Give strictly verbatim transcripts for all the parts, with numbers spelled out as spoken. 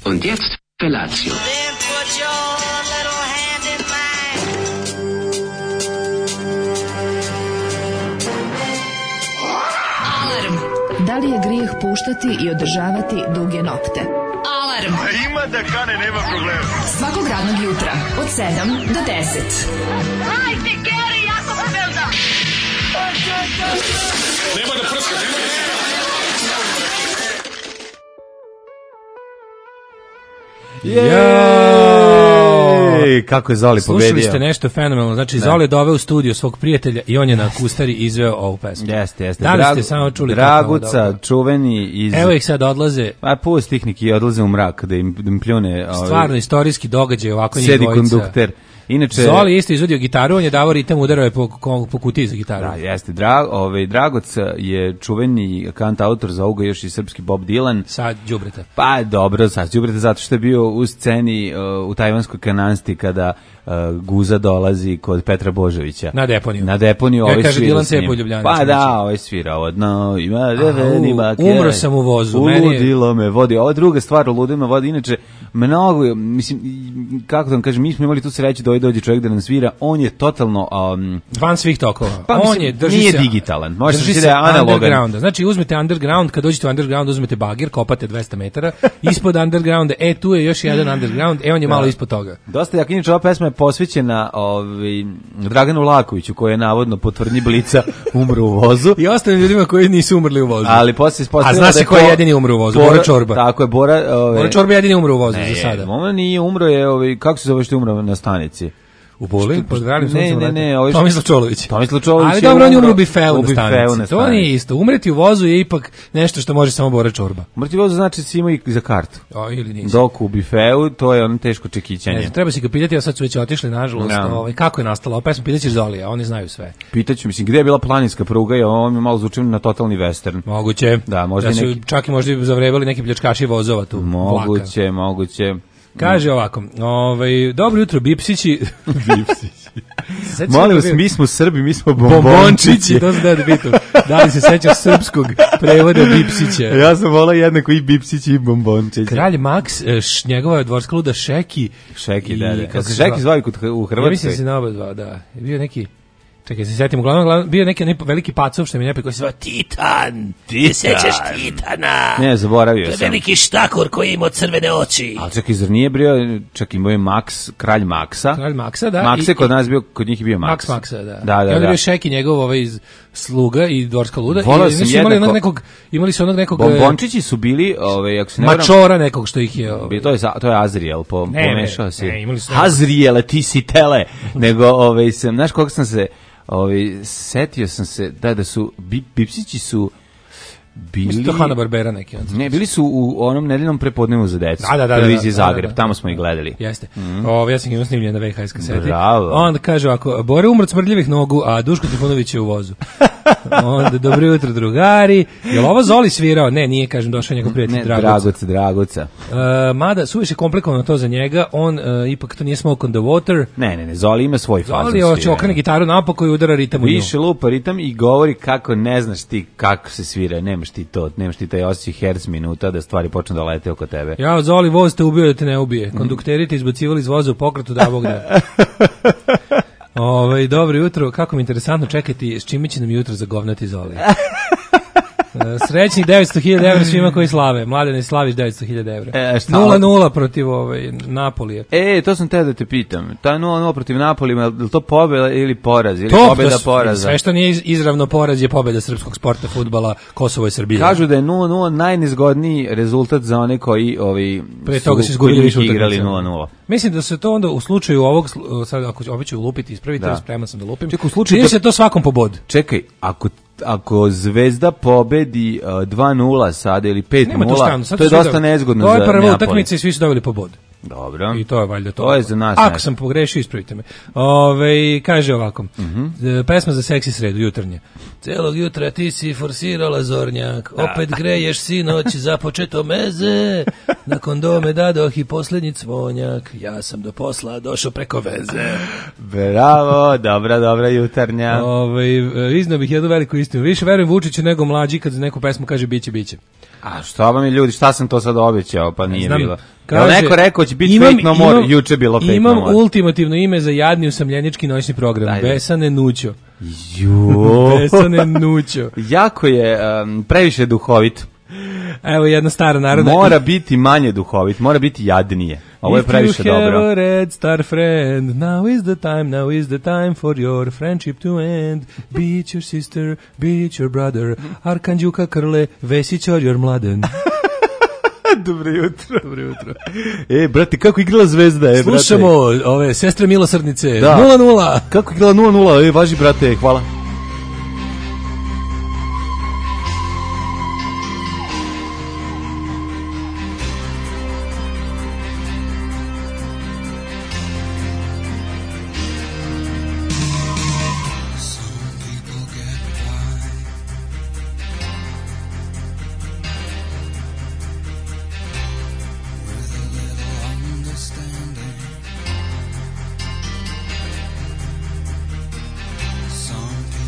Und jetzt Felatio. Then put your little hand in mine. Alarm. Da li je grijeh puštati i održavati duge nokte? Alarm. A ima da kane, nema problema. Svakog radnog jutra od sedam do deset. Hajde, Geri, jako se velda. Nema da prska, nema da prska. Jej, kako je Zoli pobedio. Slušali ste nešto fenomenalno. Znači, ne. Zoli je doveo u studio svog prijatelja i on je na kustari izveo ovu pesmu. Jeste, jeste. Da li Dragu, ste samo čuli? Draguca, čuveni iz... Evo ih sad odlaze. Pa pusti ih neki odlaze u mrak da im, da im pljune... Stvarno, ovaj, istorijski događaj, ovako njih sedi dvojica. kondukter. Inače, Zoli isto izvodio gitaru, on je davao ritam, udarao je po, po kutiji za gitaru. Da, jeste. Dra, ovaj, Dragoc je čuveni kantautor za ovoga još i srpski Bob Dylan. Sa đubreta. Pa dobro, sa đubreta, zato što je bio u sceni uh, u tajvanskoj kanansti kada uh, Guza dolazi kod Petra Božovića. Na deponiju. Na deponiju, ovaj kaže svira Dylan s njim. Cepo Ljubljanić. Pa da, ovaj svira odno. Ima Aha, u, umro sam u vozu. Uludilo je... me vodi. Ova druga stvar, uludilo me vodi. Inače, mnogo, mislim, kako da vam kažem, mi smo imali tu sreću da ovaj dođe čovjek da nam svira. On je totalno... Um, van svih tokova. Pa, on mislim, je, drži nije se, digitalan. Može drži se se da je analogan. Znači, uzmete underground, kad dođete u underground, uzmete bagir, kopate dvesta metara, ispod undergrounda, e, tu je još jedan underground, e, on je malo ispod toga. Dosta jak, inače, ova pesma je posvećena ovaj, Draganu Lakoviću, koji je navodno po tvrdnji Blica umro u vozu. I ostalim ljudima koji nisu umrli u vozu. Ali posle ispostavilo da je... A zna se ko je jedini umro u vozu? Bora, Bora Čorba. Tako je, Bora... Ove, Bora Čorba jedini umro u vozu ne, za sada. On nije umro, je, ove, kako se zove što je umro na stanici? U Boli, pod Dralim suncem. Ne, ne, ne, ovaj Tomislav Čolović. Tomislav Čolović. Ali dobro, on je umro u bifeu na stanici. Na to nije isto. Umreti u vozu je ipak nešto što može samo Bora Čorba. Umreti u vozu znači si imao i za kartu. O, ili nisi. Dok u bifeu, to je ono teško čekićanje. Ne, treba si ga pitati, a sad su već otišli, nažalost. No. Ovaj, kako je nastala ova pesma? Pitaćeš Zolija, oni znaju sve. Pitaću, mislim, gde je bila planinska pruga i ovo mi malo zvuči na totalni western. Moguće. Da, možda da su neki... čak i možda zavrebali neki pljačkaši vozova tu. Moguće, plaka. moguće. Kaže ovako, ovaj, dobro jutro, Bipsići. Bipsići. Molim vas, mi smo Srbi, mi smo bombončići. Bombončići, to se da bitu. Da li se sećaš srpskog prevoda Bipsića? Ja sam volao jednako i Bipsići i bombončići. Kralj Max, š, njegova je dvorska luda Šeki. Šeki, da, da. Kako se Šeki zvali u Hrvatskoj? Ja mislim da se na oba dva, da. Je bio neki... Čekaj, se setim, uglavnom, bio neki veliki pacov što mi ne koji se zvao Titan. Ti sećaš Titana? Ne, zaboravio sam. To je veliki štakor koji ima crvene oči. Ali čekaj, zar nije bio, čak imao je Max, kralj Maksa. Kralj Maksa, da. Max je kod nas bio, kod njih je bio Max. Max Maksa, da. Da, da, I onda je da. bio Šeki njegov ovaj iz sluga i dvorska luda. Volao I sam imali jednako. onog nekog, imali su onog nekog... Bombončići su bili, ove, ako se ne varam... Mačora nekog što ih je... Ove, to je, to je Azriel, po, ne, pomešao si. Ne, imali su... Azriele, ti si tele. Nego, ove, sam, znaš koga sam se... Ovi, setio sam se da da su bip, Bipsići su bili to Hanna Barbera neki on. Ne, bili su u onom nedeljnom prepodnevu za decu. Da, da, da, televiziji da, Zagreb, da, da. Tamo smo ih gledali. Jeste. Mm. Ovo ja sam imao snimljen na V H S kaseti. Bravo. Onda kaže ako Bore umro od smrdljivih nogu, a Duško Trifunović je u vozu. Onda dobro jutro drugari. Jel ovo Zoli svirao? Ne, nije, kažem, došao njegov prijatelj Dragoca. Dragoca, Dragoca. Uh, mada suviše komplikovano to za njega, on uh, ipak to nije Smoke on the Water. Ne, ne, ne, Zoli ima svoj fazon. Zoli hoće okrene gitaru napako i udara ritam u nju. Više lupa ritam i govori kako ne znaš ti kako se svira, nemaš ti to, nemaš ti taj osjećaj herc minuta da stvari počnu da lete oko tebe. Ja, Zoli, voz te ubio da te ne ubije. Kondukteri te izbacivali iz voza u pokretu, da Bog da. Ovaj, dobro jutro, kako mi interesantno čekati s čime će nam jutro zagovnati Zoli. Srećnih devetsto hiljada evra svima koji slave. Mladene, slaviš devetsto hiljada evra. E, nula nula protiv ovaj, Napolija. E, to sam te da te pitam. Ta nula nula protiv Napolija, je li to pobeda ili poraz? Ili to, pobeda to, poraza? Sve što nije izravno poraz je pobeda srpskog sporta, fudbala, Kosovo i Srbija. Kažu da je nula nula najnezgodniji rezultat za one koji ovi, pre toga su izgubili više igrali nula nula. Mislim da se to onda u slučaju ovog, sad ako ću lupiti, ispraviti, da. Spreman sam da lupim. Čekaj, u slučaju čini se to svakom po bod. Čekaj, ako ako Zvezda pobedi uh, dva nula sada ili pet nula, to, to je dosta da, nezgodno za Neapoli. To je prva utakmica i svi su dobili po bod. Dobro. I to je valjda to. To je za nas. Ako sam pogrešio, ispravite me. Ove, kaže ovako, uh-huh. pesma za seksi sredu, jutarnje. Celog jutra ti si forsirala zornjak, opet greješ sinoć započeto meze, nakon dome dadoh i posljednji cvonjak, ja sam do posla došao preko veze. Bravo, dobra, dobra jutarnja. Ove, iznao bih jednu veliku istinu. Više verujem Vučiću nego mlađi kad za neku pesmu kaže biće, biće. A što vam je ljudi, šta sam to sad obećao, pa nije Znam, bilo. Kaže, Jel neko rekao će biti imam, fake no more, imam, juče bilo fake imam no more. ultimativno ime za jadni usamljenički noćni program. Ajde. Besane Nućo. Jo. Besane Nućo. Jako je um, previše duhovit. Evo jedna stara narodna. Mora biti manje duhovit, mora biti jadnije. Ovo je previše dobro. If you have a red star friend, now is the time, now is the time for your friendship to end. Be it your sister, be it your brother, Arkanđuka Krle, Vesić or your mladen. Dobro jutro. Dobro jutro. E, brate, kako igrala Zvezda, e, Slušamo brate. ove sestre milosrdnice. Da. nula nula. Kako igrala nula nula, e, važi, brate, hvala. Some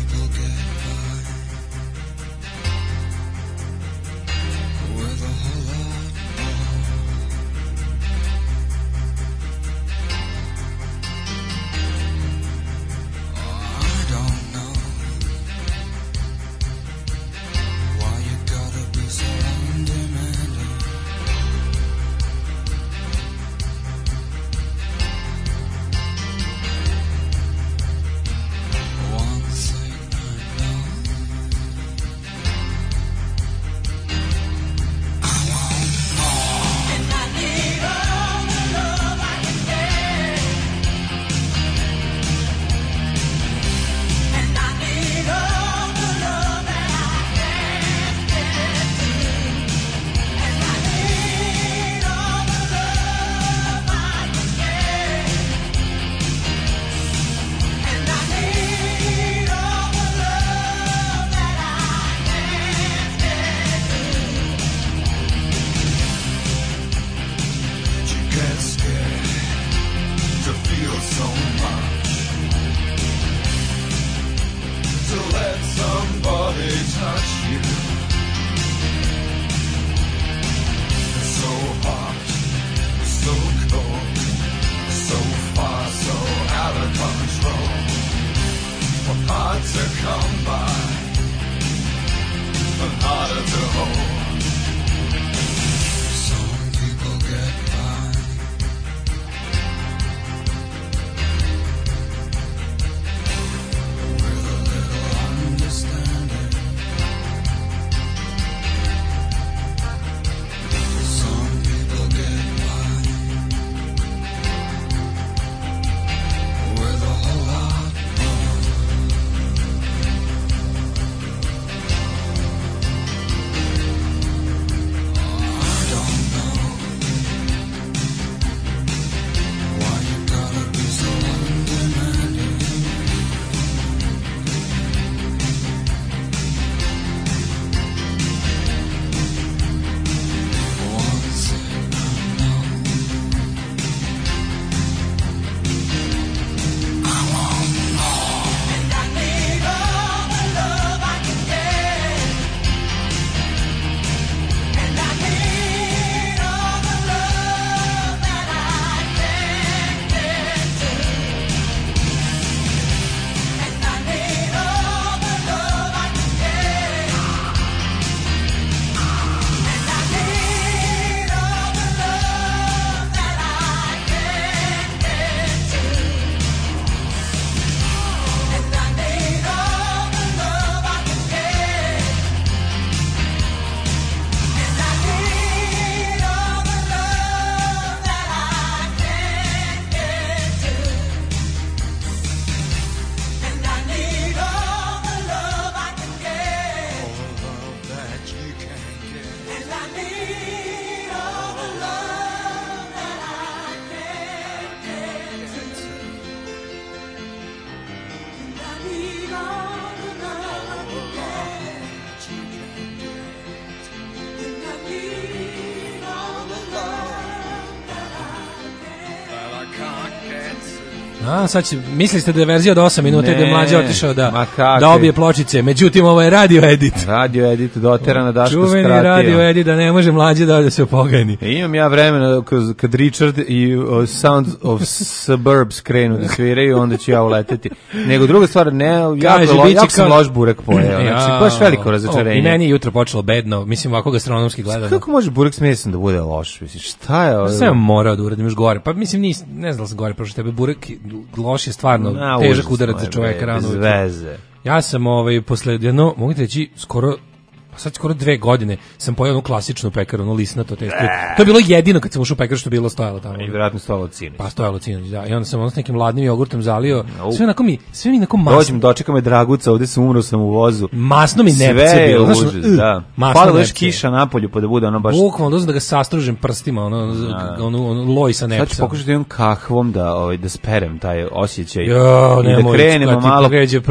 A, sad će, mislili ste da je verzija od osam minuta i da je mlađe otišao da, da obije pločice. Međutim, ovo je radio edit. Radio edit, doterana Daško skratio. Čuveni radio edit da ne može mlađe da se opogani. E, imam ja vremena kad, kad Richard i uh, Sound of Suburbs krenu da sviraju, onda ću ja uleteti. Nego druga stvar, ne, jako, lo, jako sam loš burek pojeo. Znači, baš veliko razočarenje. I meni je jutro počelo bedno, mislim ovako gastronomski gledano. Kako može burek s mesom da bude loš? Mislim, šta je ovo? Sam morao da uradim još gore. Pa mislim, nis, ne znam da sam gore prošao tebe. Burek loš je stvarno Na, težak udarac za čoveka rano. Bez veze. Ja sam ovaj, posle jedno, mogu ti reći, skoro pa sad skoro dve godine sam pojeo onu klasičnu pekaru, ono lisnato testo. To je bilo jedino kad sam ušao u pekaru što je bilo stojalo tamo. I vjerojatno stojalo cinić. Pa stojalo cinić, da. I onda sam ono s nekim ladnim jogurtom zalio. No. Sve onako mi, sve mi onako masno. Dođem, dočeka me Draguca, ovde sam umro sam u vozu. Masno mi nepce sve bilo. Sve je užas, da. Hvala još kiša napolju pa da bude ono baš... Bukvalno, dozam da ga sastružem prstima, ono, ono, ono loj sa nepcem. Sad ću pokušati jednom kahvom da, ovaj, da sperem taj osjećaj. Jo, i da krenemo malo...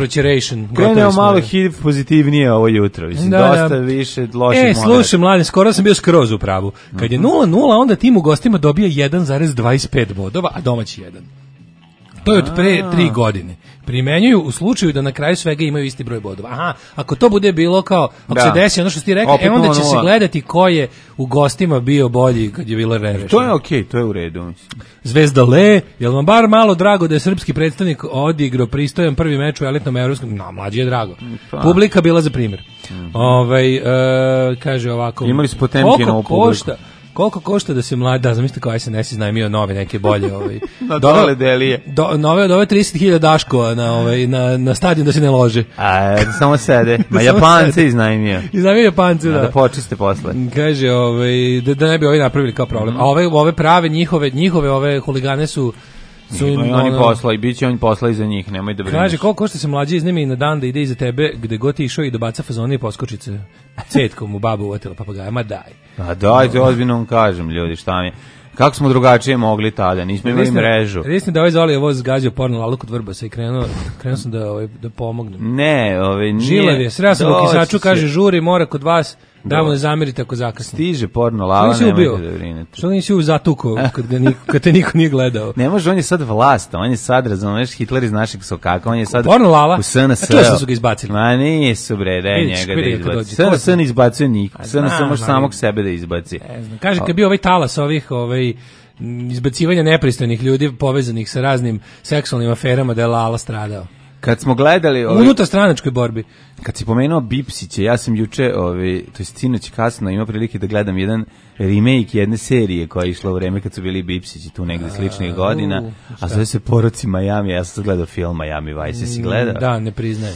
Krenemo malo H I V pozitivnije ovo jutro. Mislim, da, dosta da. više E, slušaj, mladen, skoro sam bio skroz u pravu. Kad je nula nula, onda tim u gostima dobija jedan zarez dvadeset pet bodova, a domaći jedan. To je od pre tri godine. Primenjuju u slučaju da na kraju svega imaju isti broj bodova. Aha, ako to bude bilo kao, ako da. se desi ono što ti rekao, e onda će se gledati ko je u gostima bio bolji kad je bilo rerešeno. To je okej, okay, to je u redu. Zvezda Le, jel vam bar malo drago da je srpski predstavnik odigrao pristojan prvi meč u elitnom evropskom? No, mlađi je drago. Pa. Publika bila za primjer. Mm-hmm. Ovaj, e, kaže ovako. Imali su Potemkina u publiku. Koliko košta da se mladi, da, zamislite kao S N S iznajmio nove neke bolje, ovaj. Na dole delije. Do, nove od ove trideset hiljada daškova na ovaj na na stadion da se ne lože. A, samo sede. Ma Japance iznajmio. Iznajmio Japance, da. Da počiste posle. Kaže, ovaj da, da ne bi ovi napravili kao problem. A ove ove prave njihove njihove ove huligane su su im, oni ono, posla i biće oni posla iza njih, nemoj da brineš. Kaže, koliko košta se mlađi iznemi na dan da ide iza tebe, gde god ti išao i dobaca fazone i poskočice. Cetkom u babu uvatila papagaja, ma daj. A dajte, ozbiljno vam kažem, ljudi, šta mi je. Kako smo drugačije mogli tada, nismo imali mrežu. Resni da ovaj Zoli je voz zgazio porno lalu kod Vrbasa i krenuo, krenuo sam da, ovaj, da pomognem. Ne, ovaj, nije. Žilav je, sreo sam u kisaču, kaže, žuri, mora kod vas, da mu ne zamerite ako zakasni. Stiže porno lala, nemojte da brinete. Što nisi u zatuku kad, kad te niko nije gledao? Ne može, on je sad vlast, on je sad, razumeš, Hitler iz našeg sokaka, on je sad porno lala? U S N S. A to što su ga izbacili? Ma nisu bre, daj njega da izbaci. S N S ne izbacuje niko, S N S može samog sebe da izbaci. Kaže, kad bio ovaj talas ovih, ovaj izbacivanja nepristojnih ljudi povezanih sa raznim seksualnim aferama, da je Lala stradao. Kad smo gledali ovaj, unutar stranačkoj borbi. Kad si pomenuo Bipsiće, ja sam juče, ovaj, to jest sinoć kasno imao prilike da gledam jedan remake jedne serije koja je išla u vreme kad su bili Bipsići tu negde sličnih godina, a zove se Poroci Miami. Ja sam gledao film Miami Vice, si gledao? Da, ne priznajem.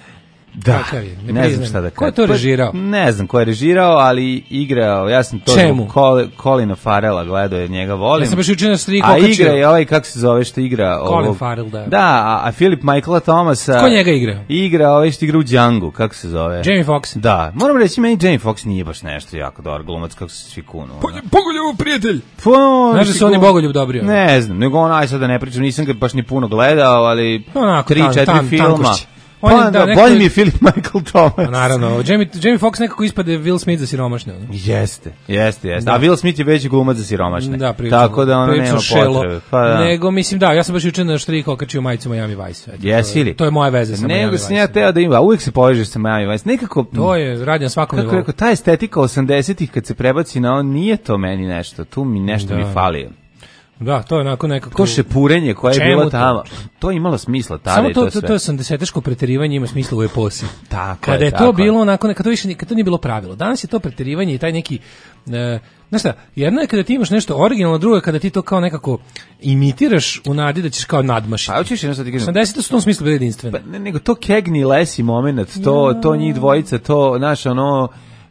Da, ne, ne znam šta da kažem. Ko je to režirao? Pa, ne znam ko je režirao, ali igrao, ja sam to Col, Colina Farrella gledao, jer njega volim. Ja sam baš učinio striko okačio. A igra je ovaj, kako se zove, što igra? Colin ovog, Farrell, da. Da, a, a Philip Michaela Thomasa... Ko njega igra? Igra ovaj što igra u Django, kako se zove? Jamie Foxx. Da, moram reći, meni Jamie Foxx nije baš nešto jako dobar glumac, kako se svi kunu. Bogoljub prijatelj! Znaš da se on je Bogoljub dobrio? Ne znam, nego on, aj sad da ne pričam, nisam ga baš ni puno gledao, ali tri, četiri filma. Pa, da, da, nekako... bolji mi je Philip Michael Thomas. Naravno, Jamie, Jamie Foxx nekako ispade Will Smith za siromašne. Ono. Jeste, jeste, jeste. Da. A Will Smith je veći glumac za siromašne. Da, pričam, tako da ono nema potrebe. Pa, da. Nego, mislim, da, ja sam baš jučer na štrih okačio majicu Miami Vice. Jesi li? To je moja veza sa Miami Vice. Nego sam ja teo da ima, a uvijek se povežeš sa Miami Vice. Nekako... To je, radim svakom nivou. Kako rekao, ta estetika osamdesetih kad se prebaci na on, nije to meni nešto. Tu mi nešto da. mi fali. Da, to je onako nekako... To šepurenje koje je bilo tamo, to je imalo smisla tada. Samo to, to, to, to, to osamdeseteško preterivanje ima smisla u eposi. Tako kada je, je tako to bilo onako, kad to više kad to nije bilo pravilo. Danas je to preterivanje i taj neki... E, znaš šta, jedno je kada ti imaš nešto originalno, drugo je kada ti to kao nekako imitiraš u nadi da ćeš kao nadmašiti. Pa hoćeš jedno sad ti kažem. osamdeset su u tom smislu bili jedinstveni. Pa, ne, nego to Kegni Lesi moment, to, ja. to njih dvojica, to, znaš, ono...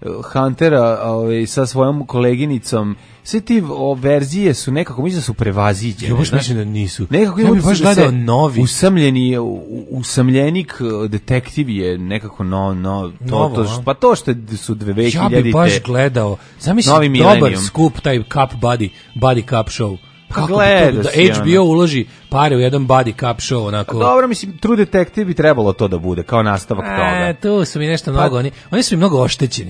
Huntera ovaj, sa svojom koleginicom, sve ti o, verzije su nekako, mislim da su prevaziđene. Ja baš mislim da nisu. Nekako ja bih baš gledao novi. Usamljeni, usamljenik detektiv je nekako no, no, to, Novo, to, pa to što su dve hiljadite. Ja bih baš gledao, zamisli dobar skup, taj cup buddy, buddy cup show. Kako to, da H B O uloži pare u jedan buddy cup show onako. Pa dobro, mislim, True Detective bi trebalo to da bude kao nastavak e, toga. Tu su mi nešto mnogo, pa, oni, oni su mi mnogo oštećeni tu.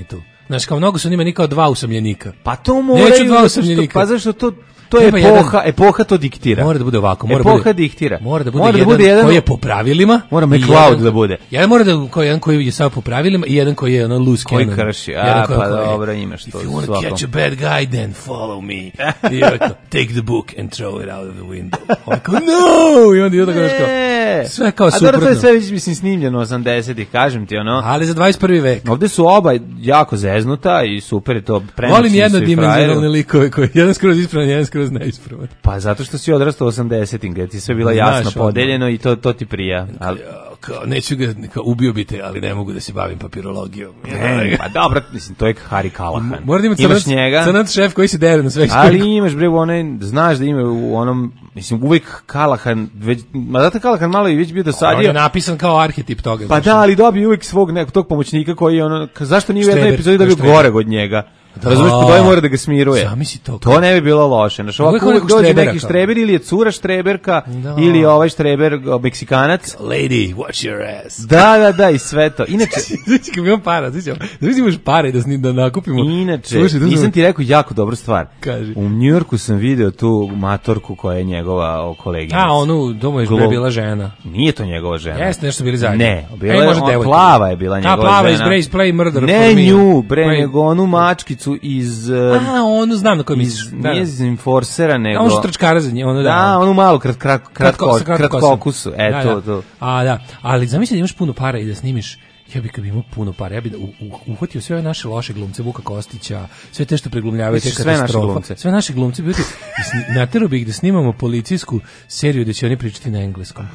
Znaš, kao mnogo su njima nikao dva usamljenika. Pa to moraju, Neću dva zato što- usamljenika. pa zašto to, to je Treba epoha, jedan- epoha to diktira. Mora da bude ovako, mora Epoha bude, diktira. Mora da bude, Mora da jedan, bude jedan- koji je po pravilima. Mora i McCloud jedan- da bude. Jedan mora da koji jedan koji je samo po pravilima i jedan koji je ono loose Koji cannon. krši, a, Jedan koji- pa koji je, dobro, imaš to If you want to svakom. catch a bad guy, then follow me. I je rekao, take the book and throw it out of the window. On kao, no! I onda je tako nešto kao, E, sve kao A dobro, to je suprotno. sve već, mislim, snimljeno osamdesetih, kažem ti, ono. Ali za dvadeset prvi vek. Ovde su oba jako zeznuta i super je to. premoćni Volim su i jednodimenzionalne frajeri. likove koji jedan skroz ispravan, jedan skroz neispravan. Pa zato što si odrastao u osamdesetim, gde ti sve bilo Znaš, jasno odmah. podeljeno i to, to ti prija. Ali, Ja, kao, neću ga, kao, ubio bi te, ali ne mogu da se bavim papirologijom. ne, pa dobro, mislim, to je Harry Callahan. Mora da ima Imaš crnac, njega, crnac šef koji se dere na sve. ali imaš, bre, onaj, znaš da ima u onom, mislim, uvijek Callahan, već, ma zato Callahan malo i već bio On dosadio. je napisan kao arhetip toga. Pa znaš. da, ali dobio uvijek svog nekog tog pomoćnika koji je ono, ka- zašto nije u jednoj Štreber, epizodi dobio Štreber. gore od njega? Da. Razumeš, pa doj mora da ga smiruje. Zamisli to. To ne bi bilo loše. Znaš, Uvijek ovako uvijek nekog dođe štrebera neki kao. štreber ili je cura štreberka Da. ili ovaj štreber o, Meksikanac. Lady, watch your ass. Da, da, da, i sve to. Inače, Znači, kad imam para, znači, znači imaš pare da, sni, da nakupimo. inače, Slušaj, to nisam sam- ti rekao jako dobru stvar. Kaži. U Njujorku sam video tu matorku koja je njegova o, koleginica. A, onu, domo je Glo- bila žena. Nije to njegova žena. Jeste, nešto su bili zajedno. Ne, bila E, je, možda ona devojka. plava je bila A, njegova plava iz žena. Brace Play Murder Ne for Me. nju, bre, Play- nego onu mačkicu iz... uh, A, onu znam na koju misliš. iz, Da, da. nije iz Enforcera, nego... A, ono što trčkara za nje, ono da. Da, onu malu krat, krat, kratko, Kratko- sa kratkom kratko kosom. okusu. E, Da, to, da. to. A, da. Ali zamisli da imaš puno para i da snimiš. Ja bih kad bi imao puno para, ja bih da u- u- uhvatio sve ove naše loše glumce, Vuka Kostića, sve te što preglumljavaju te Misliš sve naše katastrofe. glumce? Sve naše glumce, bi naterao bih ih da snimamo policijsku seriju da će oni pričati na engleskom.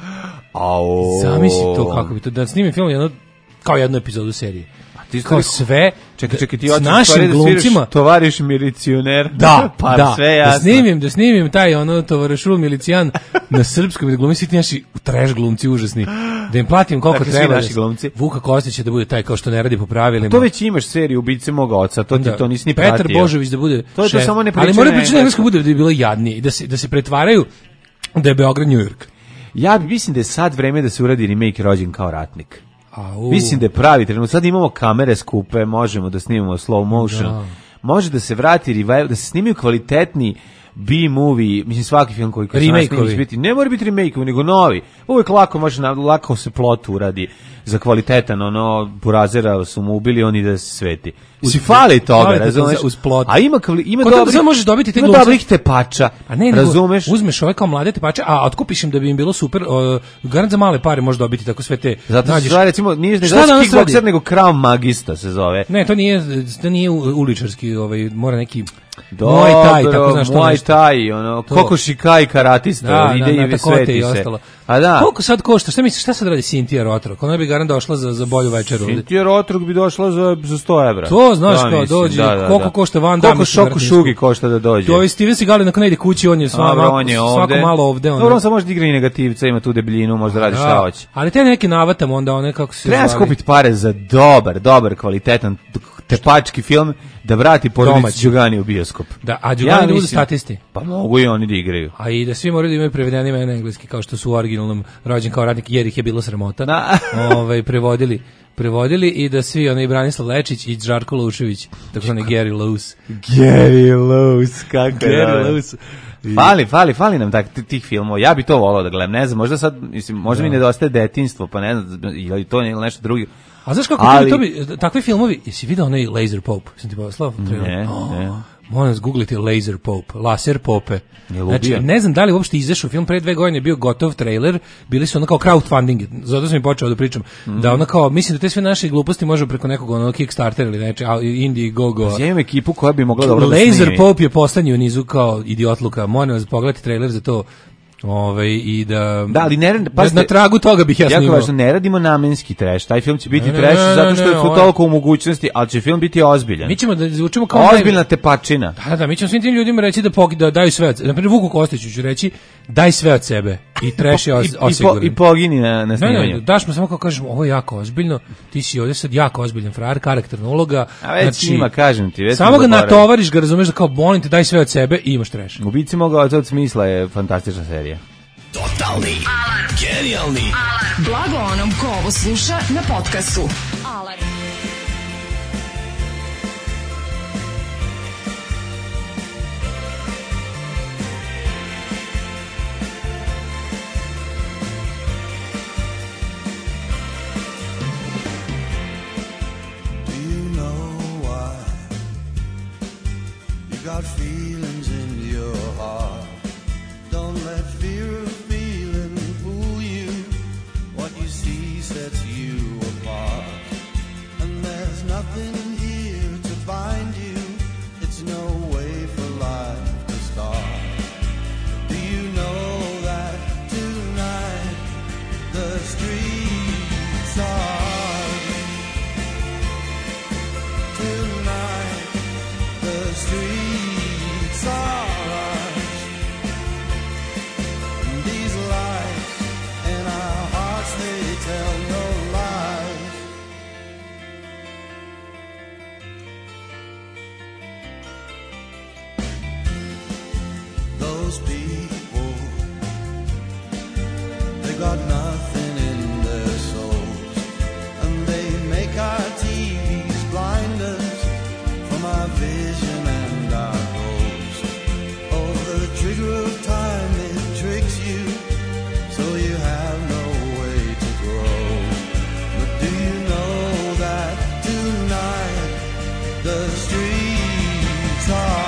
Au. Zamisli to kako bi to, da snimim film jedno, kao jednu epizodu serije. Ti Kao sve, Čekaj, čekaj, ti s hoćeš našim stvari da glumcima, sviraš tovariš milicioner. da, pa da, sve da jasno. snimim, da snimim taj ono tovarašul milicijan na srpskom i da glumi svi ti naši trash glumci užasni. Da im platim koliko Dakle, svi treba. naši da- glumci. Vuka Kostić će da bude taj kao što ne radi po pravilima. To već imaš seriju Ubice moga oca, to ti Da. to nisi ni pratio. Petar Božović da bude To je to šef. samo ne Ali priča mora na pričati na engleskom engleskom. bude da bi bilo jadnije i da se, da se pretvaraju da je Beograd New York. Ja mislim da je sad vreme da se uradi remake Rođen kao ratnik. Au. Mislim da je pravi trenutak. Sad imamo kamere skupe, možemo da snimamo slow motion. Da. Može da se vrati revival, da se snimaju kvalitetni B-movie, mislim svaki film koji koji se nas Remake-ovi. snimi će biti, ne mora biti remake, nego novi. Uvijek lako može, na- lako se plot uradi za kvalitetan, ono, Burazera su mu ubili, oni da se sveti. Si fali toga, Kvalitetno razumeš? za- uz plot. A ima, kvali- ima Kod toga dobrih, samo možeš dobiti te ima glumce. dobrih tepača, A ne, nego razumeš? uzmeš ove kao mlade tepače, a otkupiš im da bi im bilo super, uh, garant za male pare možeš dobiti tako sve te. Zato se nađeš- zove, recimo, nije ne Šta zove danas kickbokser, radi? nego Krav Magista se zove. Ne, to nije, to nije u- uličarski, ovaj, mora neki Dobro, Muay Thai, tako znaš to Muay nešto. Thai, ono, To. Kokošikai karatista, Da, ide na, i na takote sveti i se. ostalo. A da, Koliko sad košta? Šta misliš, šta sad radi Cynthia Rotrok? Ona bi garant došla za, za bolju večeru. ovde. Cynthia Rotrug bi došla za, za sto evra. To, znaš, kao, mislim, dođe, koliko košta Van Damme, Koliko mislim, Šoku vjerojatno Šugi isko. košta da dođe. To je Steven Seagal na ne ide kući, on je sva, Dobro, svako, on je svako ovde. malo ovde. Ono. Dobro, on samo može da igra i negativca, ima tu debljinu, može da radi šta hoće. Ali te neke navatam onda, one kako se Treba zvali. skupiti pare za dobar, dobar, kvalitetan tepački film da vrati porodicu Domaći. Đugani u bioskop. Da, a Đugani da budu mislim- statisti. Pa mogu i oni da igraju. A i da svi moraju da imaju prevedeni ime na engleski, kao što su u originalnom Rođen kao radnik, jer ih je bilo sramota. Da. ovaj, prevodili. Prevodili i da svi, onaj Branislav Lečić i Žarko Lušević, tako zvani Gary Lowe's. Gary Lowe's, kako je Gary dobro. Lowe's. Fali, fali, fali nam tak, tih filmova. Ja bi to volao da gledam. Ne znam, možda sad, mislim, možda mi nedostaje detinjstvo, pa ne znam, ili to ili nešto drugo. A znaš kako Ali- to bi, to bi, takvi filmovi, jesi vidio onaj Laser Pope? Sam ti poslao trailer? Ne, Oh, ne. Moram vas googliti Laser Pope, Laser Pope. Jel Znači, ubija? ne znam da li uopšte izašao film, pre dve godine je bio gotov trailer, bili su ono kao crowdfunding, zato sam i počeo da pričam, Mhm. da ono kao, mislim da te sve naše gluposti možemo preko nekog ono Kickstarter ili neče, a Indiegogo. Ja imam ekipu koja bi mogla dobro da Laser snimi. Pope je poslednji u nizu kao idiotluka, moram vas pogledati trailer za to. Ovaj i da Da, ali ne, na, pazite, na tragu toga bih ja jako snimao. važno, ne radimo namenski trash. Taj film će biti Ne, ne, trash ne, zato ne, što ne, je ovo je- toliko u mogućnosti, ali će film biti ozbiljan. Mi ćemo da zvučimo kao naj- Ozbiljna tepačina. Da, da, mi ćemo svim tim ljudima reći da, pog, da daju sve od sebe. Na primjer, Vuku Kostiću ću reći, daj sve od sebe. I trash je I, os, i, po, osiguran. I pogini na, na Ne, snimanju. ne, daš mu samo kao kažeš, ovo je jako ozbiljno, ti si ovdje sad jako ozbiljan frajer, karakterna uloga. A već ima, kažem ti. Već samo sam ga zaboravio. natovariš, ga razumeš da kao molim te, daj sve od sebe i imaš trash. Ubici moga oca od smisla je fantastična serija. Totalni. Genijalni. Blago onom ko ovo sluša na podcastu. Alarm. those people, they got nothing in their souls, and they make our T Vs blind us from our vision and our goals. Oh, the trigger of time, it tricks you, so you have no way to grow. But do you know that tonight the streets are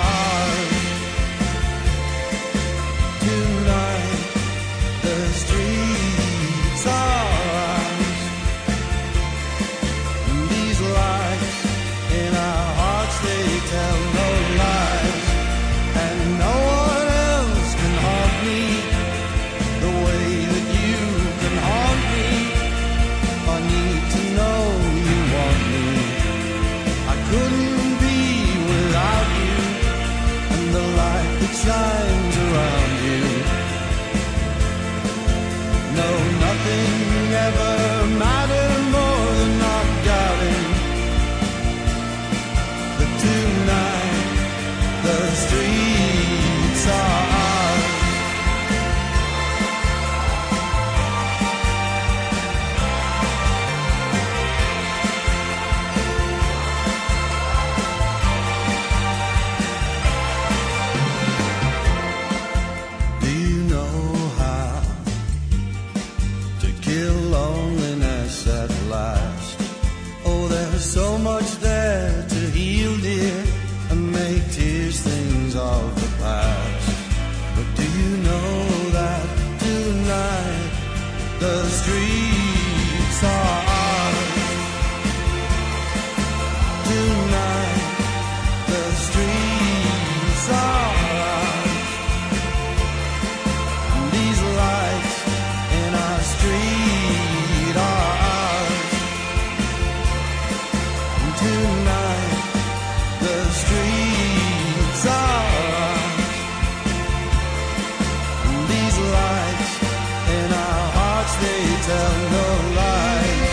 shines around you. No, nothing ever mattered more than not doubting that tonight the streets are ours. So much there to heal, dear, and make tears things of the past. But do you know that tonight the streets are ours? Tonight the streets are ours. These lights in our street are tonight, the streets are ours. These lights in our hearts, they tell no lies.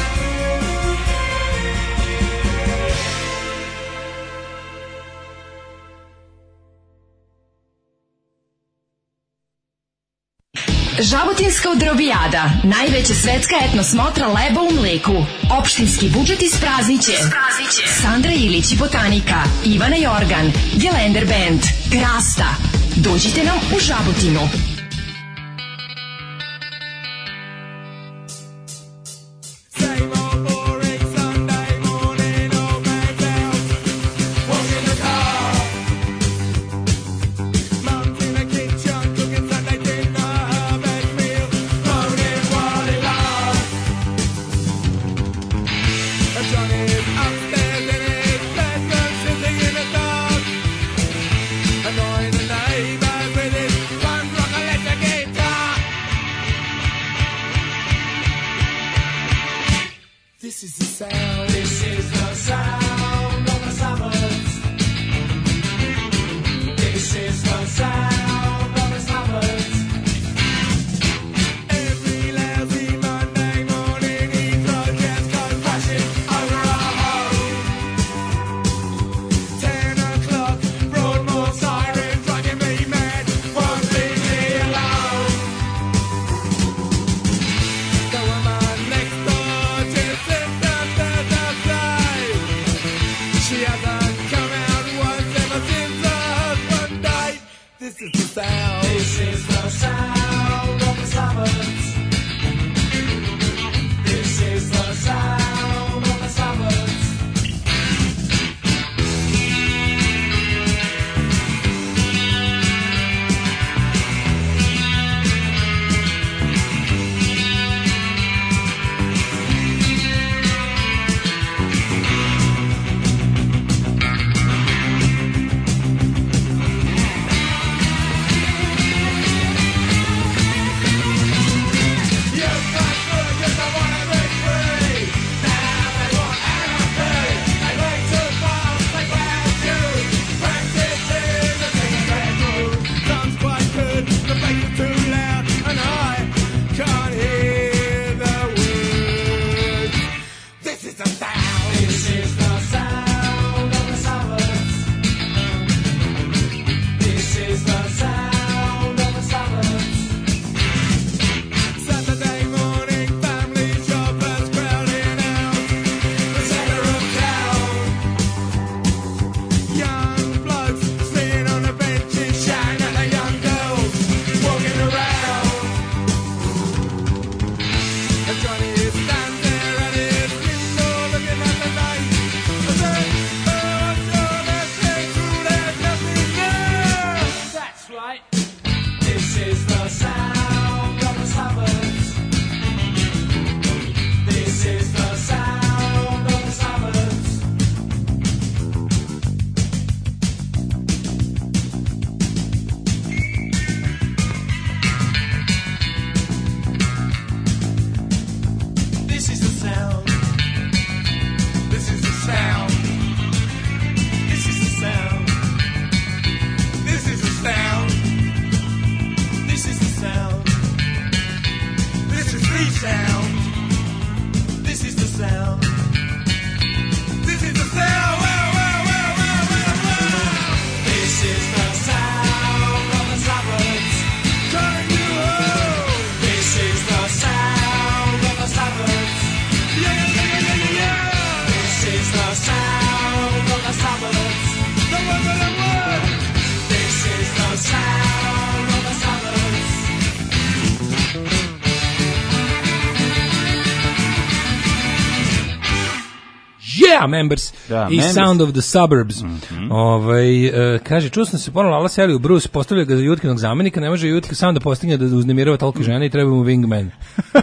Žabotinska odrobijada, najveća svetska etno smotra leba u mleku. Opštinski budžet isprazniće. Sandra Ilić i Botanika, Ivana Jorgan, Gelender band, Krasta. Dođite nam u Žabotinu. This is the sound. This is the sound of the suburbs. This is the sound of the suburbs. Every lousy Monday morning, Heathrow jets go crashing over our home. Ten o'clock, Broadmoor sirens driving me mad. Won't leave me alone. The woman next door just sits under the side. She hasn't come out once ever since her husband died. This is the sound. This is the sound of the suburbs. This is the sound of the suburbs. This is the sound of the suburbs. This is the sound of the suburbs. This is the sound. This is the sound. This is the sound. This is the sound. This is the sound. This is the sound. This is the sound. This is the sound. Wow, wow, wow, wow, wow, wow. This is the sound of the suburbs. Turning you home. This is the sound of the suburbs. Yeah, yeah, yeah, yeah, yeah, yeah. This is the sound of the suburbs. The one that I want. This is the sound of the suburbs. Yeah, members Da, i members. Sound of the Suburbs. Mm-hmm. Ovaj, e, kaže, čuo sam se ponovno Ala seli u Bruce, postavlja ga za Jutkinog zamenika, ne može Jutka sam da postigne da uznemirava toliko žene i treba mu wingman.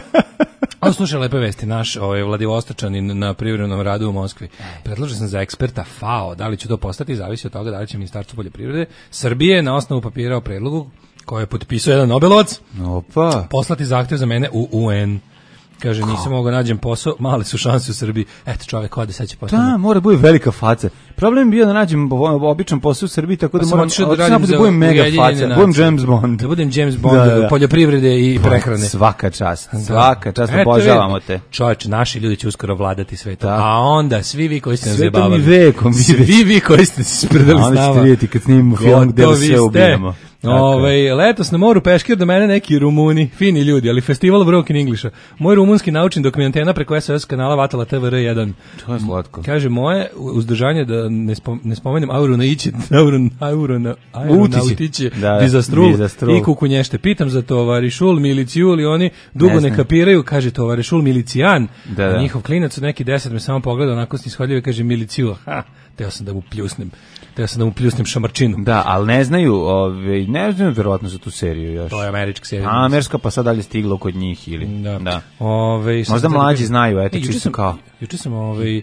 Ali slušaj, lepe vesti, naš ovaj, Vladivostočanin na privremenom radu u Moskvi. Predložen sam za eksperta F A O, da li će to postati, zavisi od toga da li će Ministarstvo poljoprivrede Srbije na osnovu papira o predlogu koje je potpisao jedan Nobelovac Opa. poslati zahtev za mene u U N. Kaže, nisam mogao nađem posao, male su šanse u Srbiji. Eto, čovjek ode, sad će postati. Da, mora bude velika faca. Problem je bio da nađem običan posao u Srbiji, tako da Pa sam moram otišao da otišao radim da za budem mega Ujedinjene faca, nacije. budem James Bond. Da budem James Bond, Da, da, da. poljoprivrede i prehrane. Svaka čast, Da. svaka čast, Eto, obožavamo vidi, te. Čovječe, naši ljudi će uskoro vladati svetom. Da. A onda, svi vi koji ste nas Svetom zabavali. i vekom, Svi vi koji ste se spredali A s onda ćete nama. vidjeti kad snimimo film gde Gotovi sve ste. ubijemo. Tako je. Ovaj, letos na moru peškir do mene neki Rumuni, fini ljudi, ali festival Broken Englisha. Moj rumunski naučim dok mi antena preko S O S kanala vatala T V R jedan. To je slatko. Kaže moje uzdržanje da ne, spom, ne spomenem auru na ići, auru, auru na Utići. aeronautiće, Da, da, bizastrul bizastrul. i kukunješte. Pitam za tovarišul, miliciju, ali oni dugo Ne ne, znam. kapiraju, kaže tovarišul milicijan, Da, a da. njihov klinac od neki deset me samo pogleda, onako snishodljivo i kaže miliciju, ha, teo sam da mu pljusnem, teo sam da mu pljusnem šamarčinu. Da, ali ne znaju, ovaj, ne znaju verovatno za tu seriju još. To je američka serija. A, američka, pa sad dalje stiglo kod njih ili... Da. Da. Ove, šta Možda sam htio da mlađi kažem? znaju, eto, E, juče čisto sam- kao. Juče sam ovaj, uh,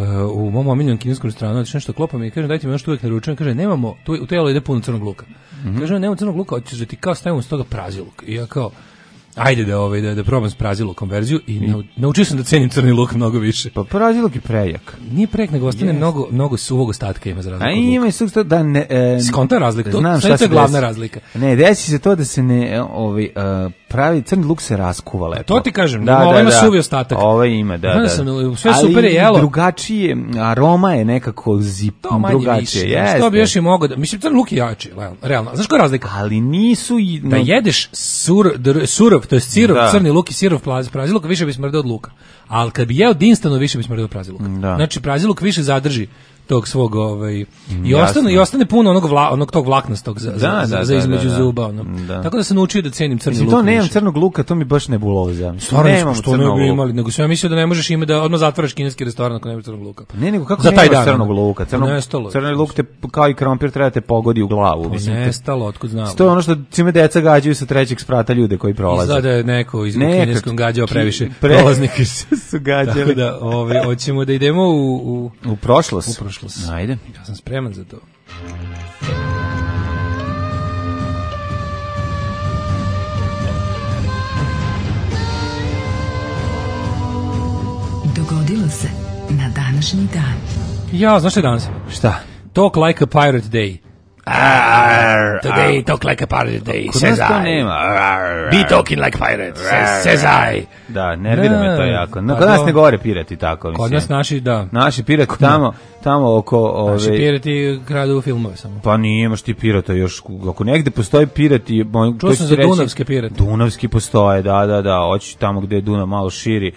u mom omiljenom kineskom restoranu, znači nešto klopa mi i kaže, dajte mi ono što uvijek naručujem, kaže, nemamo, tu, u telo ide puno crnog luka. Mhm. Kaže, nemamo crnog luka, hoćeš da ti kao stavimo s toga prazi luk. I ja kao, ajde da, ovaj, da, da probam s prazi lukom verziju i nau, naučio sam da cenim crni luk mnogo više. Pa prazilog je prejak. Nije prek, nego ostane Yes. mnogo, mnogo suvog ostatka ima za razliku A od luka. ima i susto da ne... E, Skonta razlika, to, znam sve šta to je se glavna desi. razlika. Ne, desi se to da se ne, e, ovaj, e, pravi, crni luk se raskuva lepo. To ti kažem, ovo ima suvi ostatak. Ovo ima, da, Znaš da. sam, sve Ali super je jelo. drugačije, aroma je nekako zip, To manje drugačije. više. Jeste. Što bi još i mogao da... Mislim, crni luk je jači, realno. realno. Znaš koja je razlika? Ali nisu i... Da jedeš sur, dr, surov, to je sirov, Da. crni luk i sirov plaz, praziluk, više bi smrdeo od luka. Ali kad bi jeo dinstano, više bi smrdeo od praziluka. Da. Znači, praziluk više zadrži tog svog ovaj i Jasno. ostane i ostane puno onog vla, onog tog vlaknastog za, Da, za, da, za, za da, između da, da. zuba ono. Da. Tako da sam naučio da cenim crni Mislim, luk. to nemam više. crnog luka, to mi baš nebuloza. Stvarno nemamo što ne crnog bi luka. imali, nego sam ja mislio da ne možeš ime da odmah zatvaraš kineski restoran ako nemaš crnog luka. Ne, nego kako Za taj nemaš dan, crnog ono. luka? Crnog, Nestalo je. crni luk te, kao i krompir, treba te pogodi u glavu. Mislim, te- Nestalo, otkud znam. to je ono što čime deca gađaju sa trećeg sprata ljude koji prolaze. Izgleda da je neko iz Neka- kineskog gađao previše Pre- prolaznika. su gađali. Tako da, ovaj, hoćemo da idemo u, u, U prošlost. u prošlost. Ajde. Ja sam spreman za to. Dogodilo se na današnji dan. Ja, znaš šta je danas? Šta? Talk like a pirate day. Today, talk like a pirate day, Kod says nas to I. nema. Be talking like pirate, says, says I. Da, nervira me to Da, jako. No, pa kod nas to- ne govore pirati tako, mislim. Kod nas naši, da. Naši pirati tamo, tamo oko... Naši Ove, pirati kradu filmove samo. pa nije, imaš ti pirata još, ako negde postoji pirati... Čuo sam za Dunavske pirate. Dunavski postoje, da, da, da, hoći tamo gde je Dunav malo širi.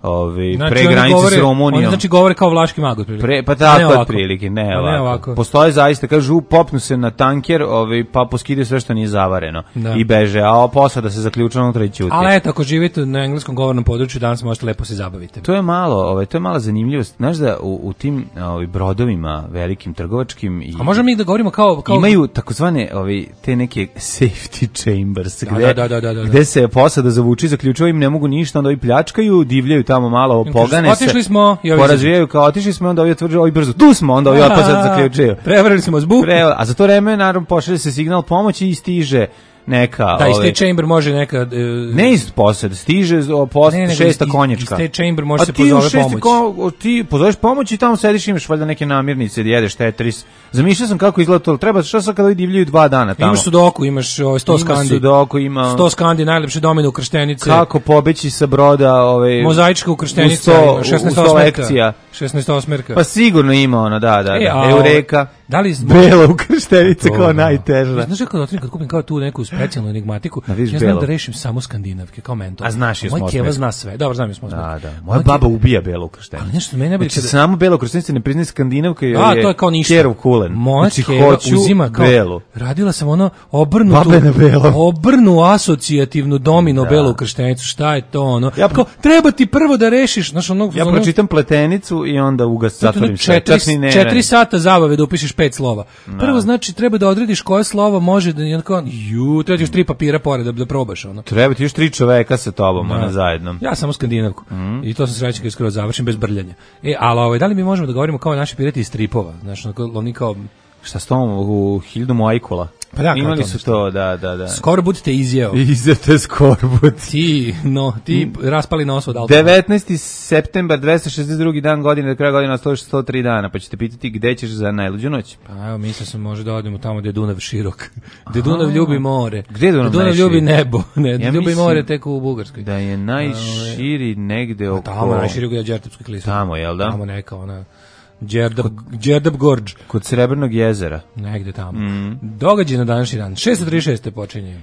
ovaj Znači, pre oni granice govore- s Rumunijom. Oni znači govore kao vlaški mag otprilike. Pre, pa A ne tako ovako. otprilike, ne A ovako. ne ovako. Postoje zaista, kažu, popnu se na tanker, ovaj, pa poskide sve što nije zavareno Da. i beže, a posada se zaključa unutra i ćuti. Ali eto, ako živite na engleskom govornom području, danas možete lepo se zabaviti. To je malo, ovaj, to je mala zanimljivost. Znaš da u, u tim ovaj, brodovima velikim trgovačkim i A možemo mi da govorimo kao... kao... imaju takozvane ovaj, te neke safety chambers Da, gde, da, da, da, da. gde se posada zavuči, zaključuju im ne mogu ništa, onda ovi pljačkaju, divljaju tamo malo, pogane se. Otišli smo i ovi porazvijaju kao otišli smo, onda ovi otvrđuju, ovi brzo, tu smo, onda ovi opet sad zaključuju. Prevarili smo zbuk. Pre, a za to vreme naravno pošalje se signal pomoći i stiže neka... Da, iz ovaj, te chamber može neka... Uh, ne iz posade, stiže o, post, Ne, nego šesta iz- konjačka. iz te chamber može A se ti u pozove šesti pomoć. Ko, ti pozoveš pomoć i tamo sediš, imaš valjda neke namirnice, da jedeš tetris. Zamišljao sam kako izgleda to, treba, šta sad kada ovi divljaju dva dana tamo? Imaš sudoku, imaš ovaj, sto Ima skandi. sudoku, ima... sto skandi, najlepše domine ukrštenice. Kako pobeći sa broda, ovaj... Mozaička ukrštenica, u sto- ima šesnaest u sto osmerka. lekcija. šesnaest osmerka. Pa sigurno ima ona, da, da, E, da. a, Eureka. Da li... Bela ukrštenica kao To, najteža. Znaš kako da kad kupim kao tu neku specijalnu enigmatiku, Da vidiš ja znam belo. da rešim samo skandinavke, kao mentor. A znaš i Moj osmo keva osmerka. zna sve. Dobro, znam i osmo osmerka. Da, da. Moja Moj baba ke- ubija belu ukrštenicu. Ali nešto mene najbolje Znači, kada... samo bela ukrštenica ne priznaje skandinavka jer A, to je kao ništa. Kjerov kulen. Moja Znači, keva hoću uzima kao... belu. Radila sam ono obrnutu... Babe na belo. Obrnu asocijativnu domino Da. belu ukrštenicu. Šta je to ono? Ja- Kao, treba ti prvo da rešiš. Znaš, ono, Ja ono- pročitam pletenicu i onda ugas, zatvorim sve. četiri, Čak ni ne četiri radim. sata zabave da upišeš pet slova. Prvo znači treba da odrediš koje slovo može da je kao ju, treba ti još tri papira pored da, da probaš ono. Treba ti još tri čoveka sa tobom, Da. ona zajedno. Ja samo skandinavku. Mhm. I to sam srećan kad skoro završim bez brljanja. E, ali ovaj, da li mi možemo da govorimo kao naši pirati iz stripova? Znaš, ono, kao- oni kao Šta s tom u Hildu Mojkula? Pa da, kao Imali to su nešto. to, da, da, da. skoro budite izjeo. Izete skorbut. Ti, no, ti raspali nos od alkohola. devetnaesti septembar, dvesta šezdeset drugi dan godine, do kraja godine ostalo još sto tri dana, pa ćete pitati gde ćeš za najluđu noć. Pa evo, mislio sam može da odemo tamo gde je Dunav širok. Gde Dunav ljubi more. Gde je Dunav Gde Dunav najširi? ljubi nebo. Ne, Ja ljubi mislim more tek u Bugarskoj. Da je najširi negde oko... Tamo najširi je Đerdapska klisura. Tamo, jel da? Tamo neka ona Đerdap, Đerdap Gorđ. Kod Srebrnog jezera. Negde tamo. Mm. Događaj na današnji dan. šesto trideset šest počinje.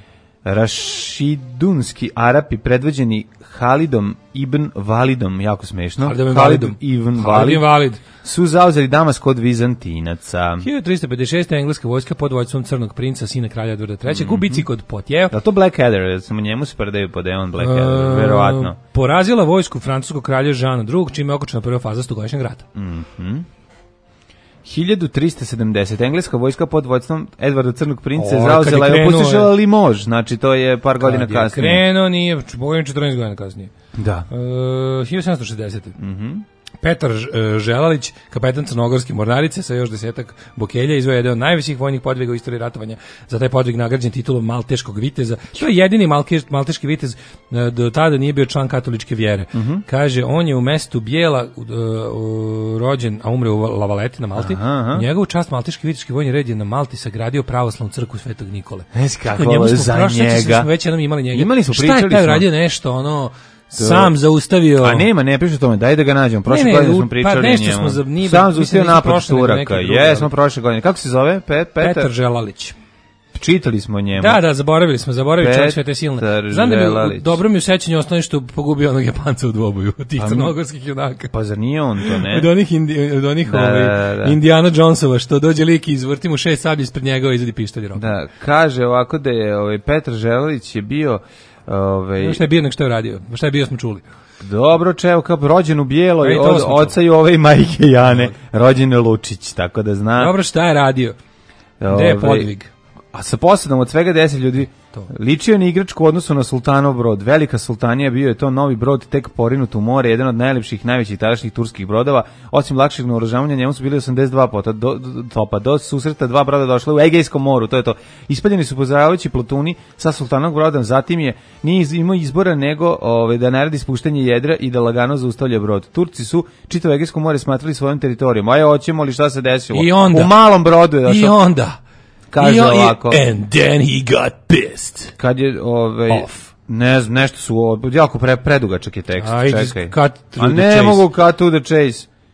Rašidunski Arapi predvođeni Halidom ibn Validom, jako smešno. Halidom ibn Halid Validom. ibn Halid Valid ibn Valid. su zauzeli Damask od Vizantinaca. hiljadu trista pedeset šeste. engleska vojska pod vojstvom Crnog princa, sina kralja Edvarda trećeg, u bici kod Potjev. Da to Blackadder, da samo njemu se predaju pod Eon Blackadder, verovatno. E, porazila vojsku francuskog kralja Žana drugog, čime je okončana prva faza stogodišnjeg rata. hiljadu trista sedamdeset. Engleska vojska pod vođstvom Edvarda Crnog princa je O, zauzela kad je i krenuo opustošila je- Limož, znači to je par godina Kad je kasnije. krenuo, nije, bojim četrnaest godina kasnije. Da. E, hiljadu sedamsto šezdesete. Petar Ž- e, Želalić, kapetan crnogorske mornarice sa još desetak bokelja, izveo je jedan od najvećih vojnih podviga u istoriji ratovanja. Za taj podvig nagrađen titulom Malteškog viteza. To je jedini malke, malteški vitez, e, do tada nije bio član katoličke vjere. Kaže, on je u mestu Bijela e, u- rođen, a umre u Lavaleti na Malti. Aha, aha. Njegovu čast Malteški viteški vojni red je na Malti sagradio pravoslavnu crkvu Svetog Nikole. Znaš kako Njemu ovo smo za prošli, sećaš se da njega. smo već jednom imali njega. Imali smo, Šta je pričali taj smo. radio nešto, ono, sam zaustavio... A nema, ne piše o tome, daj da ga nađemo. Prošle Ne, ne, godine u- smo pričali pa o nešto njemu. smo za- nije- Sam mislim zaustavio da nismo napad prošle, nego Turaka. neke druge, Jesmo ali- prošle godine. Kako se zove? Pet, Petar? Petar Želalić. Čitali smo o njemu. Da, da, zaboravili smo, zaboravili čovjek sve te silne. Petar Znam da mi u- Želalić. dobro mi u sećanju ostane što pogubio onog Japanca u dvoboju, od tih Pa mi- crnogorskih junaka. Pa zar nije on to, ne? Od onih, indi, od onih Da, ovaj, da, da. Indiana Jonesova, što dođe lik i izvrti mu šest sablji ispred njega i izvadi pištolj roka. Da, kaže ovako da je ovaj, Petar Želalić je bio... Ovaj, Šta je bio, nek šta je uradio? Šta je bio smo čuli. dobro čeo, kao rođen u Bijeloj, Ej, to od smo oca i ove i majke Jane, rođen je Lučić, tako da zna. Dobro, šta je radio? Gde je Ovaj, podvig? A sa posadom od svega deset ljudi To. ličio je na igračku u odnosu na Sultanov brod. Velika Sultanija bio je to novi brod tek porinut u more, jedan od najlepših, najvećih tadašnjih turskih brodova. Osim lakšeg naoružavanja, njemu su bili osamdeset dva pota do, do, topa. Do susreta dva broda došla u Egejskom moru, to je to. Ispaljeni su pozdravljajući plotuni sa Sultanovog broda, zatim je nije iz- imao izbora nego ove, da naredi spuštanje jedra i da lagano zaustavlja brod. Turci su čitavo Egejsko more smatrali svojom teritorijom. Aj, hoćemo li šta se desilo? I onda- u malom brodu je došao. I onda... Kaže I on- i- ovako. And then he got pissed. Kad je ovaj Off. ne znam, nešto su o- jako pre, predugačak je tekst. A, it is Čekaj. cut A through the ne chase. mogu cut to the chase.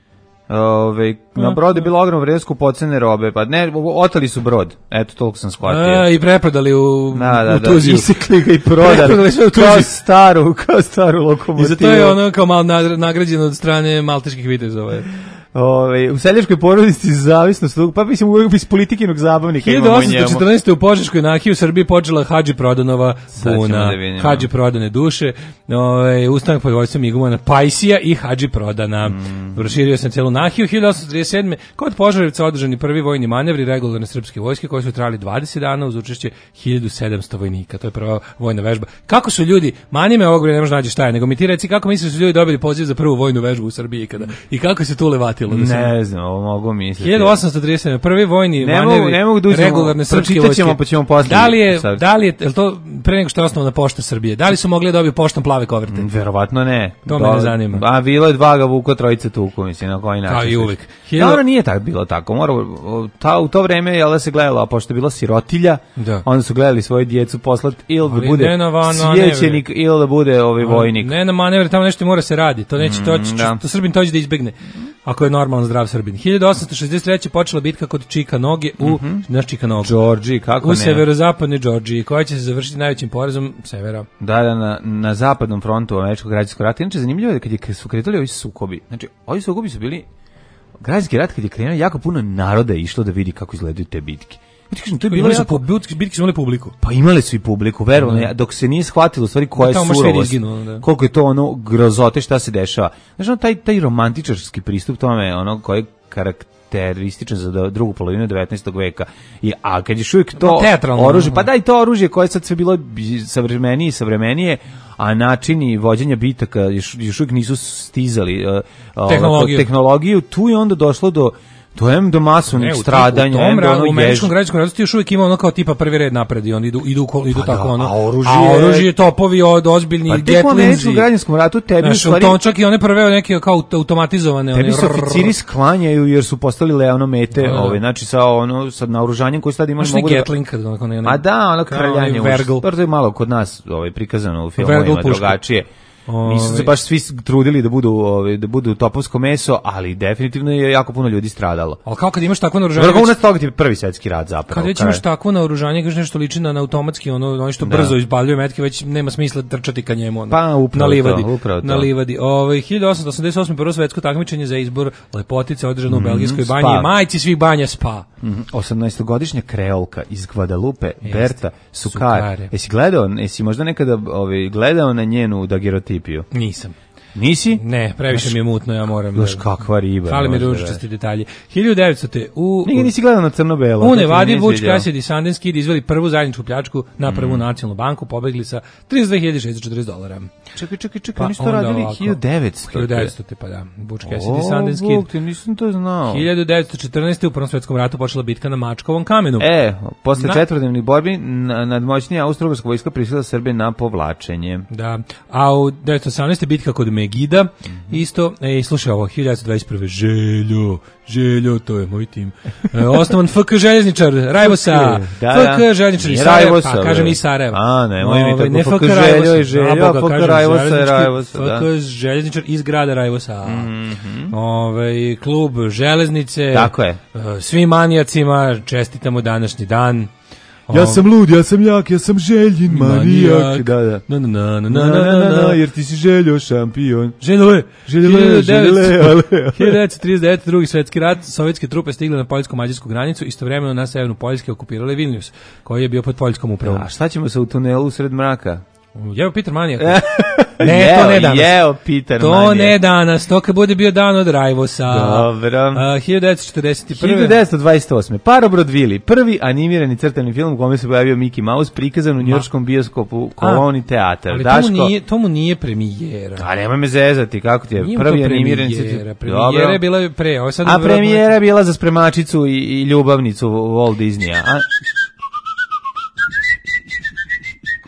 Ove, na brodu je bilo ogromno vrednost pocene robe, pa ne, oteli su brod. Eto, toliko sam shvatio. A, i preprodali u, da, da, u da, Tuziju. isekli ga i prodali. Preprodali sve u Tuziju. Kao staru, kao staru lokomotivu. I za to je ono kao malo nagrađeno od strane malteških vitezova. Ove, u seljačkoj porodici zavisnost, pa mislim uvijek iz politikinog zabavnika imamo njemu. hiljadu osamsto četrnaeste. u Požeškoj nahiji u Srbiji počela Hadži Prodanova buna. Da Hadži Prodane duše, ove, ustanak pod vojstvom Igumana Pajsija i Hadži Prodana. Mm. Proširio sam celu nahiju. hiljadu osamsto trideset sedme. kod Požarevca održani prvi vojni manevri regularne srpske vojske koji su trajali dvadeset dana uz učešće hiljadu sedamsto vojnika. To je prva vojna vežba. Kako su ljudi, mani me ovog, ne možeš naći šta je, nego mi ti reci kako misliš da su ljudi dobili poziv za prvu vojnu vežbu u Srbiji kada i kako se tu levati. Da ne znam, ovo mogu misliti. hiljadu osamsto trideset sedme. prvi vojni ne manevri, mogu, ne mogu da uzmemo, regularne srpske vojske. Pa ćemo posle. Da li je, da li je, je to pre nego što je osnovana pošta Srbije? Da li su mogli da dobiju poštom plave koverte? Verovatno ne. To me ne zanima. A bilo je dva ga vuko, trojice tuku, mislim, na koji način. Kao i uvek. Da, ono nije tako bilo tako. Mora, ta, u to vreme je da se gledalo, a pošto je bila sirotilja, da. Onda su gledali svoje djecu poslat ili da bude svijećenik ili da bude ovaj vojnik. Ne na manevre, tamo nešto mora se radi. To neće, to, mm, da. to Srbin tođe da izbegne. Ako je normalno zdrav Srbin. hiljadu osamsto šezdeset treće. počela bitka kod Čikanoge u mm-hmm. naš Čikanogu. Georgiji, kako u ne? U severozapadnoj Georgiji, koja će se završiti najvećim porazom severa. Da, da, na, na zapadnom frontu američkog građanskog rata. Inače, zanimljivo je kad, je, kad su kretali ovi sukobi. Znači, ovi sukobi su bili građanski rat kad je krenuo, jako puno naroda je išlo da vidi kako izgledaju te bitke. Kažem, to je bilo jako... Bitke, bitke su imali publiku. Pa imali su i publiku, verovno, mm. dok se nije shvatilo stvari koja je surovost, koliko je to ono grozote šta se dešava. Znači, ono, taj, taj romantičarski pristup tome, ono, koji je karakterističan za drugu polovinu devetnaestog veka. I, a kad je uvijek to oružje, pa daj to oružje koje je sad sve bilo savremenije i savremenije, a načini vođenja bitaka još, još uvijek nisu stizali uh, tehnologiju. tehnologiju, tu je onda došlo do to je do masovnih stradanja, u, tom, u, tom, u američkom građanskom ratu ti još uvijek ima ono kao tipa prvi red napred i oni idu, idu, idu pa tako da, ono, a oružje, a oružje topovi od ozbiljni pa Gatlinzi. Pa u američkom građanskom ratu tebi znaš, u stvari... To čak i one prve neke kao automatizovane. Tebi one, se oficiri sklanjaju jer su postali leano mete, da, ove, znači sa, ono, sa naoružanjem koje sad imali mogu da... Gatling, kad ono, ne, a da, ono kraljanje, to je malo kod nas ovaj, prikazano u filmovima drugačije. Nisu se baš svi trudili da budu ovaj da budu topovsko meso, ali definitivno je jako puno ljudi stradalo. Al kako kad imaš takvo naoružanje? Vrhunac već... toga je prvi svetski rat zapravo. Kad već imaš takvo naoružanje, kaže nešto liči na automatski, ono ono što da. brzo izbaljuje metke, već nema smisla trčati ka njemu ono. Pa upravo na livadi, to, upravo na livadi. Ovaj hiljadu osamsto osamdeset osme prvo svetsko takmičenje za izbor lepotice održano u mm, belgijskoj banji, spa. Majci svih banja Spa. Mm, osamnaestogodišnja kreolka iz Guadalupe, Berta Sukare. Jesi gledao, jesi možda nekada ovaj gledao na njenu dagerotipiju? Nisam. Nisi? Ne, previše Daš, mi je mutno, ja moram. Daš kakva riba. Fali mi ružičasti detalji. hiljadu devetsto. u Nikad nisi gledao na crno-belo. U Nevadi Vuč Cassidy i Sundance Kid izveli prvu zajedničku pljačku na prvu mm. nacionalnu banku, pobegli sa trideset dve hiljade šessto četrdeset dolara. Čekaj, čekaj, čekaj, pa nisu to radili hiljadu devetsto. hiljadu devetsto. pa da. Vuč Cassidy i Sundance Kid. O, ti nisam to znao. hiljadu devetsto četrnaeste. u Prvom svetskom ratu počela bitka na Mačkovom kamenu. E, posle na... četvrdnevnih borbi nadmoćnija austrougarska vojska prisilila Srbe na povlačenje. Da. A u devetsto osamnaeste. bitka kod Megida. Isto, ej, slušaj ovo, hiljadu devetsto dvadeset prve. Željo, Željo, to je moj tim. E, osnovan F K Željezničar, Rajvosa. Da, F K Željezničar iz Sarajeva, pa kažem i Sarajeva. A, ne, moj mi tako, ne F K Željo je Željo, a F K Rajvosa je Rajvosa. F K Željezničar iz grada Rajvosa. Mm-hmm. Ove, klub Železnice. Tako je. Svim manijacima čestitamo današnji dan. Ja sam lud, ja sam jak, ja sam Željin manijak. Da, da. Na, na, na, na, na, na, na, jer ti si Željo šampion. Željele, Željele, Željele. hiljadu devetsto trideset devete. drugi svetski rat, sovjetske trupe stigle na poljsko-mađarsku granicu, istovremeno na severnu Poljske okupirale Vilnius, koji je bio pod poljskom upravom. A šta ćemo se u tunelu usred mraka? Jeo Peter Manijak. Ne, jeo, to ne danas. Jeo Peter to Manijak. ne danas, to kad bude bio dan od Rajvosa. Dobro. Uh, hiljadu devetsto četrdeset prve. hiljadu devetsto dvadeset osme. Parobrodvili, Vili, prvi animirani crtani film u kome se pojavio Mickey Mouse, prikazan u njujorškom bioskopu Koloni teatar. Ali Daško, tomu nije, tomu nije premijera. A nemoj me zezati, kako ti je? Nije prvi animirani crtani. Premijera je bila pre. Ovo sad a premijera je bila za spremačicu i, i ljubavnicu Walt Disneya. A...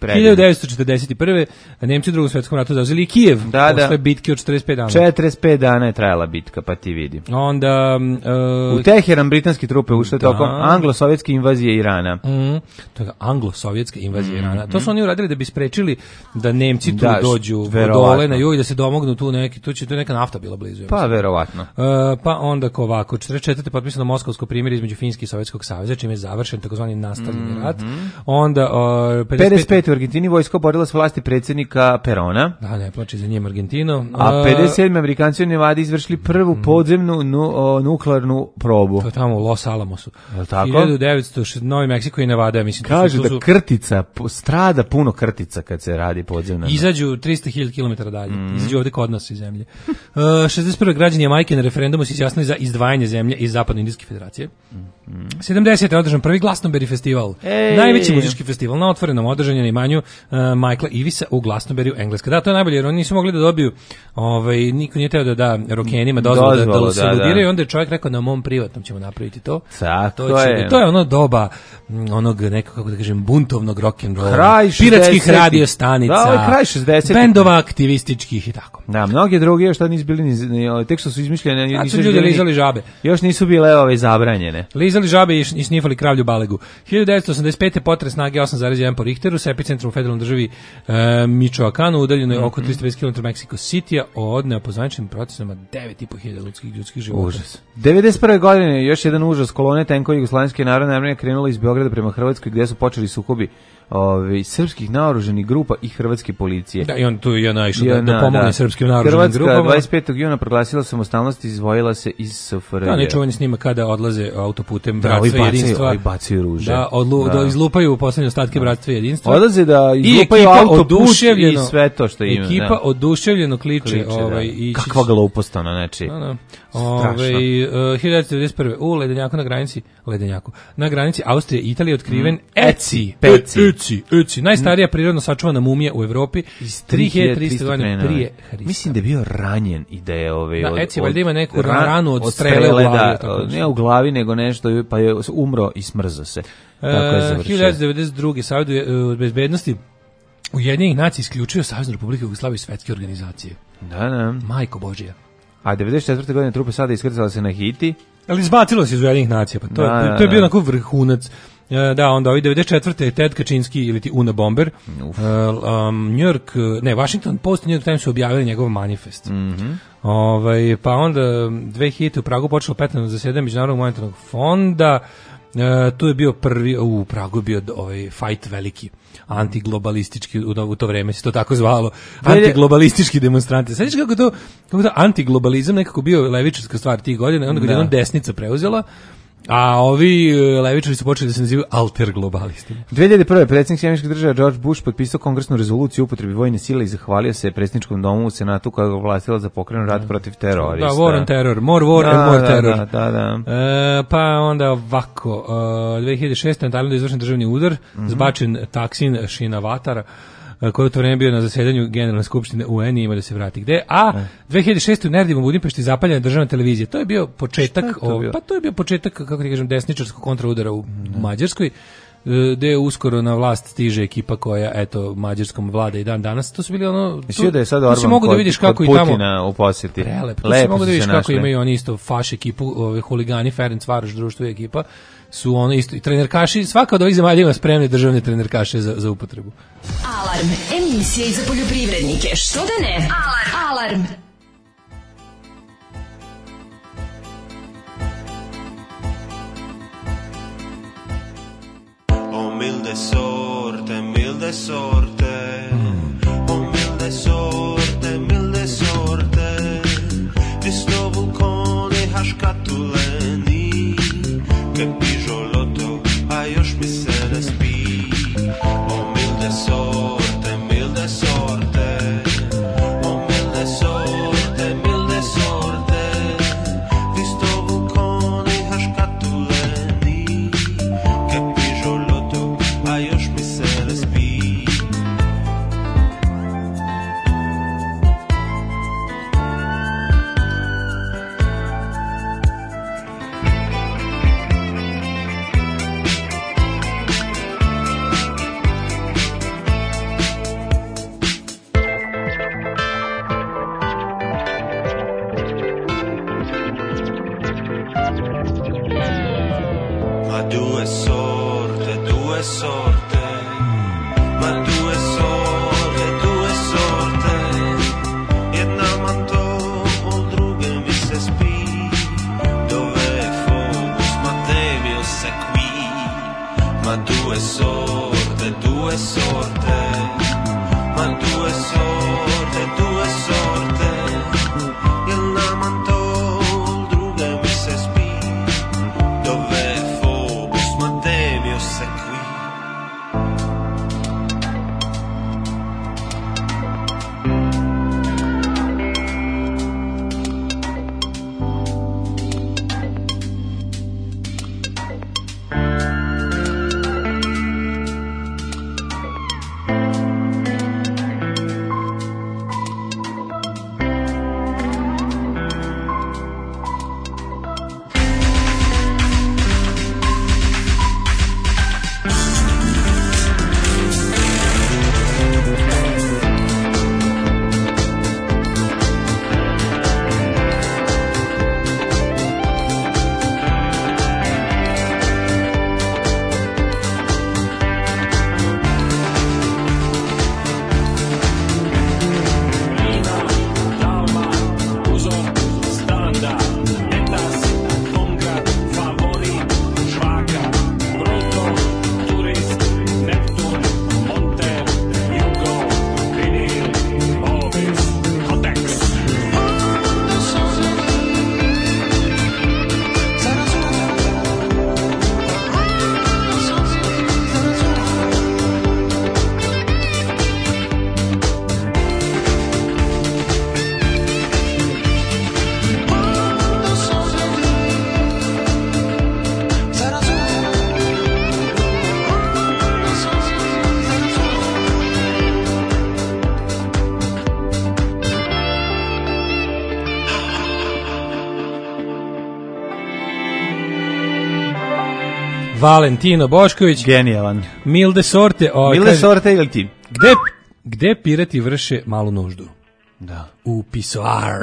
predivno. hiljadu devetsto četrdeset prve. Nemci u Drugom svetskom ratu zauzeli i Kijev. Da, posle da. bitke od četrdeset pet dana. četrdeset pet dana je trajala bitka, pa ti vidi. Onda... Uh, U Teheran britanski trupe ušle da. tokom anglo-sovjetske invazije Irana. Mm, to je anglo-sovjetska invazija Irana. To su oni uradili da bi sprečili da Nemci tu Da, dođu verovatno. dole na jug i da se domognu tu neki, tu će tu je neka nafta bila blizu. ja Pa, mislim. verovatno. Uh, pa onda ko ovako, četrdeset četvrte potpisano Moskovsko primirje između Finjske i Sovjetskog saveza, čime je završen takozvani nastavljeni rat. Onda uh, pedeset pete. pedeset pete u Argentini vojska oborila s vlasti predsjednika Perona. Da, ne plači za njim Argentino. A pedeset sedme Amerikanci u Nevadi izvršili prvu podzemnu nu, o, nuklearnu probu. To je tamo u Los Alamosu. Je tako? hiljadu devetsto šezdeset Novi Meksiko i Nevada, mislim. Kažu to su, da krtica, po- strada puno krtica kad se radi podzemna. izađu trista hiljada kilometara dalje. Mm. Izađu ovde kod nas iz zemlje. Uh, šezdeset prve građani Jamajke na referendumu se izjasnili za izdvajanje zemlje iz Zapadnoindijske federacije. Mm. sedamdesete je održan prvi Glastonbury festival. Ej. Najveći muzički festival na otvorenom, održan je na imanju uh, Michaela Ivisa u Glastonburyu, Engleska. Da, to je najbolje jer oni nisu mogli da dobiju, ovaj, niko nije teo da da rokenima dozvolu da, Dozvolu, da se da, da. ludiraju, onda je čovjek rekao na mom privatnom ćemo napraviti to. Tako To, će, je. to je ono doba m, onog nekako, kako da kažem, buntovnog rock'n'rolla, Kraj piratskih šezdesetih. radiostanica, Da, ovo je kraj šezdesetih. bendova aktivističkih i tako. Da, mnogi drugi još tad nisu bili ni, ni tek što su izmišljene, Kad nisu su ljudi bili ni- lizali žabe. još nisu bile ove zabranjene. Lizali žabe i, i snifali kravlju balegu. hiljadu devetsto osamdeset pete potres snage osam zarez jedan po Richteru sa epicentrom u federalnoj državi e, Michoacanu, udaljeno je oko tristo pedeset kilometara Meksiko City-a, odneo po zvaničnim procesima devet i po hiljada ljudskih, ljudskih života. Užas. devedeset prve godine još jedan užas, kolone tenkova Jugoslovenske narodne armije krenula iz Beograda prema Hrvatskoj gdje su počeli sukobi ovi, srpskih naoruženih grupa i hrvatske policije. Da, i on tu je naišao I da, ona, da pomogne srpskim naoruženim Hrvatska grupama. dvadeset petog juna proglasila samostalnost i izdvojila se iz S F R J. Da, nečuvani snima kada odlaze autoputem Da, ovi bratstva i bacaju, jedinstva. ovi bacaju ruže. Da, odlu, Da. da izlupaju poslednje ostatke bratstva i jedinstva. Odlaze da I izlupaju ekipa autoput i oduševljeno, sve to što ima. ekipa da. oduševljeno kliče, Kliče, da. ovaj, ići- Kakva glupost ona, znači. Da, da. Strašno. Ove, uh, hiljadu devetsto devedeset prve u Ledenjaku na granici, Ledenjaku, na granici Austrije i Italije otkriven Mm. Eci, Peci. Eci, Eci, najstarija prirodno sačuvana mumija u Evropi iz tri hiljade trista godina prije Hrista. Mislim da je bio ranjen i da je ove Da, od, Eci valjda ima neku ran- ranu od strele u glavi, da, tako nešto. ne u glavi nego nešto, pa je umro i smrzo se. Tako je Uh, završio. hiljadu devetsto devedeset druge Savjet uh, bezbednosti Ujedinjenih nacija isključio Saveznu Republiku Jugoslaviju iz svetske organizacije. Da, da. Majko Božija. A devedeset četvrte godine trupe sada iskrcala se na Haiti. Ali izbacilo se iz Ujedinjenih nacija, pa to, Da, je, da, to je bio da. onako vrhunac. E, Da, onda ovaj devedeset četvrte Ted Kaczynski ili ti Una Bomber, uh, um, New York, ne, Washington Post i New York Times su objavili njegov manifest. Mhm. Ovaj, pa onda dve hiljadite u Pragu počelo petnaesto zasedanje Međunarodnog monetarnog fonda. E, tu je bio prvi, u Pragu je bio ovaj fight veliki, antiglobalistički, u, u to vreme se to tako zvalo, antiglobalistički demonstranti. Sveći kako to, kako to antiglobalizam nekako bio levičarska stvar tih godina, onda kad Da. jednom desnica preuzela, a ovi e, levičari su počeli da se nazivaju alterglobalisti. dve hiljade prve predsjednik Sjedinjenih Država George Bush potpisao kongresnu rezoluciju o upotrebi vojne sile i zahvalio se predsjedničkom domu u Senatu koja ga ovlastila za pokrenu rat protiv terorista. Da, war on terror, more war Da, and more da, terror. Da, da, da. E, pa onda ovako, e, dve hiljade šeste. na Tajlandu je izvršen državni udar, Mhm. zbačen Taksin Shinawatra, e, koji je u to vreme bio na zasedanju Generalne skupštine U N i ima da se vrati gde. A E. dve hiljade šeste. u Nerdimu u Budimpešti zapaljena državna televizija. To je bio početak, Šta je to o, bio? pa to je bio početak, kako ti kažem, desničarskog kontraudara u Mađarskoj, e, gde je uskoro na vlast stiže ekipa koja, eto, Mađarskom vlada i dan danas. To su bili ono... Mislio da je sad tu si Orban mogu da kod- vidiš kod kako i tamo... Putina u posjeti. Prelepo. Tu Lepo se mogu da su vidiš se kako našli. imaju oni isto faš ekipu, ove huligani, Ferenc Varoš, društvo i ekipa, su ono isto, i trenerkaši, svaka od ovih zemalja ima spremne državne trenerkaše za, za upotrebu. Alarm, emisija i za poljoprivrednike. Što da ne? Alarm. Alarm. O milde sorte, milde sorte, o milde sorte, milde sorte, di sto vulkoni haškatuleni, che pižoloto, a još mi se ne spi. O milde sorte, milde sorte, o milde sorte, milde sorte, di sto vulkoni haškatuleni, che pižoloto, a još mi se ne spi. sorte, ma due sorte, due sorte. Jednam to, druga mi se spi. Dove Phobos, ma Demio se qui. Valentino Bošković, Genijalan. Milde sorte, o, Milde kaže, sorte ili ti? Gde, gde pirati vrše malu nuždu? Da. U pisoar.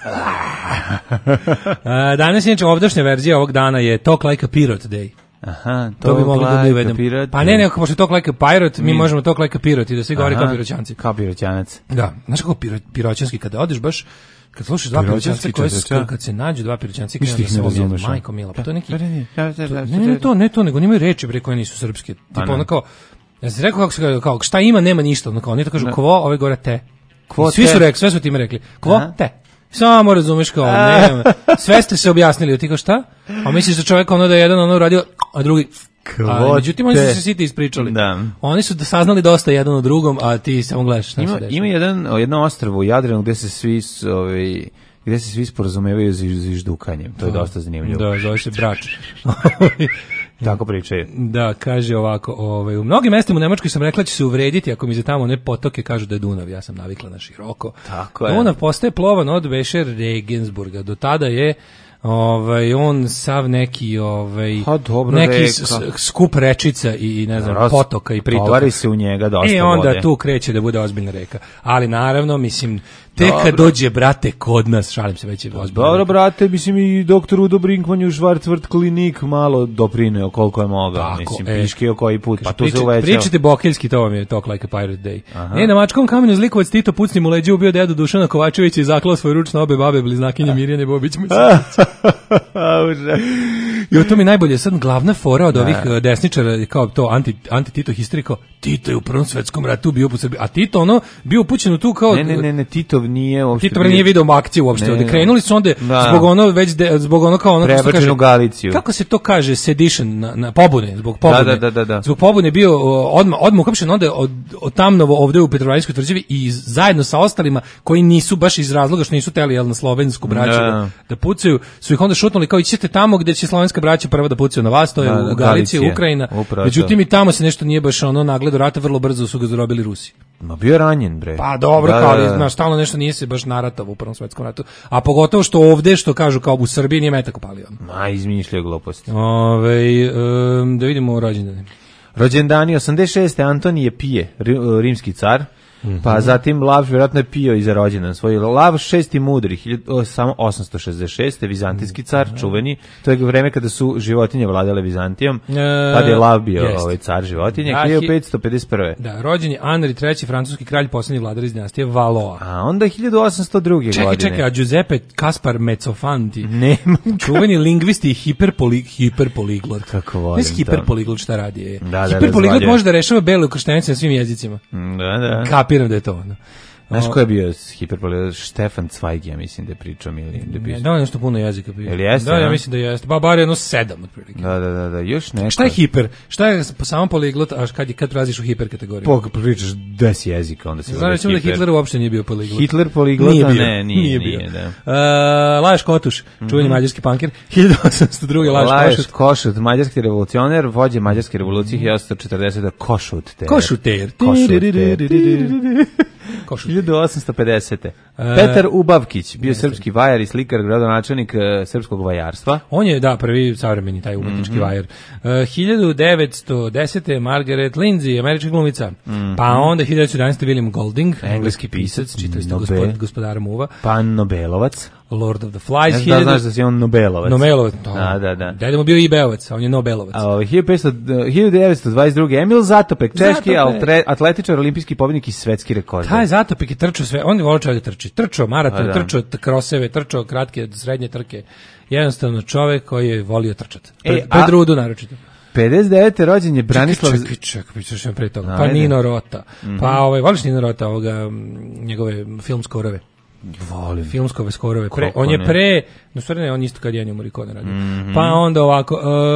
A, danas je inače ovdašnja verzija ovog dana je Talk Like a Pirate Day. Aha, To bi mogli da like uvedemo. pirate. Pa ne, ne, pošto je Talk Like a Pirate, mi Mi- možemo Talk Like a Pirate i da svi govori Aha, kao piroćanci. Kao piroćanac. Da, znaš kako piro, piroćanski, kada odeš baš, kad slušaš dva Piroćanski piroćanca koje čača. su, kad se nađu dva piroćanci, Ništa krenu ih da se ne vole, razumeš, a? majko mila, pa to je neki... Da, da, da, da, da, Ne, ne, ne to, ne to, nego njima reči bre koje nisu srpske. Tipo ne. ono kao, ja sam rekao kako se kaže, kao šta ima, nema ništa, ono kao, oni to kažu Ne. kvo, ove gore te. Kvo I svi te? su rekli, sve su time rekli, kvo Aha. te. Samo razumeš kao, ne, sve ste se objasnili, ti kao šta? A misliš da čovjek ono da je jedan ono uradio, a drugi... A, Kvo međutim, oni su te? se svi ti ispričali. Da. Oni su da saznali dosta jedan o drugom, a ti samo gledaš šta se Ima, dešava. ima jedan, jedno ostrvo u Jadranu gde se svi s- ovaj gde se svi sporazumevaju za zviždukanjem. To je dosta zanimljivo. Da, zove se Brač. Tako pričaju. Da, kaže ovako, ovaj, u mnogim mestima u Nemačkoj sam rekla da će se uvrediti ako mi za tamo ne potoke kažu da je Dunav, ja sam navikla na široko. Tako je. Dunav postaje plovan od Veše Regensburga, do tada je ovaj on sav neki ovaj Pa, dobro, neki reka. s- s- skup rečica i, i ne znam Raz- potoka i pritoka. Tovari se u njega dosta E onda vode. tu kreće da bude ozbiljna reka. Ali naravno, mislim, tek Dobro. kad dođe brate kod nas, šalim se, već je ozbiljna. Dobro, reka. brate, mislim i doktor Udo Brinkman u Švarcvrt klinik malo doprineo koliko je mogao. Tako, Mislim, e. piškio koji put, pa tu Priča- se uvećao. Pričate bokeljski, to vam je Talk Like a Pirate Day. E, na mačkom kamenu zlikovac Tito pucni mu leđe, ubio dedu Dušana Kovačevića i zaklao svoj ruč na obe babe bliznakinje Mirjane Bobić. I o to mi najbolje sad glavna fora od ovih eh, desničara, kao to anti, anti-Tito histeriko, Tito je u Prvom svetskom ratu bio u Srbiji, a Tito ono bio upućen u tu kao... Ne, ne, ne, ne, Titov nije uopšte. Tito bre nije video akciju uopšte, Ne, ovde ne. krenuli su onda Da. zbog ono već de, zbog ono kao ono kako se to Prebačenu kaže, Galiciju. kako se to kaže sedition na, na pobune, zbog pobune. Da, da, da, da. Zbog pobune bio o, odmah odmah uhapšen onda od, od Tamnovo ovde u Petrovaradinskoj tvrđavi i zajedno sa ostalima koji nisu baš iz razloga što nisu teli jel na slovensku braću Da. da, da pucaju, su ih onda šutnuli kao ićete tamo gde će slovenska braća prva da pucaju na vas, to je Da, da, u Galiciji, Galicija. Ukrajina. Upravo Međutim to. i tamo se nešto nije baš ono nagledo rata, vrlo brzo su ga zarobili Rusi. Ma bio je ranjen, bre. Pa dobro, Da, kao da, ali, da. znaš, stalno nešto nije se baš naratao u Prvom svetskom ratu. A pogotovo što ovde, što kažu kao u Srbiji, nije metak upalio. Ma, izmišljaju gluposti. Ove, um, da vidimo rođendane. Rođendani osamdeset šeste. Antonije Pije, ri- rimski car. Pa zatim Lav vjerojatno je pio i za rođendan svoj. Lav šesti mudri, hiljadu, samo osamsto šezdeset šeste vizantijski car, čuveni. To je vreme kada su životinje vladale Vizantijom. E, Tada je Lav bio jest. ovaj car životinje. Da, hiljadu petsto pedeset prve. Da, rođen je Henri treći, francuski kralj, posljednji vladar iz dinastije Valoa. A onda hiljadu osamsto druge Čekaj, godine. čekaj, a Giuseppe Kaspar Mezzofanti. Nema. Čuveni lingvisti i hiperpoli, hiperpoliglot. Kako volim Znaš to. hiperpoliglot šta radi? Je? Da, da, Hiperpoliglot razvalio. može da rešava bele ukrštenice na svim jezicima. Da, da. Kapiram da je to ono. Znaš ko je bio hiperpoliglot? Štefan Cvajg, ja mislim da je pričao ili da je Ne, pisao. da, nešto puno jezika bio. Jel jeste, Da, ja a? mislim da jeste. Ba, bar jedno sedam, otprilike. Da, da, da, da, još neko. Šta je hiper? Šta je po samom poliglot, a kad, je, kad prelaziš u hiper kategoriju? Pog pričaš deset jezika, onda se Znaš recimo da Hitler uopšte nije bio poliglot. Hitler poliglota? Nije bio. Ne, nije, Nije nije, bio. da. Uh, Lajos Kotuš, čuveni mađarski panker, hiljadu osamsto druge. Lajos Lajos Košut. Košut, mađarski revolucioner, vođe mađarske revolucije hiljadu osamsto četrdesete. Košut te. Košuter. Košut te. Košuter. hiljadu osamsto pedesete. Petar Ubavkić, bio srpski vajar i slikar, gradonačelnik e, srpskog vajarstva. On je, da, prvi savremeni, taj umetnički Mhm. vajar. Uh, hiljadu devetsto desete. Margaret Lindsay, američka glumica. Pa onda hiljadu devetsto jedanaeste. William Golding, engleski pisac, čitali ste Nobe- gospod, gospodara Muva. Pa Nobelovac. Lord of the Flies. Ne znam da znaš da si on Nobelovac. Nobelovac, Da, da, da. Dede mu bio i Beovac, a on je Nobelovac. A ovaj, hiljadu petsto hiljadu devetsto dvadeset druge. Emil Zatopek, češki Zatopek. altre- atletičar, olimpijski pobjednik i svetski rekord. Taj Zatopek je trčao sve, on je volio čovjek da trči. Trčao maraton, A, da. trčao t- kroseve, trčao kratke, srednje trke. Jednostavno čovjek koji je volio trčati. Pred, E, a- pred rudu naročito. pedeset devete rođen je Branislav... Čekaj, čekaj, čekaj, pričaš vam pre toga. Pa Ajde. Nino Rota. Pa ovaj, voliš Nino Rota, ovoga, m, njegove film skorove. Volim. Filmskove skorove. Pre, Kako on je ne? pre, no stvari ne, on isto kad Ennio Morricone radio. Pa onda ovako,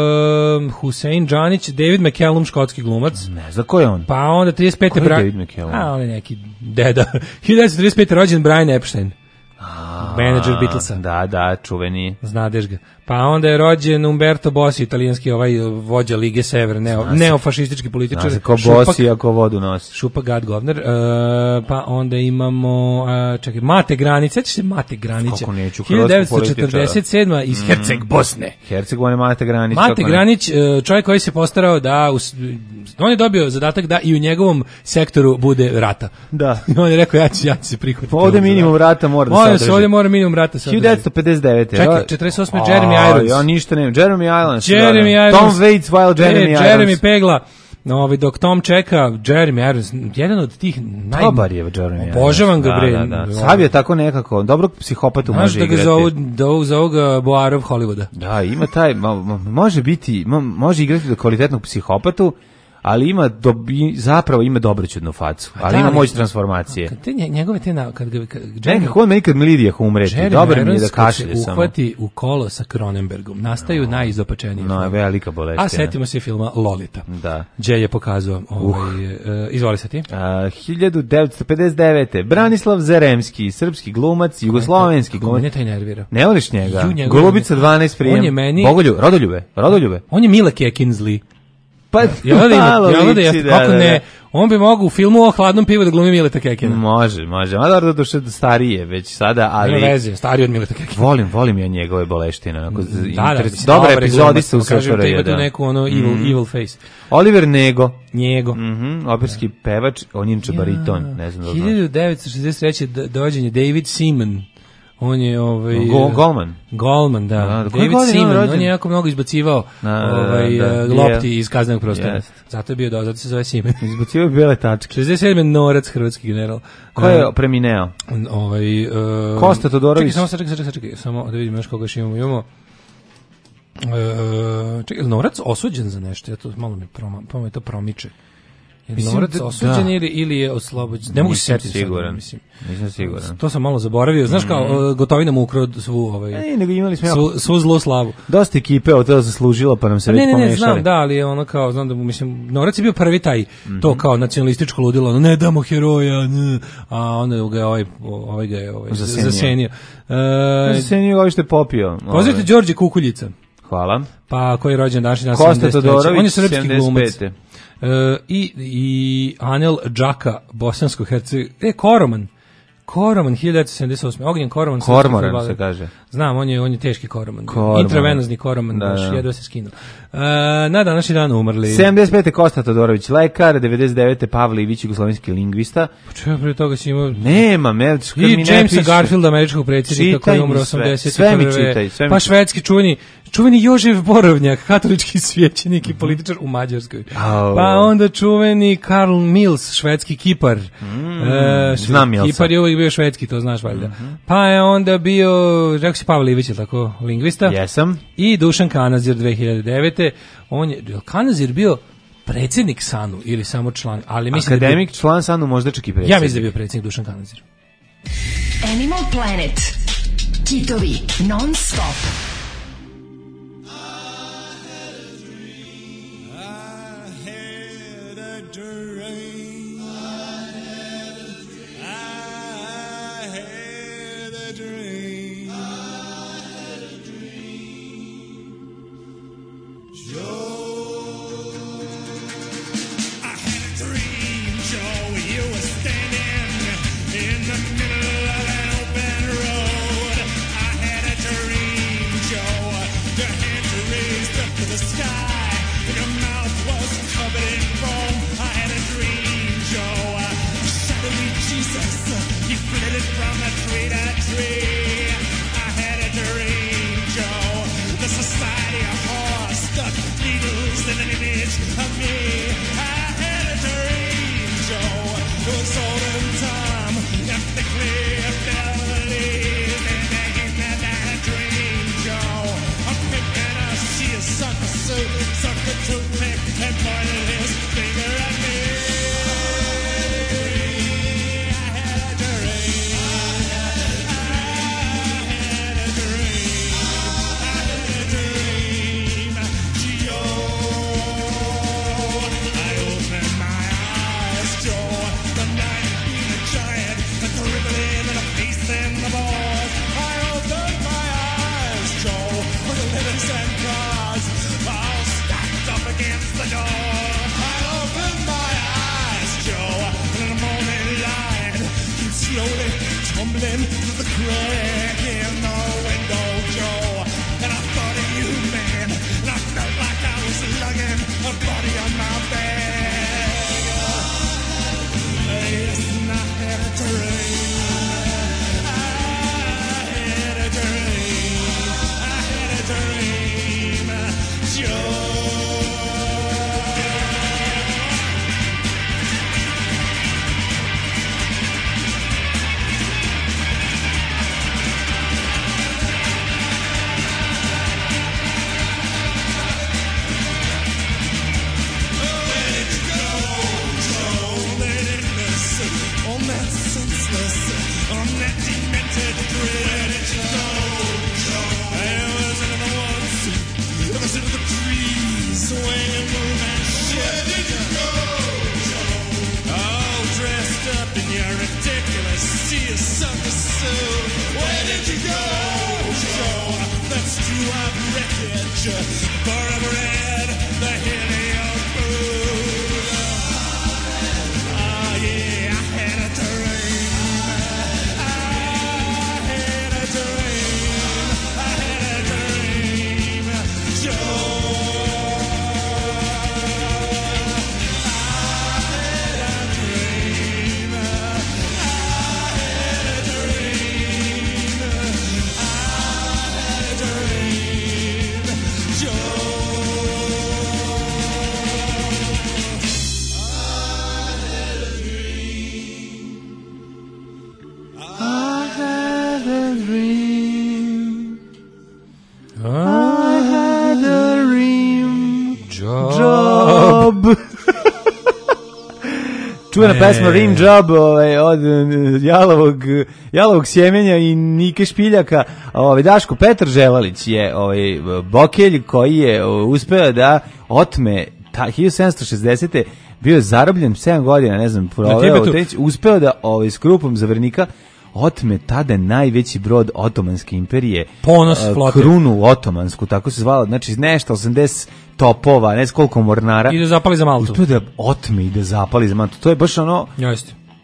um, Hussein Džanić, David McCallum, škotski glumac. Ne znam ko je on. Pa onda trideset pete. Ko je Bra... David McCallum? A, on je neki deda. hiljadu devetsto trideset pete. rođen Brian Epstein. Menadžer Beatlesa. Da, da, čuveni. Znadeš ga. Pa onda je rođen Umberto Bossi, italijanski ovaj vođa Lige Sever, neo, neofašistički političar. Zna se ko Šupak- bosi ako vodu nosi. Šupak Gad Govner. Uh, pa onda imamo, uh, čekaj, Mate Granić, sećaš se Mate Granića? Kako neću, hiljadu devetsto hrvatskog četrdeset sedme. iz Herceg Bosne. Hercegovine Mate Granić. Mate kako ne? Granić, uh, čovjek koji se postarao da, us, on je dobio zadatak da i u njegovom sektoru bude rata. Da. I on je rekao, ja ću, ja ću se prihvatiti. Ovde ovog minimum zadatka. rata mora da Molim se se, ovdje mora minimum rata se hiljadu devetsto pedeset devete. Čekaj, četrdeset osme. Jeremy Irons. Ja ništa nemam. Jeremy Irons. Jeremy da, da. Irons. Tom Waits while Jeremy E, Irons. Jeremy Pegla. No, ovaj, dok Tom čeka, Jeremy Irons, jedan od tih naj... Dobar je Jeremy Irons. Obožavam ga, bre. Da, da, da. Sav je tako nekako, dobrog psihopatu Znaš može da ga igrati. zovu, da zovu ga Boarov Hollywooda. Da, ima taj, mo- mo- može biti, mo- može igrati do kvalitetnog psihopatu, ali ima dobi, zapravo ima dobroćudnu facu, ali da, ima ali- moć transformacije. Kad te nje- njegove te na... Kad ga, kad, Jeremy- Nekako on meni kad Milidija umreti, Jeremy dobro mi je Irons da kad se kašlje samo. uhvati u kolo sa Cronenbergom. Nastaju najizopačeniji No, film. velika bolestina. A setimo se filma Lolita. Da. Gdje je pokazao, ovaj, uh. izvoli se ti. A, hiljadu devetsto pedeset devete. Branislav Zaremski, srpski glumac, jugoslovenski glumac. Mene taj nervira. Ne voliš njega? Ju, njegov- Golubica dvanaest prijem. On je meni- Bogoljub, rodoljube, rodoljube. On je Mile Kekinsley. Pa, Jel da ima, malo jel da liči, jeste, kako da, ne, da. on bi mogao u filmu o hladnom pivu da glumi Mileta Kekina. Može, može. Ma da došao starije već sada, ali Nema veze, stariji od Mileta Kekina. volim, volim ja njegove boleštine. Onako, Da, da, interes- mislim, dobar dobar je epizodista u glumac, kažem, S F R J, ima tu da. neku ono evil, evil face. Oliver Nego, Njego. mhm, operski pevač, on je inače bariton, ne znam da li znaš. hiljadu devetsto šezdeset treće. d- dođen je David Seaman. On je ovaj Go- Golman. Golman, da. Da, da, koje David godine je on Seaman, rođen? on je jako mnogo izbacivao Da, da, ovaj da, eh, da, lopti je. iz kaznenog prostora. Jest. Zato je bio do, zato se zove Seaman. Izbacio je bele tačke. šezdeset sedme. Norac, hrvatski general. Ko je premineo? On, ovaj uh, Kosta Todorović. Čekaj, samo čekaj, čekaj, čekaj, samo da vidimo još koga još imamo. Imamo Uh, čekaj, Norac osuđen za nešto? Ja to malo mi proma, pa me to promiče. Je Mislim Norac da- osuđen da. ili, ili je oslobođen? Ne mogu se Nisam setiti siguran. sad, mislim. Nisam siguran. To sam malo zaboravio. Znaš kao, uh, Gotovina mu ukrao svu, ovaj, E, nego imali smo jako, svu, svu zlu slavu. dosta ekipe od toga zaslužila, pa nam se Ne, već ne, ne, pomešali. znam, da, ali je ono kao, znam da mu, mislim, Norac je bio prvi taj, to kao nacionalističko ludilo, ono, ne damo heroja, ne, a onda ga je ovaj, ovaj ga je ovaj, Zasenio. zasenio. Ja Uh, se nije ovo što je popio. Pozdravite Đorđe Kukuljica. Hvala. Pa koji je rođen današnji dan Kosta sedamdeset treće. Todorović, On je srpski glumac. sedamdeset pete. E, i, I Anel Džaka, bosansko-herceg... E, Koroman. Koroman hiljadu devetsto sedamdeset osme. Ognjen Koroman. Kormoran srpski se kaže. Znam, on je, on je teški Koroman. Kormoran. Intravenozni Koroman, Da, baš da. jedva se skinuo. Uh, na današnji dan umrli. sedamdeset pete. Kosta Todorović, lekar, devedeset devete. Pavle Ivić, jugoslovenski lingvista. Čeo pre toga si imao... Nema, Melč, kad I mi ne Jamesa piše. Garfielda, američkog predsjednika Čitaj koji je mi umro sve. osamdeset Sve mi prve. čitaj, sve mi Pa čitaj. švedski čuveni, čuveni Jožef Borovnjak, katolički svećenik i političar u Mađarskoj. Au. Pa onda čuveni Karl Mills, švedski kipar. Mm, e, znam Millsa. Kipar je uvijek bio švedski, to znaš valjda. Pa je onda bio, rekao si Pavle Ivić, je tako, lingvista. Jesam. I Dušan Kanazir dve hiljade devete. On je, je Kanazir bio predsjednik SANU ili samo član, ali mislim da je bio, Akademik, član Sanu, možda čak i predsjednik. ja mislim da je bio predsjednik Dušan Kanazir. Animal Planet. Kitovi non stop. Čuvena pesma Rim Job ovaj, od uh, jalovog, jalovog sjemenja i Nike Špiljaka. Ovaj, Daško, Petar Želalić je ovaj, bokelj koji je uh, uspeo da otme ta, hiljadu sedamsto šezdesete. bio je zarobljen sedam godina, ne znam, proveo, uspeo da ovaj, s grupom zavernika otme tada najveći brod Otomanske imperije, Ponos flote, krunu otomansku, tako se zvala, znači nešto osamdeset topova, ne znam koliko mornara, i da zapali za Maltu. Uspeo da otme i da zapali za Maltu. To je baš ono, Jeste.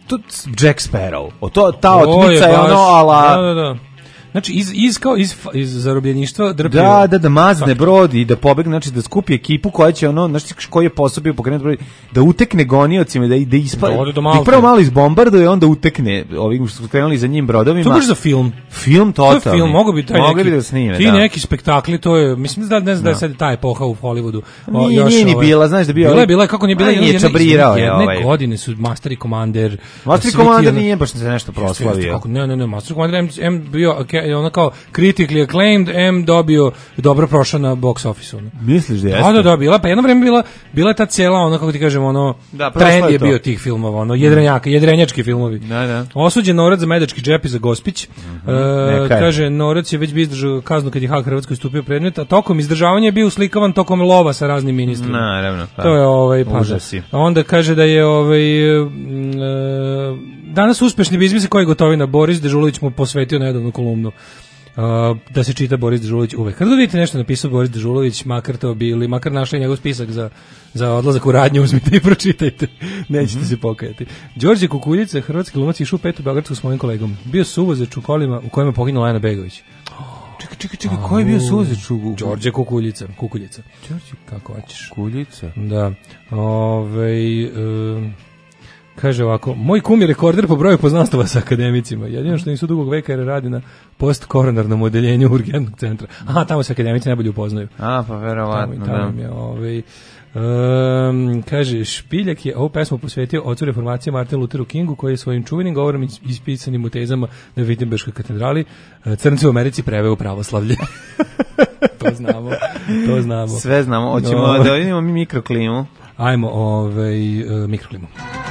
to Jack Sparrow. O to ta To otmica je baš- ono ala Da, da, da. Znači, iz, iz, kao iz, iz zarobljeništva drpio... Da, da, da mazne brod i da pobegne, znači da skupi ekipu koja će ono, znači koji je posao bio pokrenuti brod, da utekne goniocima, da, da ispa... Da ode do da Malte. ih prvo malo izbombarduje, onda utekne ovim što su krenuli za njim brodovima. To je baš za film. Film To je totalni. film, mogu bi taj Mogli neki, bi da snime, ti da. neki spektakli, to je, mislim da ne znam da je sad ta epoha u Hollywoodu. O, Nije, još nije ni ovaj- bila, znaš da bio... Bila je, bila je, kako nije bila, Ma, nije jedne- čabrirao je jedne ovaj. godine su Master i Commander. Master svi ti Commander ono- nije baš se nešto proslavio. Kako, ne, ne, ne, Master Commander M, M bio, okay, ono kao critically acclaimed, M dobio, dobro prošao na box office. Ono. Misliš da jeste? Da, da, da, bila, pa jedno vreme bila, bila je ta cijela, ono, kako ti kažem, ono, Da, prošlo trend je je to. bio tih filmova, ono, jedrenjaka, jedrenjački filmovi. Da, da. Osuđen Norac za medački džep i za Gospić. E, Neka je. kaže, Norac je već bi izdržao kaznu kad je Hag Hrvatskoj stupio predmet, a tokom izdržavanja je bio uslikavan tokom lova sa raznim ministrima. Naravno. Pa. To je ovaj pa. Užasi. A onda kaže da je ovaj mm, e, danas uspešni biznis koji Gotovina Boris Dežulović mu posvetio nedavno kolumnu. Uh, da se čita Boris Dežulović uvek. Kada vidite nešto napisao Boris Dežulović, makar to bili, makar našli njegov spisak za, za odlazak u radnju, uzmite i pročitajte. Nećete se pokajati. Đorđe Kukuljica, hrvatski glumac, išao u petu Beogradsku s mojim kolegom. Bio suvozač u kolima u kojima je poginula Lena Begović. Čekaj, čekaj, čekaj, ko je bio suvozač u... Đorđe Kukuljica, Kukuljica. Kako hoćeš? Kuljica? Da. Ovaj um, kaže ovako, moj kum je rekorder po broju poznanstava sa akademicima. Jedino što nisu dugog veka jer radi na postkoronarnom odeljenju urgentnog centra. Aha, tamo se akademici najbolje upoznaju. A, pa Tamo, verovatno, i tamo da. je, ovaj, um, kaže, Špiljak je ovu pesmu posvetio ocu reformacije Martinu Lutheru Kingu, koji je svojim čuvenim govorom is- ispisanim u tezama na Wittenberškoj katedrali eh, crnce u Americi preveo u pravoslavlje. To znamo, to znamo. Sve znamo, hoćemo No. da vidimo mi mikroklimu. Ajmo, ovaj, uh, mikroklimu.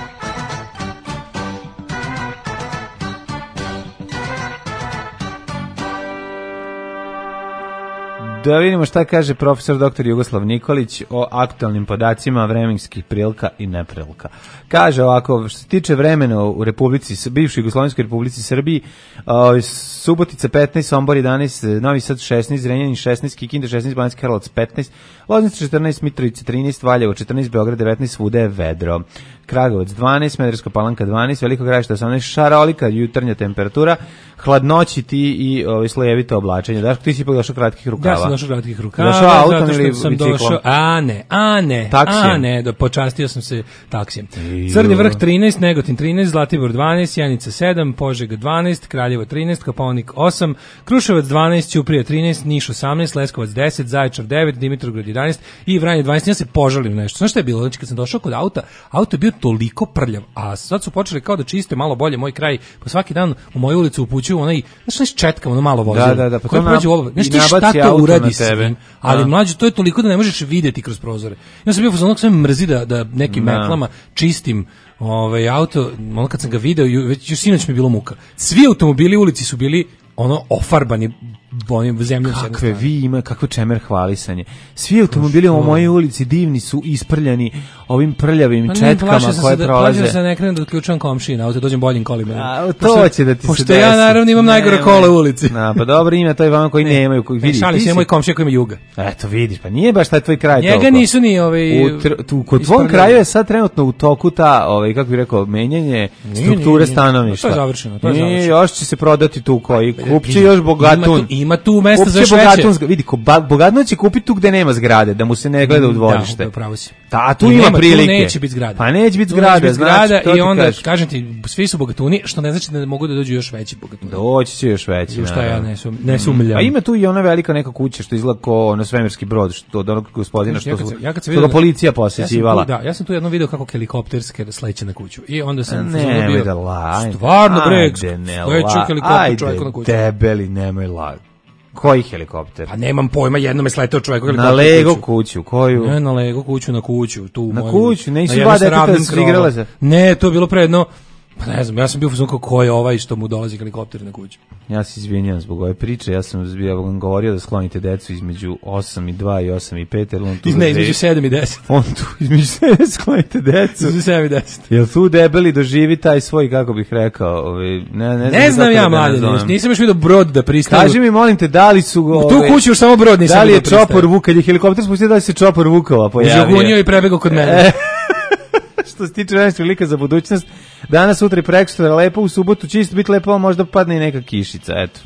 Da vidimo šta kaže profesor doktor Jugoslav Nikolić o aktualnim podacima vremenskih prilika i neprilika. Kaže ovako, što se tiče vremena u Republici, bivšoj Jugoslovenskoj Republici Srbiji, uh, Subotica petnaest, Sombor jedanaest, Novi Sad šesnaest, Zrenjanin šesnaest, Kikinda šesnaest, Banjski Karlovac petnaest, Loznica četrnaest, Mitrovica trinaest, Valjevo četrnaest, Beograd devetnaest, svuda je vedro. Kragujevac dvanaest, Smederevska Palanka dvanaest, Veliko Gradište osamnaest, šarolika jutarnja temperatura, hladnoći ti i ovaj slojevito oblačenje. Daško, ti si ipak došao kratkih rukava. Ja sam došao kratkih rukava. Došao autom zato što ili sam biciklom? došao, a ne, a ne, Taksijem? a ne, da počastio sam se taksijem. Iju. Crni vrh trinaest, Negotin trinaest, Zlatibor dvanaest, Janica sedam, Požega dvanaest, Kraljevo trinaest, Kopaonik osam, Kruševac dvanaest, Ćuprija trinaest, Niš osamnaest, Leskovac deset, Zaječar devet, Dimitrovgrad jedanaest i Vranje dvanaest. Ja se požalim nešto. Znaš šta je bilo? Znači kad sam došao kod auta, auto je bio toliko prljav, a sad su počeli kao da čiste malo bolje moj kraj, pa svaki dan u moju ulicu upućuju onaj, znaš onaj četka, ono malo vozilo. Da, da, da, pa koje to prođe u nab- oba- Znaš i ti šta nabaci to auto uradi na s tebe. svim? Ali Da. mlađe, to je toliko da ne možeš videti kroz prozore. Ja sam bio fazon sve mrzi da, da nekim Da. metlama čistim ovaj auto, ono kad sam ga video, ju- već još sinoć mi je bilo muka. Svi automobili u ulici su bili ono ofarbani bonim zemljom s jedne Kakve strane. vi ima, kakvo čemer hvalisanje. Svi automobili u mojoj ulici divni su isprljani ovim prljavim Pa ne, četkama plašio sam koje se da, prolaze. plašio sam da ne krenem da otključam komšiji na auto, dođem boljim kolima. A, to će da ti se Pošto desi. ja naravno imam najgore Nemoj. kola u ulici. Na, pa dobro ima, to je vama koji nemaju, koji Ne, vidi. šalim ti se, si- moj komšija koji ima juga. Eto, vidiš, pa nije baš taj tvoj kraj Njega toliko. nisu ni ovaj... U tr- tu, kod tvom isprljali. kraju je sad trenutno u toku ta, ovaj, kako bih rekao, menjanje Nije, strukture nije, nije. stanovništva. To je završeno, to je Nije, završeno. još će se prodati tu koji, kupće vidi, još bogatun. ima tu- ima tu mesta za Kupće još veće. bogatun zg- vidi, ko, ba, bogatun će kupiti tu gde nema zgrade, da mu se ne gleda u dvorište. Da, upravo si. Ta, tu I ima nema, prilike. Tu neće biti zgrada. Pa neće biti Tu zgrada, biti znači, zgrada to i ti onda, kažem. kažem ti, svi su bogatuni, što ne znači da ne mogu da dođu još veći bogatuni. Doći će još veći. U šta ja naravno. ne, sum, ne sumljam. A ima tu i ona velika neka kuća što izgleda kao ono svemirski brod, što od onog gospodina što, Ja kad su, sam- ja kad sam što vidio ga da- policija Ja sam, posjećivala. tu, da, ja sam tu jednom video kako helikopterske sleće na kuću. I onda sam Ne, fazonu nemoj bio, da la. Stvarno, bre, Ajde, ne sleće la. helikopter čovjeku na Ajde, kuću. debeli, nemoj la. Koji helikopter? Pa nemam pojma, jednom je sletao čovjeku Na helikopter Lego kuću. kuću, koju? Ne, na Lego kuću, na kuću. Tu u Na mojem- kuću, nisu na dva jednom sa deteta ravnim da su igrala krovom. se? Ne, to je bilo pre jedno, pa ne znam, ja sam bio fazon kao ko je ovaj što mu dolazi helikopter na kuću. Ja se izvinjam zbog ove priče, ja sam ja vam govorio da sklonite decu između osam i dva i osam i pet, jer on tu... Iz, ne, između sedam i deset. On tu između sebe sklonite decu. Između sedam i deset. Jel tu debeli doživi taj svoj, kako bih rekao, ovaj, ne, ne, znam Ne znam kako ja, da ga mladen, nazovem. nisam još vidio brod da pristanu. Kaži mi, molim te, da li su... U tu ovaj, kuću još samo brod nisam da li je vidio da pristaje. čopor Vuk, kad je helikopter spustio, da li se čopor Vukova pojavio? Žagunio i prebegao kod mene. Što se tiče vremenskog lika za budućnost, danas, sutra i prekosutra lepo, u subotu će isto biti lepo, a možda padne i neka kišica, eto.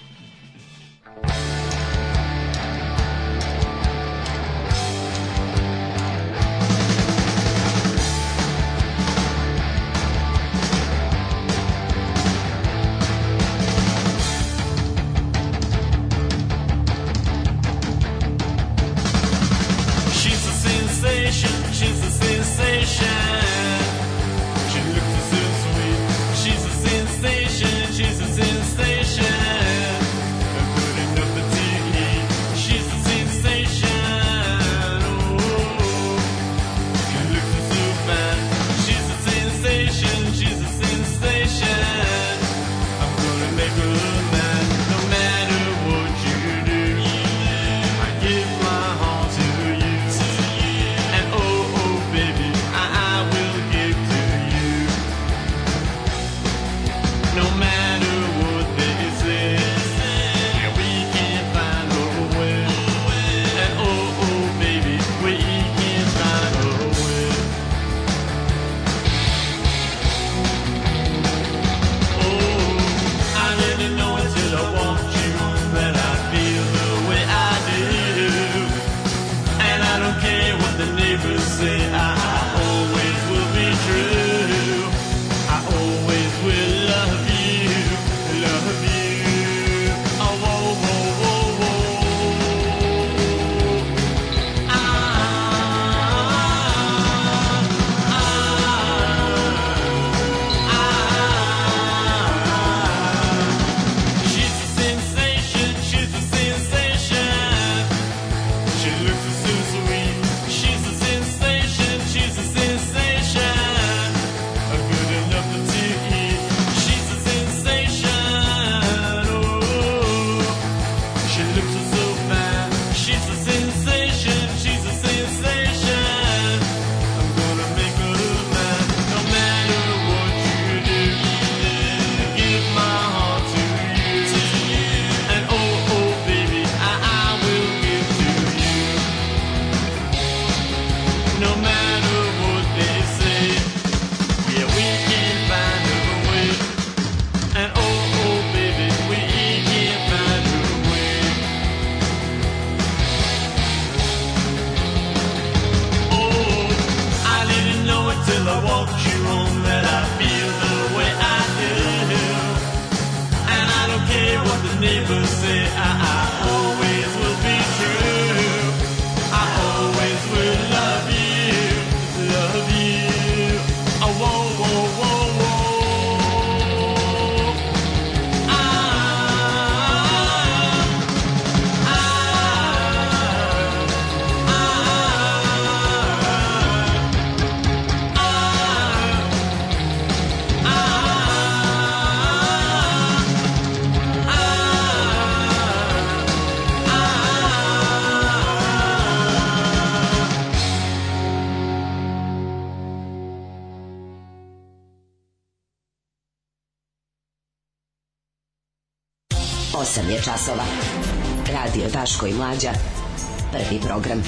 osam je časova. Radio Daško i Mlađa. Prvi program.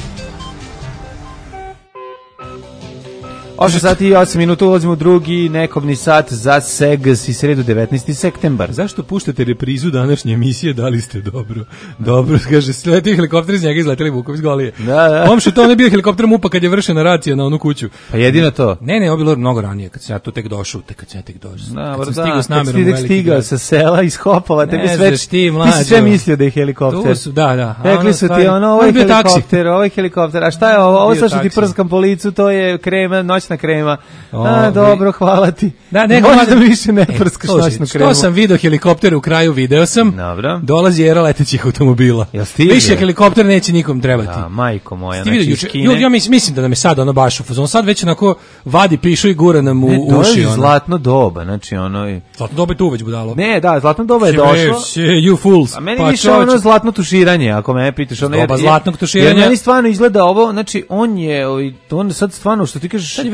osam sati i osam minuta, ulazimo u drugi nekobni sat za Segs i sredu devetnaesti septembar. Zašto puštate reprizu današnje emisije, da li ste dobro? Dobro, kaže, sleti helikopter iz njega izleteli Vukov iz Golije. Da, da. Omšu, to on je bio helikopter MUPA kad je vršena racija na onu kuću. Pa jedino to. Ne, ne, ovo je bilo mnogo ranije, kad sam ja tu tek došao, tek kad sam ja tek došao. Da, kad da, sam stigao s kad namerom si u tek veliki stigao grad. sa sela, iz Hopova, tebi Ne sve, znaš ti, ti mlađo. si sve mislio da je helikopter. Tu su, da, da. A Rekli ono su ti stvari- ono, ovo on je bio taksi. helikopter, ovo je helikopter, a šta je ovo? Ovo Bio sad što ti taksi. prskam po licu, to je krema, noćna krema. A, Ove. dobro, hvala ti. Da, ne, Možda hvala- mi više ne E, prskaš slušaj, noćnu kremu. Što sam video helikopter u kraju, video sam. Dobro. Dolazi era letećih automobila. Jel stiže? Više helikopter neće nikom trebati. Da, majko moja, Ti vidio znači juče, iz Kine. ju- ja mis- mislim da nam je sad ono baš u fazonu. Sad već onako vadi pišu i gura nam u Ne, uši. dolazi ono. zlatno doba, znači ono... i- Zlatno doba je tu već budalo. Ne, da, zlatno doba je Sve, došlo. sve, you fools. A meni Pa više čoveče, ono zlatno tuširanje, ako me pitaš. Ono, Doba jer- zlatnog tuširanja. Jer meni stvarno izgleda ovo, znači on je, ovaj, on sad stvarno, što ti kažeš, Sad je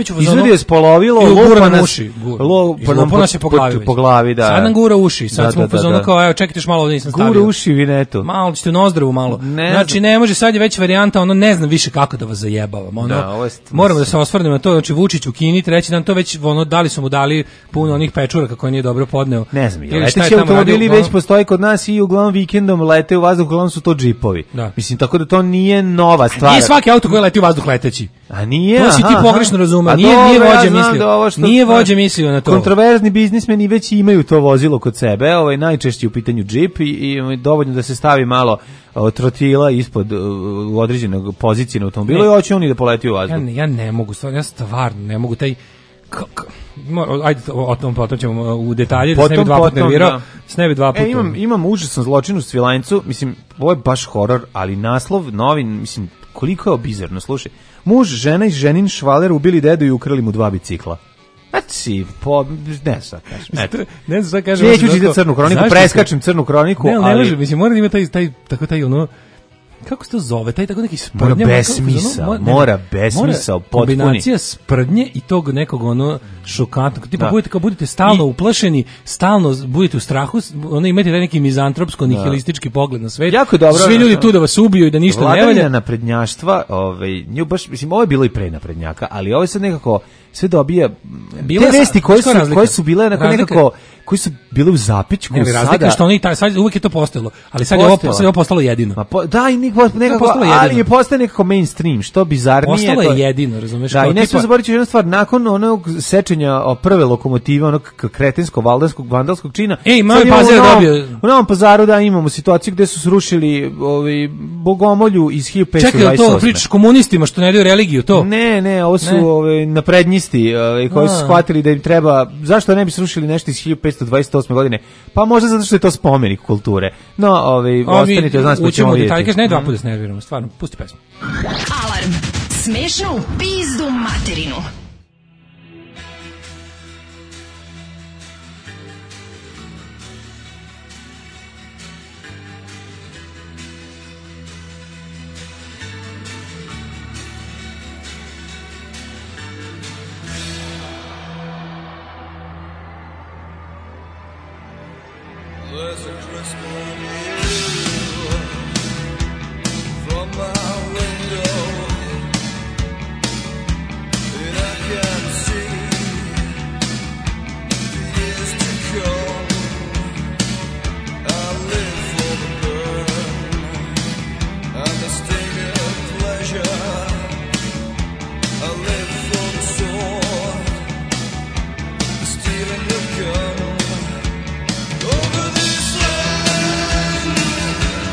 biti u fazonu. Izvedi je spolovilo, i lupa gura nam nas, uši, gura. lupa I nam lupa nas je po glavi. po glavi, da. Sad nam gura uši, sad Da, smo da, u fazonu da, da. kao, evo, čekajte još malo, ovdje nisam stavio. Gura uši vinetu. Malo ćete u nozdravu malo. Ne znači, znam. ne može, sad je već varijanta, ono, ne znam više kako da vas zajebavam. Ono, Da, ovo je st- moramo da se osvrnemo na to, znači, Vučić u Kini, treći dan, to već, ono, dali su mu dali puno onih pečuraka koje nije dobro podneo. Ne znam, Ili šta je leteći tamo automobili radio, već postoji kod nas i uglavnom vikendom lete u vazduh, uglavnom su to džipovi. Da. Mislim, tako da to nije nova stvar. Nije svaki auto koji leti u vazduh leteći. A nije, To si ti aha, pogrešno aha. razumeo. A Nije, dobro, nije ja vođa znam mislio. da ovo što- Nije vođa znaš, mislio na to. Kontroverzni biznismeni već imaju to vozilo kod sebe, ovaj najčešće u pitanju džip i, i dovoljno da se stavi malo o, trotila ispod o, u određenog pozicije na automobilu Ne. i hoće oni da poleti u Ja vazduh. ne, ja ne mogu, stvarno, ja stvarno ne mogu taj k- k- mo- ajde o o tom potom ćemo uh, u detalje da se ne bi Potom, dva puta potom, nervirao, da. se ne bi dva puta. E, imam, imam užasan zločin u Svilajncu, mislim, ovo je baš horor, ali naslov novin, mislim, koliko je bizarno, slušaj. Muž, žena i ženin švaler ubili dedu i ukrali mu dva bicikla. Znači, po, ne sad kažem. Eto. Ne znam šta kažem. Neću zato- čitati crnu kroniku, Zašto preskačem crnu kroniku, Ne, ali ne ali... može, mislim, mora da ima taj, taj, tako taj ono, kako se to zove, taj tako neki sprdnja. Mora kako se besmisao, zove? Ne, ne, mora besmisao, mora potpuni. Kombinacija sprdnje i tog nekog ono šokantnog, tipa Da. budete, kao budete stalno I- uplašeni, stalno budete u strahu, ono imate taj neki mizantropsko-nihilistički pogled na svet. Jako je dobro, Svi ljudi da. tu da vas ubiju i da ništa ne Vladavina valja. naprednjaštva, ovaj, nju baš, mislim, ovo je bilo i pre naprednjaka, ali ovo je sad nekako, sve dobija, Bila te je- vesti koje znaš koja su, razlika? koje su bile nekako, Razlika- nekako, koji su bile u zapičku, Ne, ali razlika sada... je što oni taj sad uvek je to postojalo, ali sad je ovo Postojalo. sad je ovo postalo jedino. Ma po, da, i nekako, nekako postalo ali jedino. je postaje nekako mainstream, što bizarnije. Postalo to je jedino, razumeš? Da, kao i ne tipa- smijemo zaboraviti još jednu stvar, nakon onog sečenja o prve lokomotive, onog k- kretenskog, valdanskog, vandalskog čina, Ej, sad Novi imamo Pazar u je Novom- dobio- U Novom Pazaru da imamo situaciju gde su srušili ovaj, bogomolju iz hiljadu petsto dvadeset osme. Čekaj, to pričaš komunistima što ne daju religiju, to. Ne, ne, ovo su Ne. ove, naprednjisti ove, koji su A. shvatili da im treba, zašto ne bi srušili nešto iz hiljadu petsto dvadeset osme godine? Pa možda zato što je to spomenik kulture. No, ove, A mi ostanite od nas pa ćemo učimo vidjeti. detalje, kaže ne dva puta se nerviramo, stvarno, pusti pesmu. Alarm. Smešno u pizdu materinu. There's a crystal view from my window, and I can see the years to come. I live for the burn and the sting of pleasure. I live for the sword, the steel and the gun. Over this land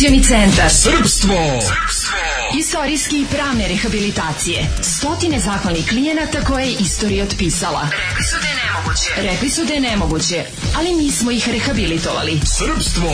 Rehabilitacioni centar Srpstvo. Istorijske i pravne rehabilitacije. Stotine zahvalnih klijenata koje je istorija otpisala. Rekli su da je nemoguće. Rekli su da je nemoguće, ali mi smo ih rehabilitovali. Srpstvo.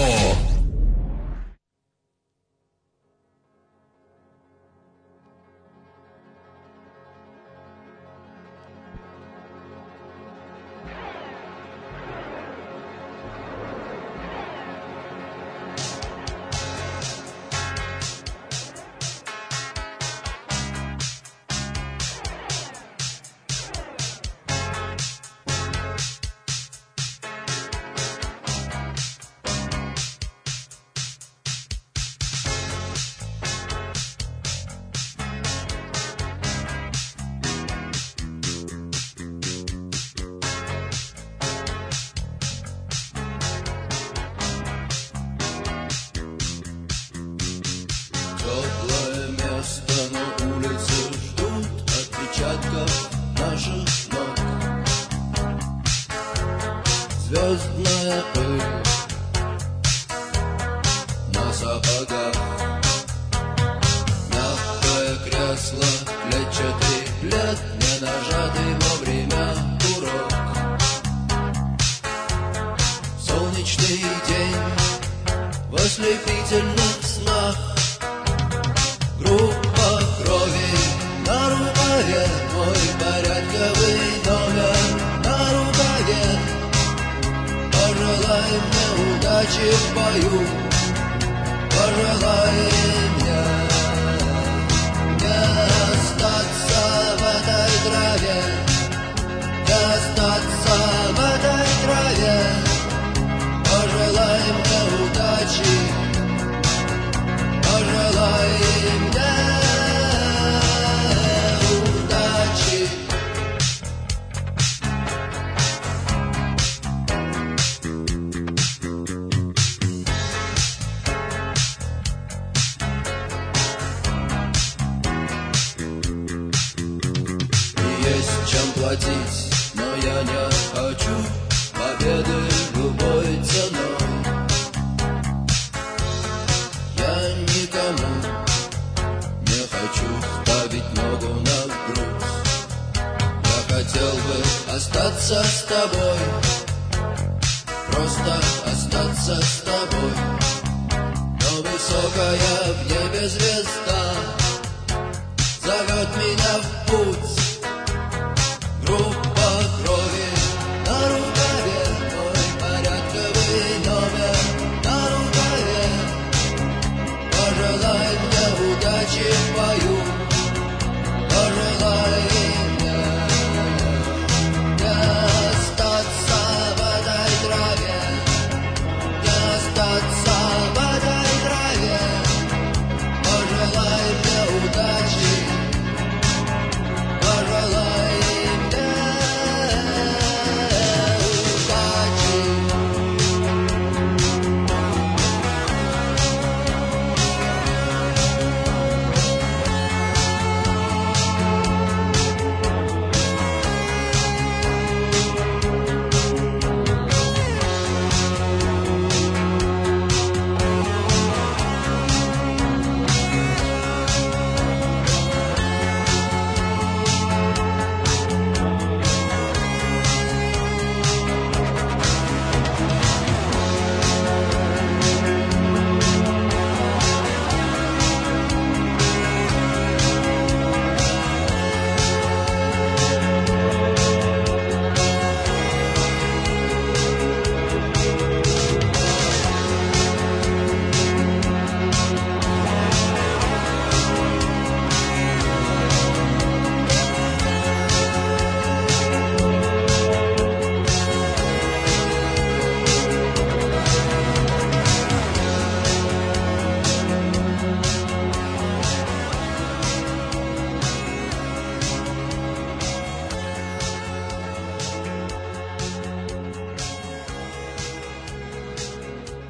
Теплое место, но улицы ждут отпечатков наших ног. Звездная пыль на сапогах, мягкое кресло, клетчатый плед, не нажатый вовремя курок. Солнечный день в ослепительных снах. Группа крови на рукаве, мой порядковый номер на рукаве. Пожелай мне удачи в бою, пожелай мне не остаться в этой траве, не остаться в этой траве. Пожелай мне удачи, пожелай мне удачи. Есть чем платить, но я не хочу победы любой ценой. Я никому не хочу ставить ногу на грудь. Я хотел бы остаться с тобой, просто остаться с тобой. Но высокая в небе звезда зовет меня в путь. Группа крови на рукаве, мой порядковый номер на рукаве. Пожелай мне удачи в бою, пожелай мне не остаться в этой траве, не остаться в этой траве. Пожелай мне удачи,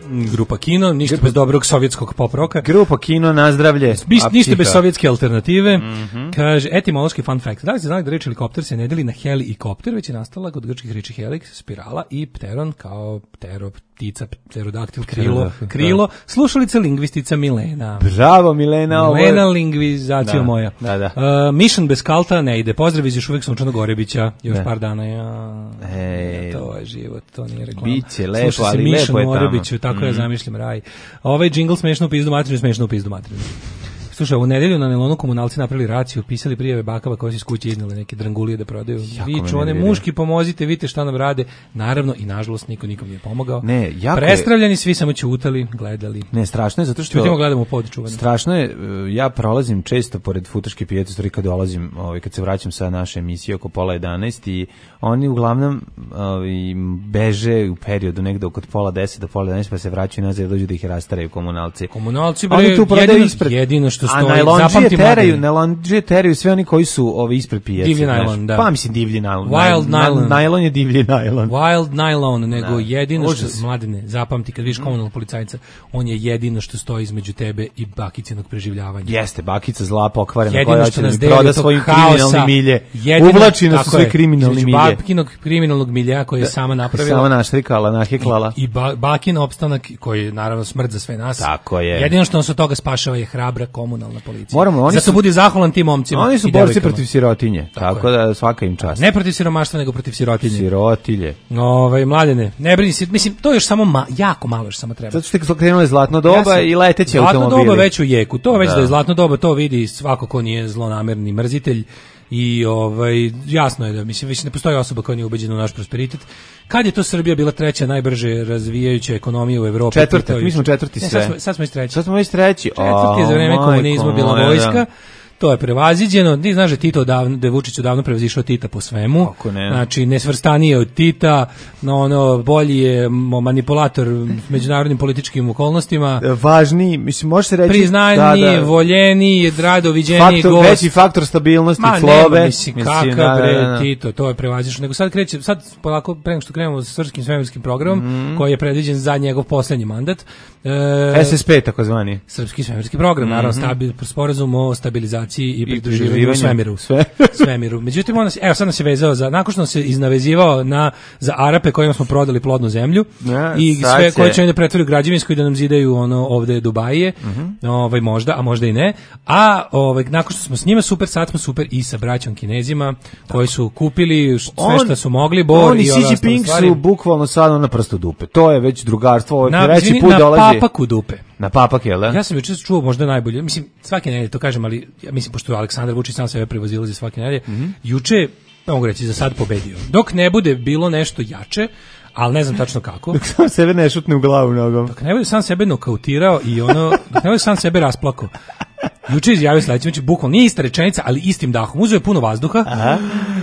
Grupa Kino, ništa bez dobrog sovjetskog pop roka. Grupa Kino, nazdravlje. Bis, ništa bez sovjetske alternative. Mm-hmm. Kaže, etimološki fun fact. Da li ste znali da reč helikopter se ne deli na heli i kopter, već je nastala kod grčkih reči helix, spirala i pteron kao ptero, ptica, pterodaktil, krilo, krilo. Slušalica lingvistica Milena. Bravo Milena. Ovo Milena lingvizacija moja. Da, da. Uh, Mission bez kalta ne ide. Pozdrav iz još uvijek Sunčanog Gorebića. Još ne. par dana. Ja, Ej, to je život, to nije reklama. Biće lepo, Sluša ali Mission lepo je tamo. Orebiću, tako mm. ja zamišljam raj. Ovaj džingl smešno u pizdu materinu, smešno u pizdu materinu. Slušaj, u nedelju na Nelonu komunalci napravili raciju, pisali prijave bakava koje su iz kuće iznele neke drangulije da prodaju. Viču, one muški pomozite, vidite šta nam rade. Naravno i nažalost niko nikom nije pomogao. Ne, jako Prestravljeni, svi samo ćutali, gledali. Ne, strašno je zato što Čutimo, gledamo pod čuvanje. Strašno je, ja prolazim često pored Futoške pijace, stvari kad dolazim, ovaj kad se vraćam sa naše emisije oko pola jedanaest i oni uglavnom ovaj beže u periodu negde oko pola deset do pola jedanaest pa se vraćaju nazad dođu da ih rastaraju komunalci. Komunalci bre, jedino, ispred, jedino što stoji, zapamti teraju, najlonđije teraju sve oni koji su ove ispred pijace. Divlji najlon, da. Pa mislim divlji najlon. Wild najlon. Najlon je divlji najlon. Wild najlon, nego da. jedino što, Užas. mladine, zapamti, kad vidiš komunalnog policajca, on je jedino što stoji između tebe i bakicinog preživljavanja. Jeste, bakica zla pokvarena, jedino koja što će nas da proda svojim kriminalnim milje. Jedino, uvlači nas u svoj kriminalni milje. Bakinog kriminalnog milja koji je da, sama napravila. Sama naštrikala, naheklala. I, i ba, bakin opstanak koji je naravno smrt za sve nas. Tako je. Jedino što nas od toga spašava je hrabra komunalna policija. Moramo, oni Zato su, budi zahvalan tim momcima. Oni su borci protiv sirotinje, tako, tako da svaka im čast. Ne protiv siromaštva, nego protiv sirotinje. Sirotilje. Ovaj mladene, ne brini se, mislim to je još samo ma, jako malo još samo treba. Zato što je krenulo zlatno doba ja i leteće automobili. Zlatno doba već u jeku. To već da. da je zlatno doba, to vidi svako ko nije zlonamerni mrzitelj. I ovaj jasno je da mislim više ne postoji osoba koja nije ubeđena u naš prosperitet. Kad je to Srbija bila treća najbrže razvijajuća ekonomija u Evropi? Četvrta, mi smo četvrti sve. Ne, sad smo sad smo iz treći. Sad smo iz treći. Četvrti je za vreme komunizma bila vojska. To je prevaziđeno. Ti znaš da Tito davno, da je Vučić davno prevazišao Tita po svemu. Ne. Znači nesvrstaniji od Tita, no ono bolji je manipulator međunarodnim političkim okolnostima. Važniji, mislim može se reći priznaniji, da, da, voljeniji, rado viđeniji gost. Veći faktor stabilnosti Ma, flobe. Nema, mislim, mislim kakav bre da, da, da. Tito, to je prevazišao. Nego sad kreće, sad polako pre nego što krenemo sa srpskim svemirskim programom, mm. koji je predviđen za njegov poslednji mandat. E, S S P takozvani. Srpski svemirski program, mm -hmm. naravno stabil, sporazum o stabilizaciji i pridruživanju u svemiru. Sve. svemiru. Međutim, on nas, evo sad nas je vezao za, nakon što nas je iznavezivao na, za Arape kojima smo prodali plodnu zemlju ja, i sve koje će oni da pretvori u građevinsku i da nam zidaju ono ovde Dubajije, mm -hmm. ovaj, možda, a možda i ne. A ovaj, nakon što smo s njima super, sad smo super i sa braćom Kinezima koji su kupili sve on, što su mogli, bor i ove ostale stvari. Xi Jinping su bukvalno sad na prstu dupe. To je već drugarstvo, ovo je treći put na dolazi. Na papaku dupe. Na papak, jel da? Ja sam juče čuo možda najbolje, mislim, svake nedelje to kažem, ali ja mislim, pošto je Aleksandar Vučić sam sebe prevozilazi svake nedelje, mm -hmm. juče, mogu reći, za sad pobedio. Dok ne bude bilo nešto jače, ali ne znam tačno kako. Dok sam sebe ne šutne u glavu nogom. Dok ne bude sam sebe nokautirao i ono, dok ne bude sam sebe rasplakao. Juče izjavio sledeće, znači bukvalno nije ista rečenica, ali istim dahom. Uzeo je puno vazduha. Aha.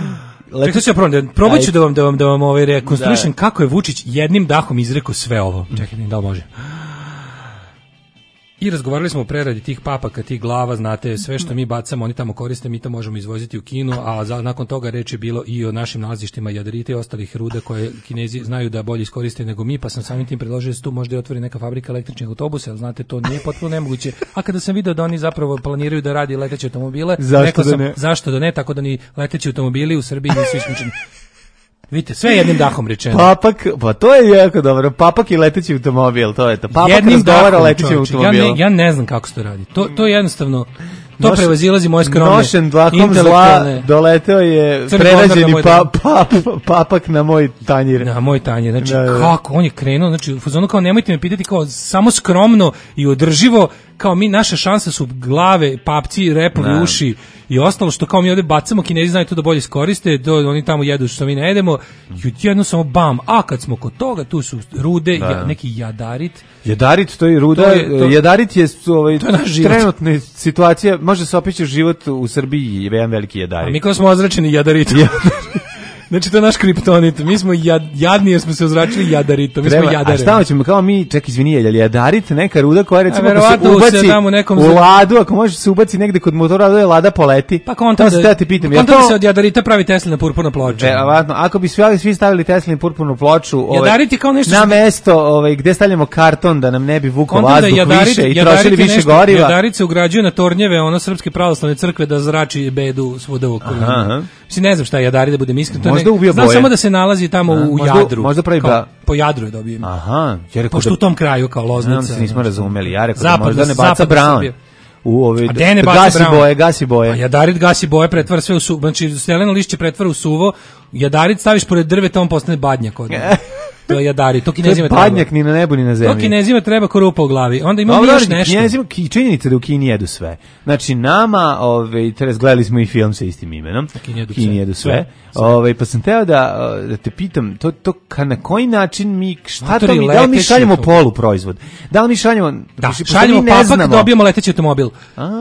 Čekaj, sad ću da probat ću da vam, da vam, da vam ovaj rekonstruišem kako je Vučić jednim dahom izrekao sve ovo. Čekaj, da li može? I razgovarali smo o preradi tih papaka, tih glava, znate, sve što mi bacamo, oni tamo koriste, mi to možemo izvoziti u Kinu, a za, nakon toga reč je bilo i o našim nalazištima jadarita i ostalih ruda koje Kinezi znaju da bolje iskoriste nego mi, pa sam samim tim predložio da se tu možda i otvori neka fabrika električnih autobusa, ali znate, to nije potpuno nemoguće. A kada sam video da oni zapravo planiraju da radi leteće automobile, rekao sam da zašto da ne, tako da ni leteći automobili u Srbiji nisu isključeni. Vidite, sve jednim dahom rečeno. Papak, pa to je jako dobro. Papak i leteći automobil, to je to. Papak jednim razgovara leteći automobil. Ja, ne, ja ne znam kako se to radi. To, to je jednostavno, to Noš, prevazilazi moje skromne nošen dlakom zla, doleteo je prerađeni pa, pa, papak na moj tanjir. Na moj tanjir, znači da, da. Kako, on je krenuo, znači u fazonu kao nemojte me pitati, kao samo skromno i održivo, kao mi, naša šansa su glave, papci, repovi, da. Uši i ostalo što kao mi ovde bacamo, Kinezi znaju to da bolje iskoriste, do, oni tamo jedu što mi ne jedemo, i jedno samo bam, a kad smo kod toga, tu su rude, da. ja, neki jadarit. Jadarit, to je ruda, to je, to, jadarit je, ovaj, je trenutna situacija, može se opići život u Srbiji, je jedan veliki jadarit. A mi kao smo ozračeni jadarit. Znači to je naš kriptonit. Mi smo jad, jadni jer smo se ozračili jadaritom. Mi Treba, smo jadare. a šta ćemo kao mi, ček izvini, je li jadarit neka ruda koja recimo A, ako se verovatno ubaci se damo nekom u za- ladu, ako može se ubaci negde kod motora, da je lada poleti. Pa kontam to se da, da ti pitam, je kontam da se to od jadarita pravi Teslina purpurna ploča. verovatno, ako bi svi svi stavili Teslinu purpurnu ploču, ovaj, Jadarit je kao nešto na što- mesto, ovaj gde stavljamo karton da nam ne bi vukao Kontam da vazduh jadarit, više i jadarit trošili je više nešto- goriva. Jadarit se ugrađuje na tornjeve, ono srpske pravoslavne crkve da zrači bedu svuda u okolini. Aha. Mislim, ne znam šta je jadarit, da budem iskren. to je Možda nek- ubija Znam boje. samo da se nalazi tamo A, u možda- Jadru. možda pravi Kao, ba- po Jadru je dobijem. Aha, ja rekao Pošto da- u tom kraju kao Loznica. Znam se nismo znaš. razumeli. Ja rekao da Zapadna- možda ne baca zapadna Brown. Srbija. U ove A gde ne baca gasi Brown? boje, gasi boje. A jadarit gasi boje, pretvara sve u suvo. Znači, steleno lišće pretvara u suvo. Jadarit staviš pored drveta, on postane badnjak od njega. To je jadarit. To To je kinezima treba. badnjak ni na nebu ni na zemlji. To kinezima treba ko rupa u glavi. Onda imamo Dobro, još ali nešto. Kinezima, ki- činjenica da u Kini jedu sve. Znači, nama, ovaj, teraz gledali smo i film sa istim imenom. Kini jedu Kini sve. jedu sve. Sve. Ovaj, pa sam teo da, da te pitam, to, to, ka, na koji način mi, šta Matori, to mi, da li mi leteći šaljemo automobil. poluproizvod? Da li mi šaljemo, Da, pošto šaljemo mi ne papak, znamo. dobijemo leteći automobil.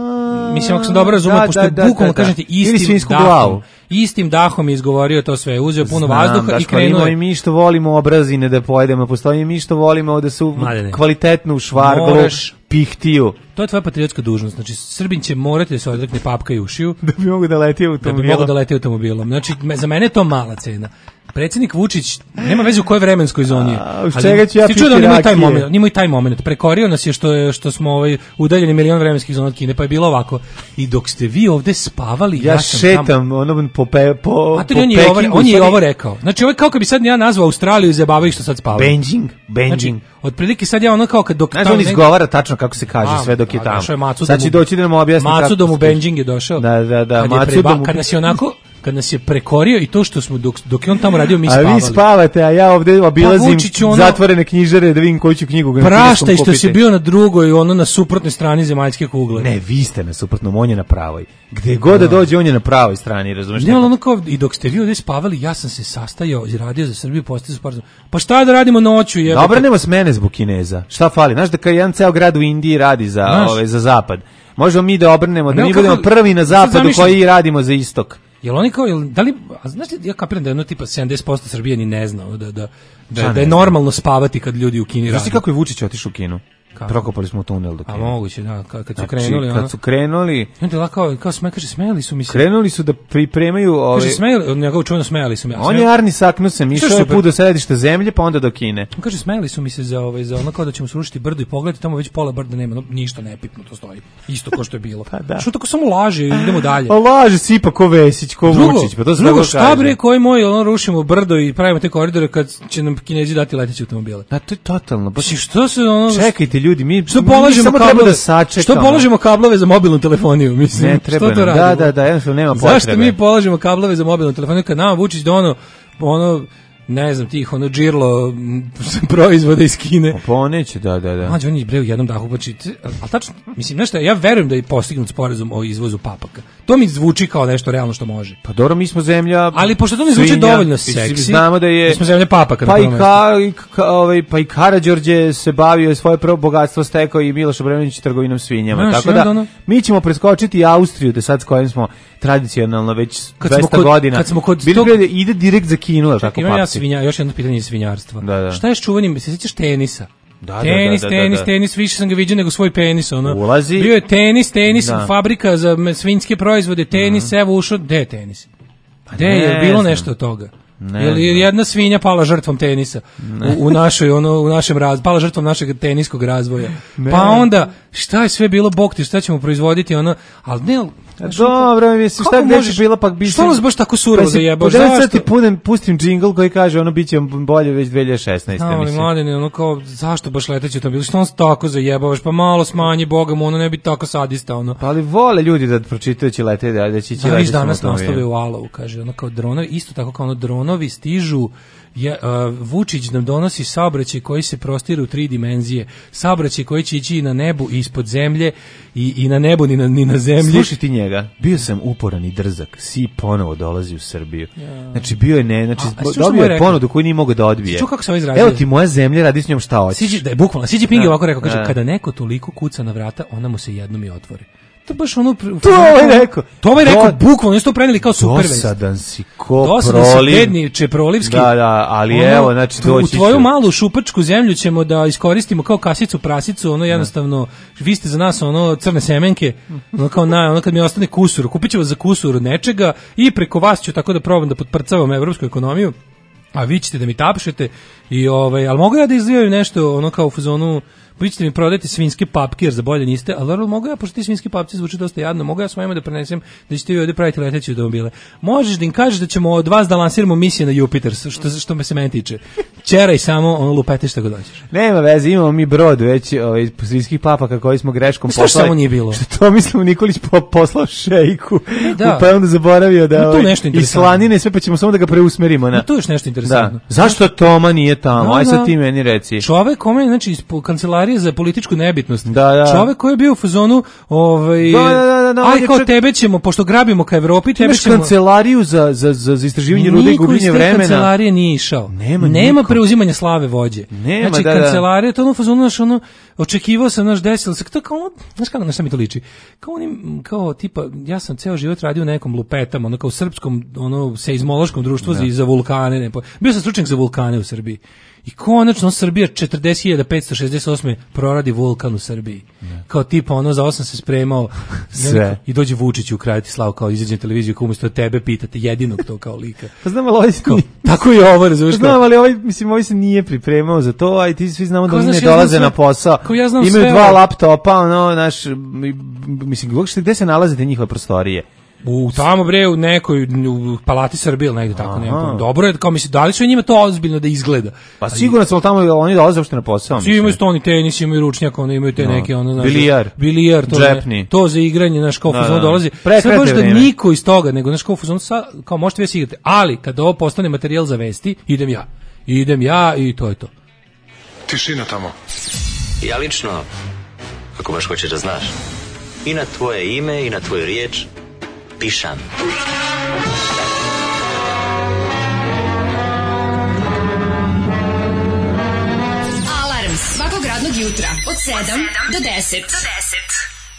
A, Mislim, ako sam dobro razumio, da, pošto je da, da, bukvalno, da, da. kažem ti, Ili istim svinjsku dahom, glavu. istim dahom je izgovorio to sve, uzeo puno Znam, vazduha i Daško, ali krenuo ima je. i mi što volimo obrazine da pojedemo, postoji i mi što volimo da su Mladene. kvalitetno u švarglu, Moraš- pihtiju, To je tvoja patriotska dužnost. Znači, Srbin će morati da se odrekne papka i ušiju, da bi mogu da leti da bi automobilom. mogao da leti automobilom. Znači, me- za mene je to mala cena. Predsjednik Vučić nema veze u kojoj vremenskoj zoni je. A, uz ali čega ću ja ti čuo da piti on ima i taj rakije? moment, on ima i taj moment. Prekorio nas je što je što smo ovaj udaljeni milion vremenskih zona od Kine, pa je bilo ovako. I dok ste vi ovde spavali, ja, Ja sam šetam tamo. ono po pe, po, Mater, po on je, i ovo, Pekingu, on je i stvari- ovo rekao. Znači, ovo je kao kad bi sad ja nazvao Australiju i zabavaju što sad spavaju. Benjing, Benjing. Znači, otprilike sad ja ono kao kad dok Znaš, tamo on negde- izgovara tačno kako se kaže A, sve dok je a, tamo. došao je Macu da Sad mu- će doći da nam objasni kako Macu da mu se kaže. Benjing je došao. Da, da, da, Kad, je Macu preba, da mu- kad nas je onako, kad nas je prekorio i to što smo, dok, dok je on tamo radio, mi A spavali. vi spavate, a ja ovde obilazim Vučić, ono- zatvorene knjižare da vidim koju ću knjigu na Praštaj kineskom što kupiti. si bio na drugoj, ono na suprotnoj strani zemaljske kugle. Ne, vi ste na suprotnom, on je na pravoj. Gde god da dođe, on je na pravoj strani, razumeš? Ne, ali ono kao, i dok ste vi ovdje spavali, ja sam se sastajao i radio za Srbiju, postao sporazum. Pa šta da radimo noću, jebote? Dobro, nema smene zbog Kineza. Šta fali? Znaš da kad jedan ceo grad u Indiji radi za, Znaš. ove, za zapad. Možemo mi da obrnemo, da ne, mi kako- budemo prvi na sad zapadu zamišljam- koji radimo za istok. Jel oni kao, jel, da li, a znaš ti, ja kapiram da je jedno tipa sedamdeset posto Srbije ni ne zna da, da, da, Šta da je ne zna? normalno spavati kad ljudi u Kini Znaš ti rade. kako je Vučić otišao u Kinu? Kako? Prokopali smo tunel do A Kine. moguće, da, kad, kad su Znači, krenuli, ono, kad su krenuli, i onda je lako, kao, kao sme, kaže, smejali su mi se. krenuli su da pripremaju ove... Kaže, smejali, od njega čujeno smejali su mi. A On sme- je Arni Saknusen, išao je super. put do središta zemlje, pa onda do Kine. On kaže, smejali su mi se za, ovaj, za ono kao da ćemo srušiti brdo i pogledati, tamo već pola brda nema, no, ništa nepitno to stoji. Isto kao što je bilo. Pa da. Što tako samo laže i idemo dalje. A laže sipa ko Vesić, ko Drugo, Vučić, pa to se drugo tako šta kaže. bre, koji moj, ono, rušimo brdo i pravimo te koridore kad će nam Kinezi dati leteće automobile. Da, to je totalno. Pa Mislim, što se ono... čekajte ljudi, mi, Što mi polažemo samo treba kablove, da sačekamo. što polažemo kablove za mobilnu telefoniju, mislim. Ne treba što to nam. radimo? Da, da, da, jednostavno nema potrebe. Zašto mi polažemo kablove za mobilnu telefoniju kad nama Vučić dono ono ne znam, tih ono džirlo m, proizvoda iz Kine. Pa neće, da, da, da. Mlađe, on je bre u jednom dahu, znači, ali tačno, mislim, nešto, ja verujem da je postignut sporazum o izvozu papaka. To mi zvuči kao nešto realno što može. Pa dobro, mi smo zemlja. Ali pošto to ne zvuči svinja, dovoljno i seksi, znamo da je mi smo zemlja papaka na pa i prvom ka, i ka, ovaj pa i Karađorđe se bavio svoje prvo bogatstvo stekao i Miloš Obrenović trgovinom svinjama. Znaš, Tako i onda da ono- mi ćemo preskočiti Austriju, da sad s kojim smo tradicionalno već Kad smo dvesta kod- godina. kad smo kod Bili tog- bi da ide direkt za Kinu, al tako Imam ja papci. svinja, još jedno pitanje iz svinjarstva. Da, da. Šta je s čuvanim, se sećaš tenisa? Da, da, tenis, da, da, tenis, da. tenis, više sam ga vidio nego svoj penis, ono. Ulazi. Bio je tenis, tenis, Da. fabrika za me- svinjske proizvode, tenis, evo ušao, gde je tenis? Gde je, ne je bilo znam. nešto od toga? Ne Je li znam. jedna svinja pala žrtvom tenisa u, u našoj ono u našem raz, pala žrtvom našeg teniskog razvoja. Pa onda šta je sve bilo, bog ti, šta ćemo proizvoditi, ono, al ne, znaš, Dobro, mislim, šta kako gde možeš- će bila pak biti. što nas baš tako surovo zajebaš? Pa Zašto? sad ti punem, pustim džingl koji kaže ono biće bolje već dve hiljade šesnaeste. Ali mislim. mladine, ono kao, zašto baš leteći automobil? Što on se tako zajebavaš? Pa malo smanji, boga mu, ono ne bi tako sadista, ono. Pa ali vole ljudi da pročitaju će lete, da, da će ići Da, viš letećim danas automobilom. naslove u Alovu, kaže, ono kao dronovi, isto tako kao ono dronovi stižu, je, uh, Vučić nam donosi saobraćaj koji se prostire u tri dimenzije, saobraćaj koji će ići i na nebu i ispod zemlje i, i na nebu ni na, ni na zemlji. Slušaj ti njega, bio sam uporan i drzak, si ponovo dolazi u Srbiju. Znači bio je ne, znači A, a slušaj dobio moj je rekao. ponudu koju nije mogao da odbije. Čuo kako se ovo izrazio? Evo ti moja zemlja, radi s njom šta hoćeš. Siđi, da je bukvalno, Siđi Ping je Da, ovako rekao, kaže, da. kada neko toliko kuca na vrata, ona mu se jednom i otvori. To baš ono... To ovaj rekao. To ovaj rekao, Do- bukvalno, oni su to preneli kao super vest. Dosadan si ko Dosadan si proliv. bedni Čeprolivski. Da, da, ali Ono, evo, znači tu- doći U tvoju će. malu šupačku zemlju ćemo da iskoristimo kao kasicu prasicu, ono jednostavno, vi ste za nas ono crne semenke, ono kao na, ono kad mi ostane kusur, kupit ću vas za kusur od nečega i preko vas ću tako da probam da potprcavam evropsku ekonomiju, a vi ćete da mi tapšete i ovaj, ali mogu ja da izdvijaju nešto ono kao u fazonu, vi ćete mi prodati svinjske papke jer za bolje niste, ali naravno mogu ja, pošto ti svinjski papci zvuči dosta jadno, mogu ja svojima da prenesem da ćete vi ovdje praviti leteće automobile. Možeš da im kažeš da ćemo od vas da lansiramo misije na Jupiter, što, što me se meni tiče. Čeraj samo, ono lupete šta god dođeš. Nema veze, imamo mi brod već ovaj, svinjskih papaka koji smo greškom Što poslali. samo nije bilo? Što to mislimo Nikolić po, poslao šejku, da. pa je onda zaboravio da Ma tu ovaj, nešto i interesantno. slanine sve, pa ćemo samo da ga preusmerimo. Na... No, tu je još nešto interesantno. Da. Zašto Toma nije tamo? Da, Aj da. sad ti meni reci. Čovek kome, znači, iz po- kancelarije za političku nebitnost. Da, da. Čovek koji je bio u fazonu, ovaj, Da, da, da, da, on aj je kao čak- tebe ćemo, pošto grabimo ka Evropi, Ti tebe imaš ćemo... kancelariju za, za, za, za istraživanje rude i Niko iz gubljenje te vremena. kancelarije nije išao. Nema Nema niko. preuzimanja slave vođe. Nema, znači, da, da. kancelarija, to ono fazonu, znaš, ono, očekivao sam, znaš, desilo se, to kao ono, znaš kako, na šta mi to liči? Kao onim, kao, tipa, ja sam ceo život radio u nekom lupetama, ono, kao srpskom, ono, seizmološkom društvu za, za vulkane, ne, po- bio sam stručnjak za vulkane u Srbiji. I konačno Srbija četrdeset hiljada petsto šezdeset osam proradi vulkan u Srbiji. Kao tipa ono za osam se spremao Sve. i dođe Vučić u kraju ti slav kao izađe na televiziju kao umjesto tebe pitate jedinog to kao lika. Pa znam, ali ovaj se Kao, nije- tako i ovo, razumiješ kao. Znam, ali ovaj, mislim, ovaj se nije pripremao za to, a i ti svi znamo da Kao, oni znaš, ne ja znam dolaze sve- na posao. kao ja znam Imaju sve dva ovo. laptopa, ono, naš, mi- mislim, uopšte gde se nalaze te njihove prostorije? U tamo bre u nekoj u Palati Srbije ili negde tako ne. Aha. Dobro je kao mislim da li su njima to ozbiljno da izgleda. Pa sigurno su, ali tamo oni dolaze uopšte na posao. Svi imaju stoni tenis, imaju ručnjak, oni imaju te No. neke ono znaš, Bilijar. bilijar to, Džepni. ne, to za igranje naš kao Da, fuzon da. dolazi. Prekrate Sad baš da vreme. niko iz toga, nego naš kao fuzon sa kao možete vi se igrate, ali kad ovo postane materijal za vesti, idem ja. Idem ja i to je to. Tišina tamo. Ja lično, ako baš hoćeš da znaš, i na tvoje ime i na tvoju riječ pišam. Alarm svakog radnog jutra od sedam do deset. Do deset.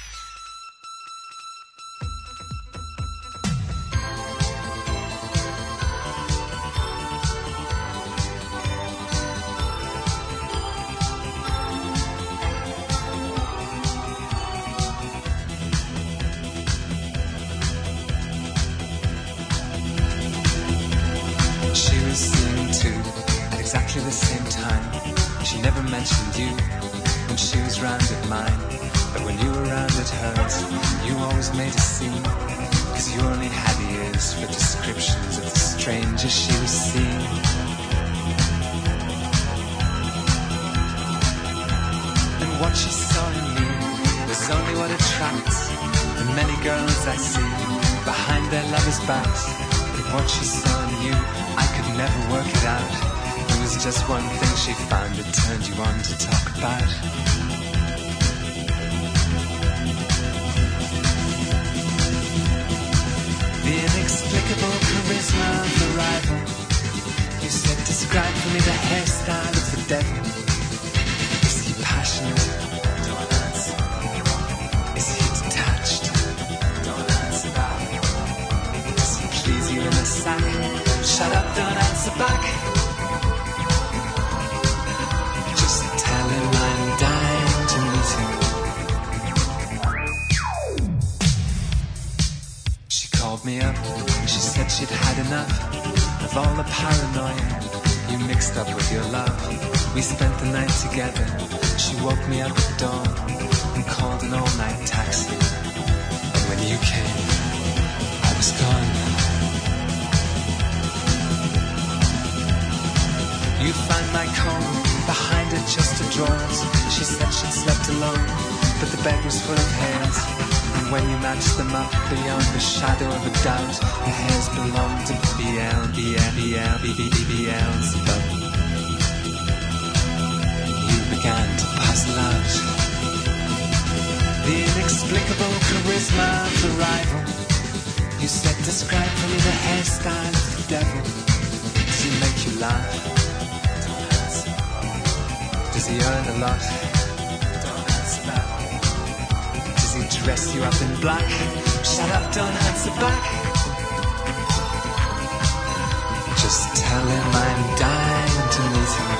She was singing too at exactly the same time. She never mentioned you when she was round at mine. But when you were round at hers, you always made a scene. Cause you only had ears for descriptions of the strangers she was seeing. And what she saw in me was only what attracts the many girls I see behind their lovers' backs. But what she saw in you, I could never work it out. It was just one thing she found that turned you on to talk about. The inexplicable charisma of the rival. You said, describe for me the hairstyle of the devil. Is he passionate? Don't answer. Is he detached? Don't answer that. Does he please you in the sack? Shut up, don't answer back. Just tell him I'm dying to meet him. She called me up. She said she'd had enough of all the paranoia you mixed up with your love. We spent the night together. She woke me up at dawn and called an all-night taxi. And when you came, I was gone. You found my comb behind her chest of drawers. She said she'd slept alone, but the bed was full of hairs. And when you matched them up beyond the shadow of a doubt, the hairs belonged to B L, B L, B L, B B, B Beelzebub. You began to puzzle out the inexplicable charisma of the rival. You said, describe for me the hairstyle of the devil. Does he make you laugh? Don't answer. Does he earn a lot? Don't answer that. Does he dress you up in black. Shut up, don't answer back. Just tell him I'm dying to meet him.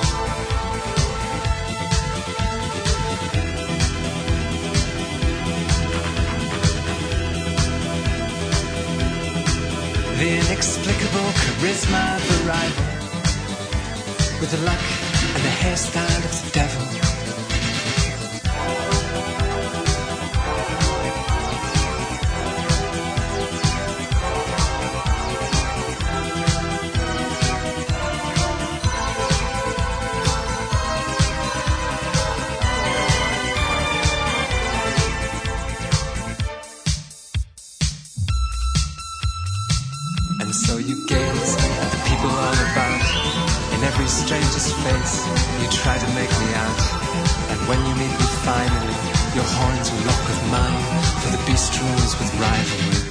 The inexplicable charisma of the rival, with the luck and the hairstyle of the devil. And so you gaze at the people all about. In every stranger's face, you try to make me out. And when you meet me finally, your horns will lock with mine. For the beast rules with rivalry,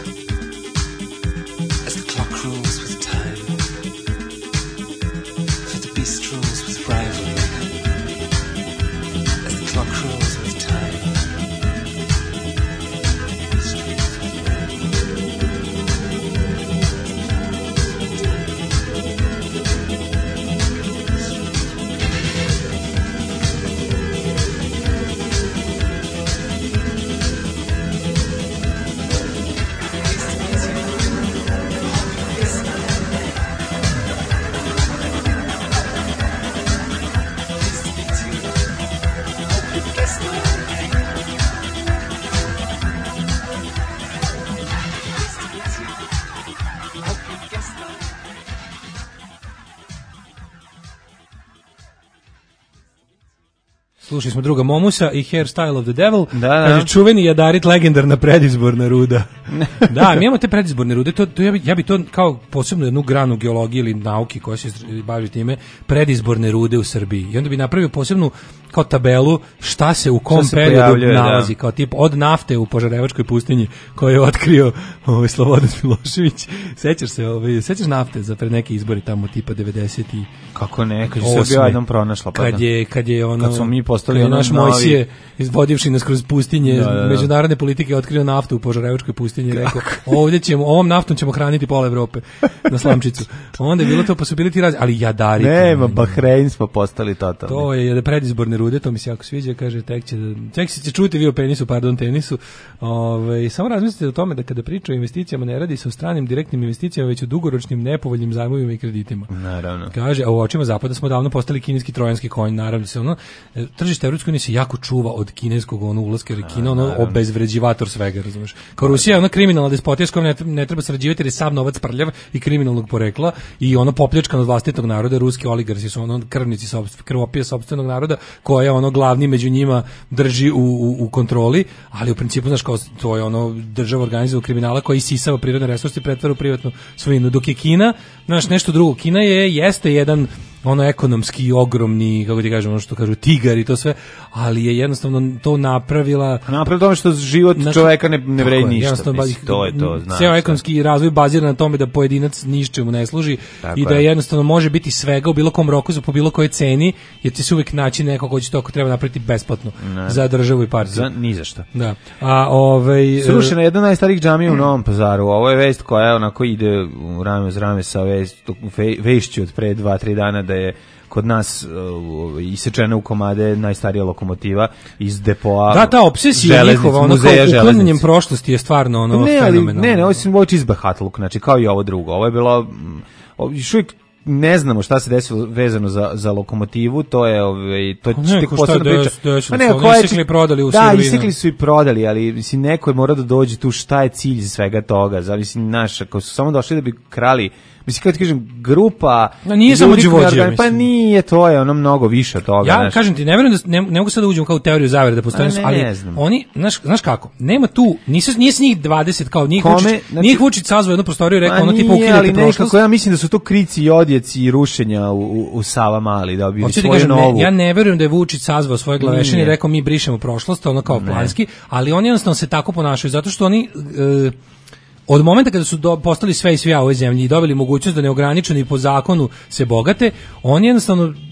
as the clock rules with time. For the beast rules with rivalry, as the clock rules with time. Slušali smo druga Momusa i Hairstyle of the Devil. Da, da. Kaže, čuveni Jadarit, legendarna predizborna ruda. Da, mi imamo te predizborne rude, to, to ja, bi, ja bi to kao posebno jednu granu geologije ili nauki koja se bavi time, predizborne rude u Srbiji. I onda bi napravio posebnu kao tabelu šta se u kom se periodu nalazi, da. kao tip od nafte u Požarevačkoj pustinji koju je otkrio ovaj Slobodan Milošević. Sećaš se, ovaj, sećaš nafte za pred neke izbori tamo tipa devedeset i kako ne, kad je Srbija jednom pronašla pa kad je kad je ono kad smo mi postali ono naš novi... Mojsije izvodivši nas kroz pustinje da, da, da. međunarodne politike otkrio naftu u Požarevačkoj pustinji i rekao ovdje ćemo ovom naftom ćemo hraniti pola Evrope na slamčicu. Onda je bilo to pa su bili ti razni, ali Jadari nema Bahrein smo postali totalni. To je je predizborne rude, to mi se jako sviđa, kaže tek će tek će čuti vi o penisu, pardon, tenisu. Ovaj samo razmislite o tome da kada pričaju o investicijama ne radi se o stranim direktnim investicijama, već o dugoročnim nepovoljnim zajmovima i kreditima. Naravno. Kaže, a u očima zapada smo davno postali kineski trojanski konj, naravno se ono tržište evropsko unije se jako čuva od kineskog ono ulaska, jer Kina ono obezvređivator svega, razumeš. Kao Rusija je ona kriminalna despotija s kojom ne, ne treba sarađivati jer je sav novac prljav i kriminalnog porekla i ono popljačkan od vlastitog naroda, ruski oligarsi su ono krvnici sopstvenog krvopije sopstvenog naroda koja ono glavni među njima drži u, u, u kontroli, ali u principu znaš kao to je ono država organizovanog kriminala koji isisava prirodne resurse i pretvara u privatnu svojinu, dok je Kina, znaš, nešto drugo. Kina je jeste jedan ono ekonomski ogromni, kako ti kažem, ono što kažu tigar i to sve, ali je jednostavno to napravila napravila tome što život na, čoveka ne, ne vredi ništa, mislim, to je to, znaš. Ceo ekonomski razvoj bazira na tome da pojedinac ničemu ne služi tako i da je jednostavno može biti svega u bilo kom roku po bilo kojoj ceni, jer će se uvijek naći neko ko će to ako treba napraviti besplatno ne. Za državu i partiju. Za ni za šta. Da. A ovaj srušena je jedna od najstarijih džamija u Novom Pazaru. Ovo je vest koja onako ide u rame uz rame sa vest, vešću od pre dva tri dana da je kod nas uh, isečena u komade najstarija lokomotiva iz depoa. Da, ta obsesija njihova, ono kao uklanjanjem prošlosti je stvarno ono ne, fenomenalno. Ne, ne, ovo je čizbahatluk, znači kao i ovo drugo. Ovo je bilo, još uvijek ne znamo šta se desilo vezano za za lokomotivu, to je ovaj to je tek posebna priča. Pa ne, ko je isekli prodali u Da, isekli su i prodali, ali mislim neko je mora da dođe tu šta je cilj svega toga. Znači naš ako su samo došli da bi krali, mislim kako ti kažem, grupa no, nije samo vođe, pa nije, to je ono mnogo više od toga. Ja naš. Kažem ti, ne verujem da ne, ne mogu sad da uđem kao u teoriju zavere da postoji, ali oni, znaš, znaš kako, nema tu, nisu nije s njih dvadeset kao njih Vučić, znači, njih Vučić sazvao jednu prostoriju i rekao ono tipa ukidate prošlost. Ja mislim da su to krici i odjeci i rušenja u, u, u Savamali da bi svoju kažem, novu. Ne, ja ne verujem da je Vučić sazvao svoje glavešine i rekao mi brišemo prošlost, ono kao ne. Planski, ali oni jednostavno se tako ponašaju zato što oni e, od momenta kada su do, postali sve i svija u ovoj zemlji i dobili mogućnost da neograničeno i po zakonu se bogate, oni jednostavno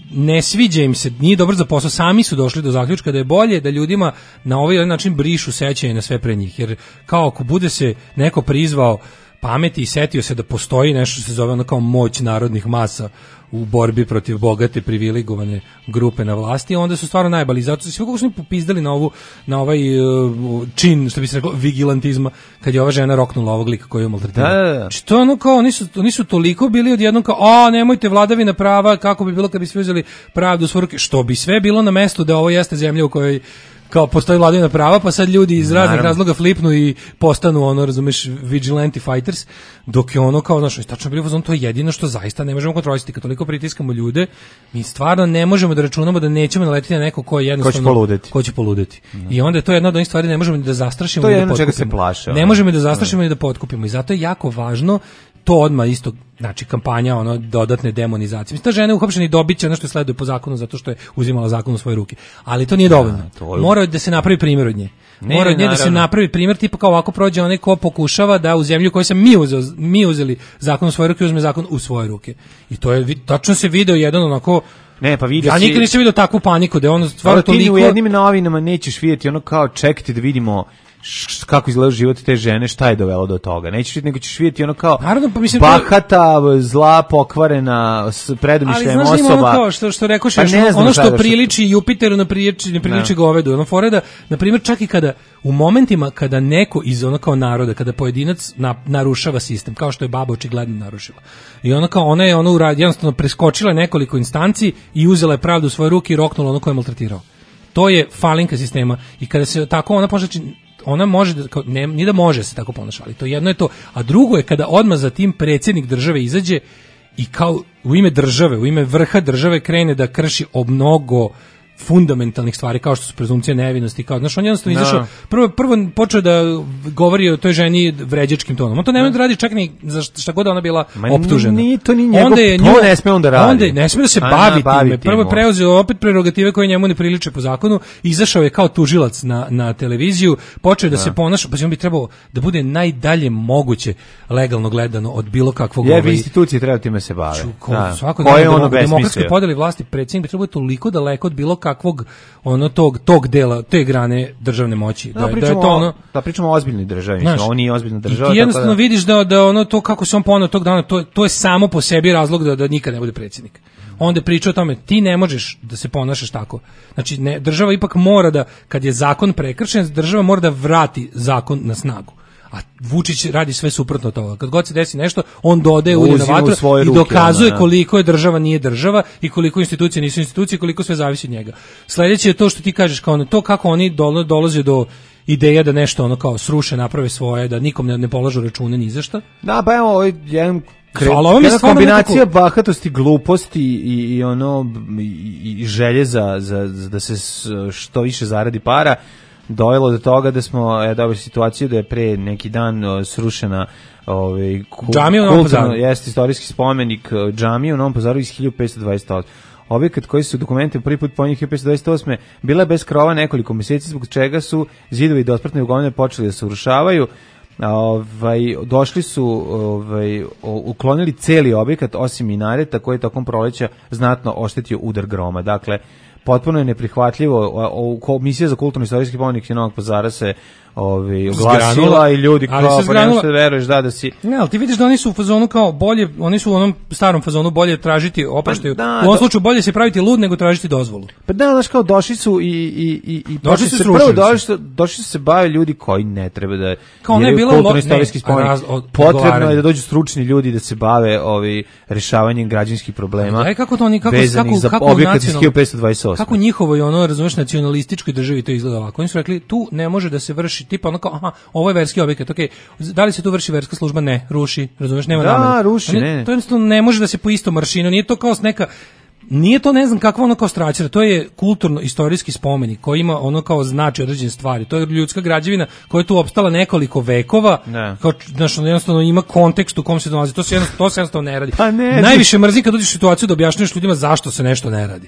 ne sviđa im se, nije dobro za posao, sami su došli do zaključka da je bolje da ljudima na ovaj način brišu sećanje na sve pre njih, jer kao ako bude se neko prizvao pameti i setio se da postoji nešto što se zove ono kao moć narodnih masa u borbi protiv bogate privilegovane grupe na vlasti, onda su stvarno najbali. Zato su sve kako su oni popizdali na ovu na ovaj uh, čin, što bi se reklo, vigilantizma, kad je ova žena roknula ovog lika koji je maltretirao. Da, da, da. Znači, to je ono kao, oni su, oni su toliko bili odjednom kao, a nemojte vladavina prava, kako bi bilo kad bi svi uzeli pravdu u svoje ruke, što bi sve bilo na mestu da ovo jeste zemlja u kojoj kao postoji vladavina prava, pa sad ljudi iz raznih Naravno. razloga flipnu i postanu ono, razumeš, vigilante fighters, dok je ono kao, znaš, tačno bilo fazon, to je jedino što zaista ne možemo kontrolisati, kad toliko pritiskamo ljude, mi stvarno ne možemo da računamo da nećemo naletiti na neko ko je jednostavno Ko će poludeti. Ko će poludeti. I onda je to jedna od onih stvari, ne možemo ni da zastrašimo To je ni da jedno čega potkupimo. se plaše, Ne ono. možemo ni da zastrašimo ni da potkupimo i zato je jako važno to odmah isto, znači kampanja ono dodatne demonizacije. Mislim, ta žena je uhapšena i dobiće ono što sleduje po zakonu zato što je uzimala zakon u svoje ruke. Ali to nije dovoljno. to je- Mora da se napravi primjer od nje. Ne, Mora od nje da se naravno. napravi primjer tipa kao ovako prođe onaj ko pokušava da u zemlju koju sam mi uzeo, mi uzeli zakon u svoje ruke, uzme zakon u svoje ruke. I to je vi- tačno se video jedan onako. Ne, pa vidi Ja si- nikad nisam vidio takvu paniku da je ono stvarno Stvarno, ti ni u toliko. jednim novinama nećeš vidjeti ono kao čekati da vidimo š- kako izgleda život te žene, šta je dovelo do toga. Nećeš vidjeti, nego ćeš vidjeti ono kao Naravno, pa mislim, to- bahata, zla, pokvarena, s Ali predomišljajem znaš da ima ono osoba. kao što što rekoš, Pa još ne ono, znam ono šta što da- priliči Jupiteru, ne priliči, ne priliči Da. govedu. Ono fore da, na primjer, čak i kada u momentima kada neko iz ono kao naroda, kada pojedinac na, narušava sistem, kao što je baba očigledno narušila. I ona kao ona je ono urad, jednostavno preskočila nekoliko instanci i uzela je pravdu u svoje ruke i roknula ono koje je maltretirao. To je falinka sistema i kada se tako ona ponaša, ona može da, kao, ne, ni da može se tako ponaša, ali to jedno je to, a drugo je kada odmah za tim predsjednik države izađe i kao u ime države, u ime vrha države krene da krši o mnogo fundamentalnih stvari kao što su prezumpcija nevinosti, kao znaš, on jednostavno Da. izašao prvo prvo počeo da govori o toj ženi vređačkim tonom. On to ne može da radi čak ni za šta god ona bila Ma optužena. nije to ni njegov- Onda je to nju- ne sme on da radi. Onda je- ne sme da se A, bavi da, bavi time. Prvo je time. preuzeo opet prerogative koje njemu ne priliče po zakonu, izašao je kao tužilac na, na televiziju, počeo da se ponaša, pa on bi trebao da bude najdalje moguće legalno gledano od bilo kakvog Jer ovaj, institucije treba time se bave. Ko, Da. svako Ko je dana ono demo- demokratske besmislio? podeli vlasti predsjednik bi trebao biti toliko daleko od bilo kakvog ono tog tog dela te grane državne moći da, Da, je- da je pričamo, to o- ono da pričamo o ozbiljnoj državi, mislim, Znaš, ovo nije ozbiljna i država. ti jednostavno tako da- vidiš da da ono to kako se on poneo tog dana, to to je samo po sebi razlog da da nikad ne bude predsjednik. Onda priča o tome ti ne možeš da se ponašaš tako. Znači ne, država ipak mora da kad je zakon prekršen, država mora da vrati zakon na snagu. A Vučić radi sve suprotno od toga. Kad god se desi nešto, on dodaje ulje na Uzima u vatru svoje i ruke, dokazuje ono, da. koliko je država nije država i koliko institucije nisu institucije, koliko sve zavisi od njega. Sledeće je to što ti kažeš kao ono, to kako oni dolo- dolaze do ideja da nešto ono kao sruše, naprave svoje, da nikom ne, ne polažu račune ni za šta. Da, pa evo, ovo je jedan kre, Ali ovo mi je jedna stvarno kombinacija nekako- bahatosti, gluposti i, i ono i, i želje za, za, za da se s- što više zaradi para dovelo do toga da smo e, dobili situaciju da je pre neki dan o, srušena ovaj ku- Džamija u Novom kulturno- Pazaru. jeste istorijski spomenik e, džamije u Novom Pazaru iz hiljadu petsto dvadeset osme. Objekat koji su dokumente prvi put pojedini hiljadu petsto dvadeset osme bila je bez krova nekoliko mjeseci, zbog čega su zidovi do osprtne ugovne počeli da se urušavaju. A, ovaj došli su ovaj o- uklonili celi objekat osim minareta koji je tokom proleća znatno oštetio udar groma. Dakle, potpuno je neprihvatljivo. O- o- Komisija za kulturno-istorijski spomenik Novog Pazara se ovaj oglasila Zgranula, i ljudi ali kao se pa ne zgranula- možeš da veruješ da da si Ne, ali ti vidiš da oni su u fazonu kao bolje, oni su u onom starom fazonu bolje tražiti oproštaju. Pa da, u ovom do- slučaju bolje se praviti lud nego tražiti dozvolu. Pa da, znaš kao došli su i i i i Došli počeli su se srušili prvo se. došli su došli su se bave ljudi koji ne treba da Kao ne, diraju bilo lo- kulturno-istorijski ne, spomenik. raz- od- Potrebno odgovaranje. je da dođu stručni ljudi da se bave ovi rešavanjem građanskih problema. Aj kako to oni kako vezanih kako za kako objekat iz nacionalno- hiljadu petsto dvadeset osme. Kako njihovoj ono razumeš nacionalističkoj državi to izgleda ovako. Oni su rekli tu ne može da se vrši tipa ono kao aha, ovo je verski objekat. Okej. Da li se tu vrši verska služba? Ne, ruši, razumeš, nema Da, namene. ruši, Oni- ne. To jednostavno ne može da se po istom maršinu, nije to kao s neka nije to ne znam kakva ono kao straćara, to je kulturno-istorijski spomenik koji ima ono kao znači određene stvari. To je ljudska građevina koja je tu opstala nekoliko vekova, Da. kao, znaš, ono jednostavno ima kontekst u kom se nalazi. To se jednostavno, to se jednostavno ne radi. Pa ne, Najviše mrzim kad dođeš u situaciju da objašnjuješ ljudima zašto se nešto ne radi.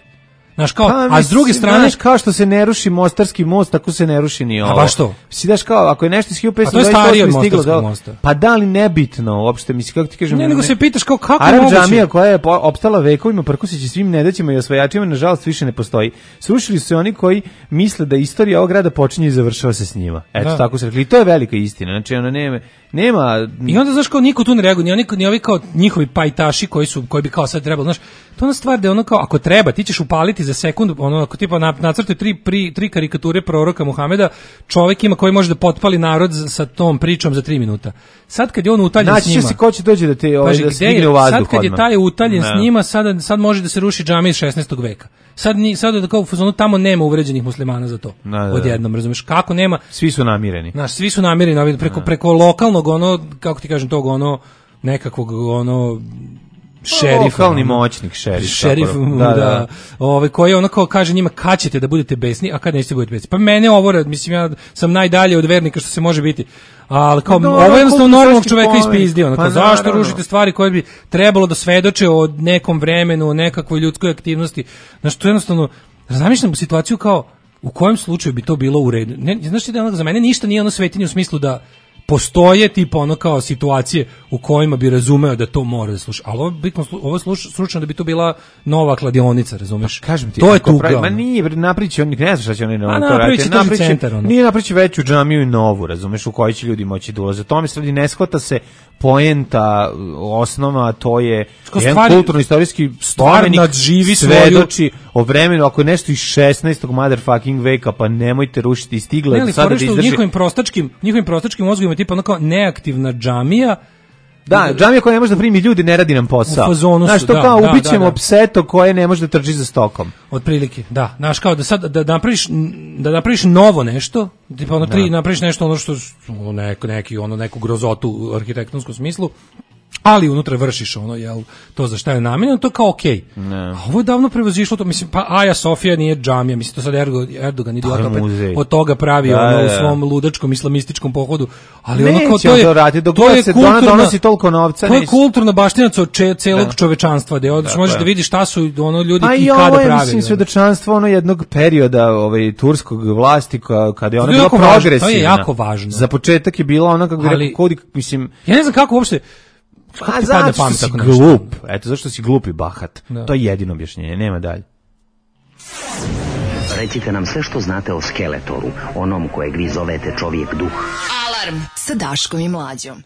Znaš, kao, Pa, a s druge mislim, strane... znaš, kao što se ne ruši Mostarski most, tako se ne ruši ni ovo. A baš to. Si daš kao, ako je nešto iz hiljadu petsto dvadeset osam A to je starije od stiglo, Mostarskog da- mosta. Pa da li nebitno, uopšte, mislim, kako ti kažem... Ne, nego se pitaš kao kako je Arab moguće? džamija koja je po- opstala vekovima, prkuseći svim nedaćima i osvajačima, nažalost više ne postoji. Srušili su se oni koji misle da istorija ovog grada počinje i završava se s njima. Eto, Da. tako se rekli. I to je velika istina. Znači, ono, nema... nema I onda znaš kao niko tu ne reaguje, ni oni, ni ovi kao njihovi pajtaši koji su koji bi kao sad trebalo, znaš, to je ona stvar da je ono kao ako treba ti ćeš upaliti za sekund, ono ako tipa na, nacrte tri pri, tri karikature proroka Muhameda, čovjek ima koji može da potpali narod z- sa tom pričom za tri minuta. Sad kad je on utaljen s Naći će njima. se ko će dođe da te ovaj, Paži, da gde stigne je- u vazduh sad kad je odmah. taj utaljen Da. s njima, sad, sad može da se ruši džamija iz šesnaestog veka. Sad, ni, sad je da kao u fazonu tamo nema uvređenih muslimana za to. Da, da, da. Odjednom, razumeš, kako nema, Svi su namireni. znaš, svi su namireni ovi preko, preko lokalnog, ono, kako ti kažem, tog, ono, nekakvog, ono, šerifa. Lokalni ono, moćnik, šerif. šerif, tako. da, ovaj, koji ono kao kaže njima kad ćete da budete besni, a kad nećete budete besni. Pa mene ovo, mislim, ja sam najdalje od vernika što se može biti. Ali kao, Pa dobro, ovo je jednostavno kulturno normalnog istorski čoveka pomen. ispizdio. Ono, Pa kao, zašto naravno. rušite stvari koje bi trebalo da svedoče o nekom vremenu, o nekakvoj ljudskoj aktivnosti. Znaš, to je jednostavno, zamišljam situaciju kao, u kojem slučaju bi to bilo u redu. Ne, znaš ti da ono, za mene ništa nije ono svetinje u smislu da postoje tipa ono kao situacije u kojima bi razumeo da to mora da sluša. Ali ovo, bitno, slu- ovo je sluš- slučajno da bi to bila nova kladionica, razumeš? Kažem ti, to je ako tu. pravi- glavno. Ma nije, bre, napriči on, ne znam šta će oni na A, to napravit raditi. će tržni Napriči- centar, ono. Nije napriči veću džamiju i novu, razumeš, u kojoj će ljudi moći da ulaze. Tome se radi, ne shvata se poenta, osnova, a to je Što jedan stvari- kulturno-istorijski stvar spomenik nadživi svoju- svedoči o vremenu, ako je nešto iz šesnaestog motherfucking veka, pa nemojte rušiti i stigla Ne, je ali do sada fora da što u izdrži. njihovim prostačkim, njihovim prostačkim mozgovima je tipa ono kao neaktivna džamija. Da, džamija koja ne može da primi ljudi, ne radi nam posao. U fazonu su, Znaš, to da, kao da, ubićemo da, da. pseto koje ne može da trči za stokom. Otprilike, da. Znaš, kao da sad da napraviš da napraviš novo nešto, tipa ono tri napraviš nešto ono što ono neko neki ono neku grozotu u arhitektonskom smislu. Ali unutra vršiš ono, jel, to za šta je namenjeno, to je kao okej. A ovo je davno prevazišlo to, mislim, pa Aja Sofija nije džamija, mislim, to sad Erdogan, Erdogan idiota opet muzej. od toga pravi Da, ono da, u da. svom ludačkom islamističkom pohodu, ali ono kao Neće to on je, to raditi, dok to god je se kulturna, donosi toliko novca, to je neće. kulturna baština od če, celog Da. čovečanstva, gde odeš, Tako možeš je. da vidiš šta su ono ljudi Pa i i kada ovo je, pravi. mislim, ono. svedočanstvo ono jednog perioda ovaj, turskog vlasti ka- kada je ona To je bila jako važno, to je progresivna. jako važno. Za početak je bila ona, kako bi Ali- rekao, kodi, mislim, Ja ne znam kako uopšte kako a ti padne zato što pamet si tako nešto? glup. Eto, zašto si glup i bahat. Da. To je jedino objašnjenje, nema dalje. Recite nam sve što znate o Skeletoru, onom kojeg vi zovete čovjek duh. Alarm sa Daškom i Mlađom.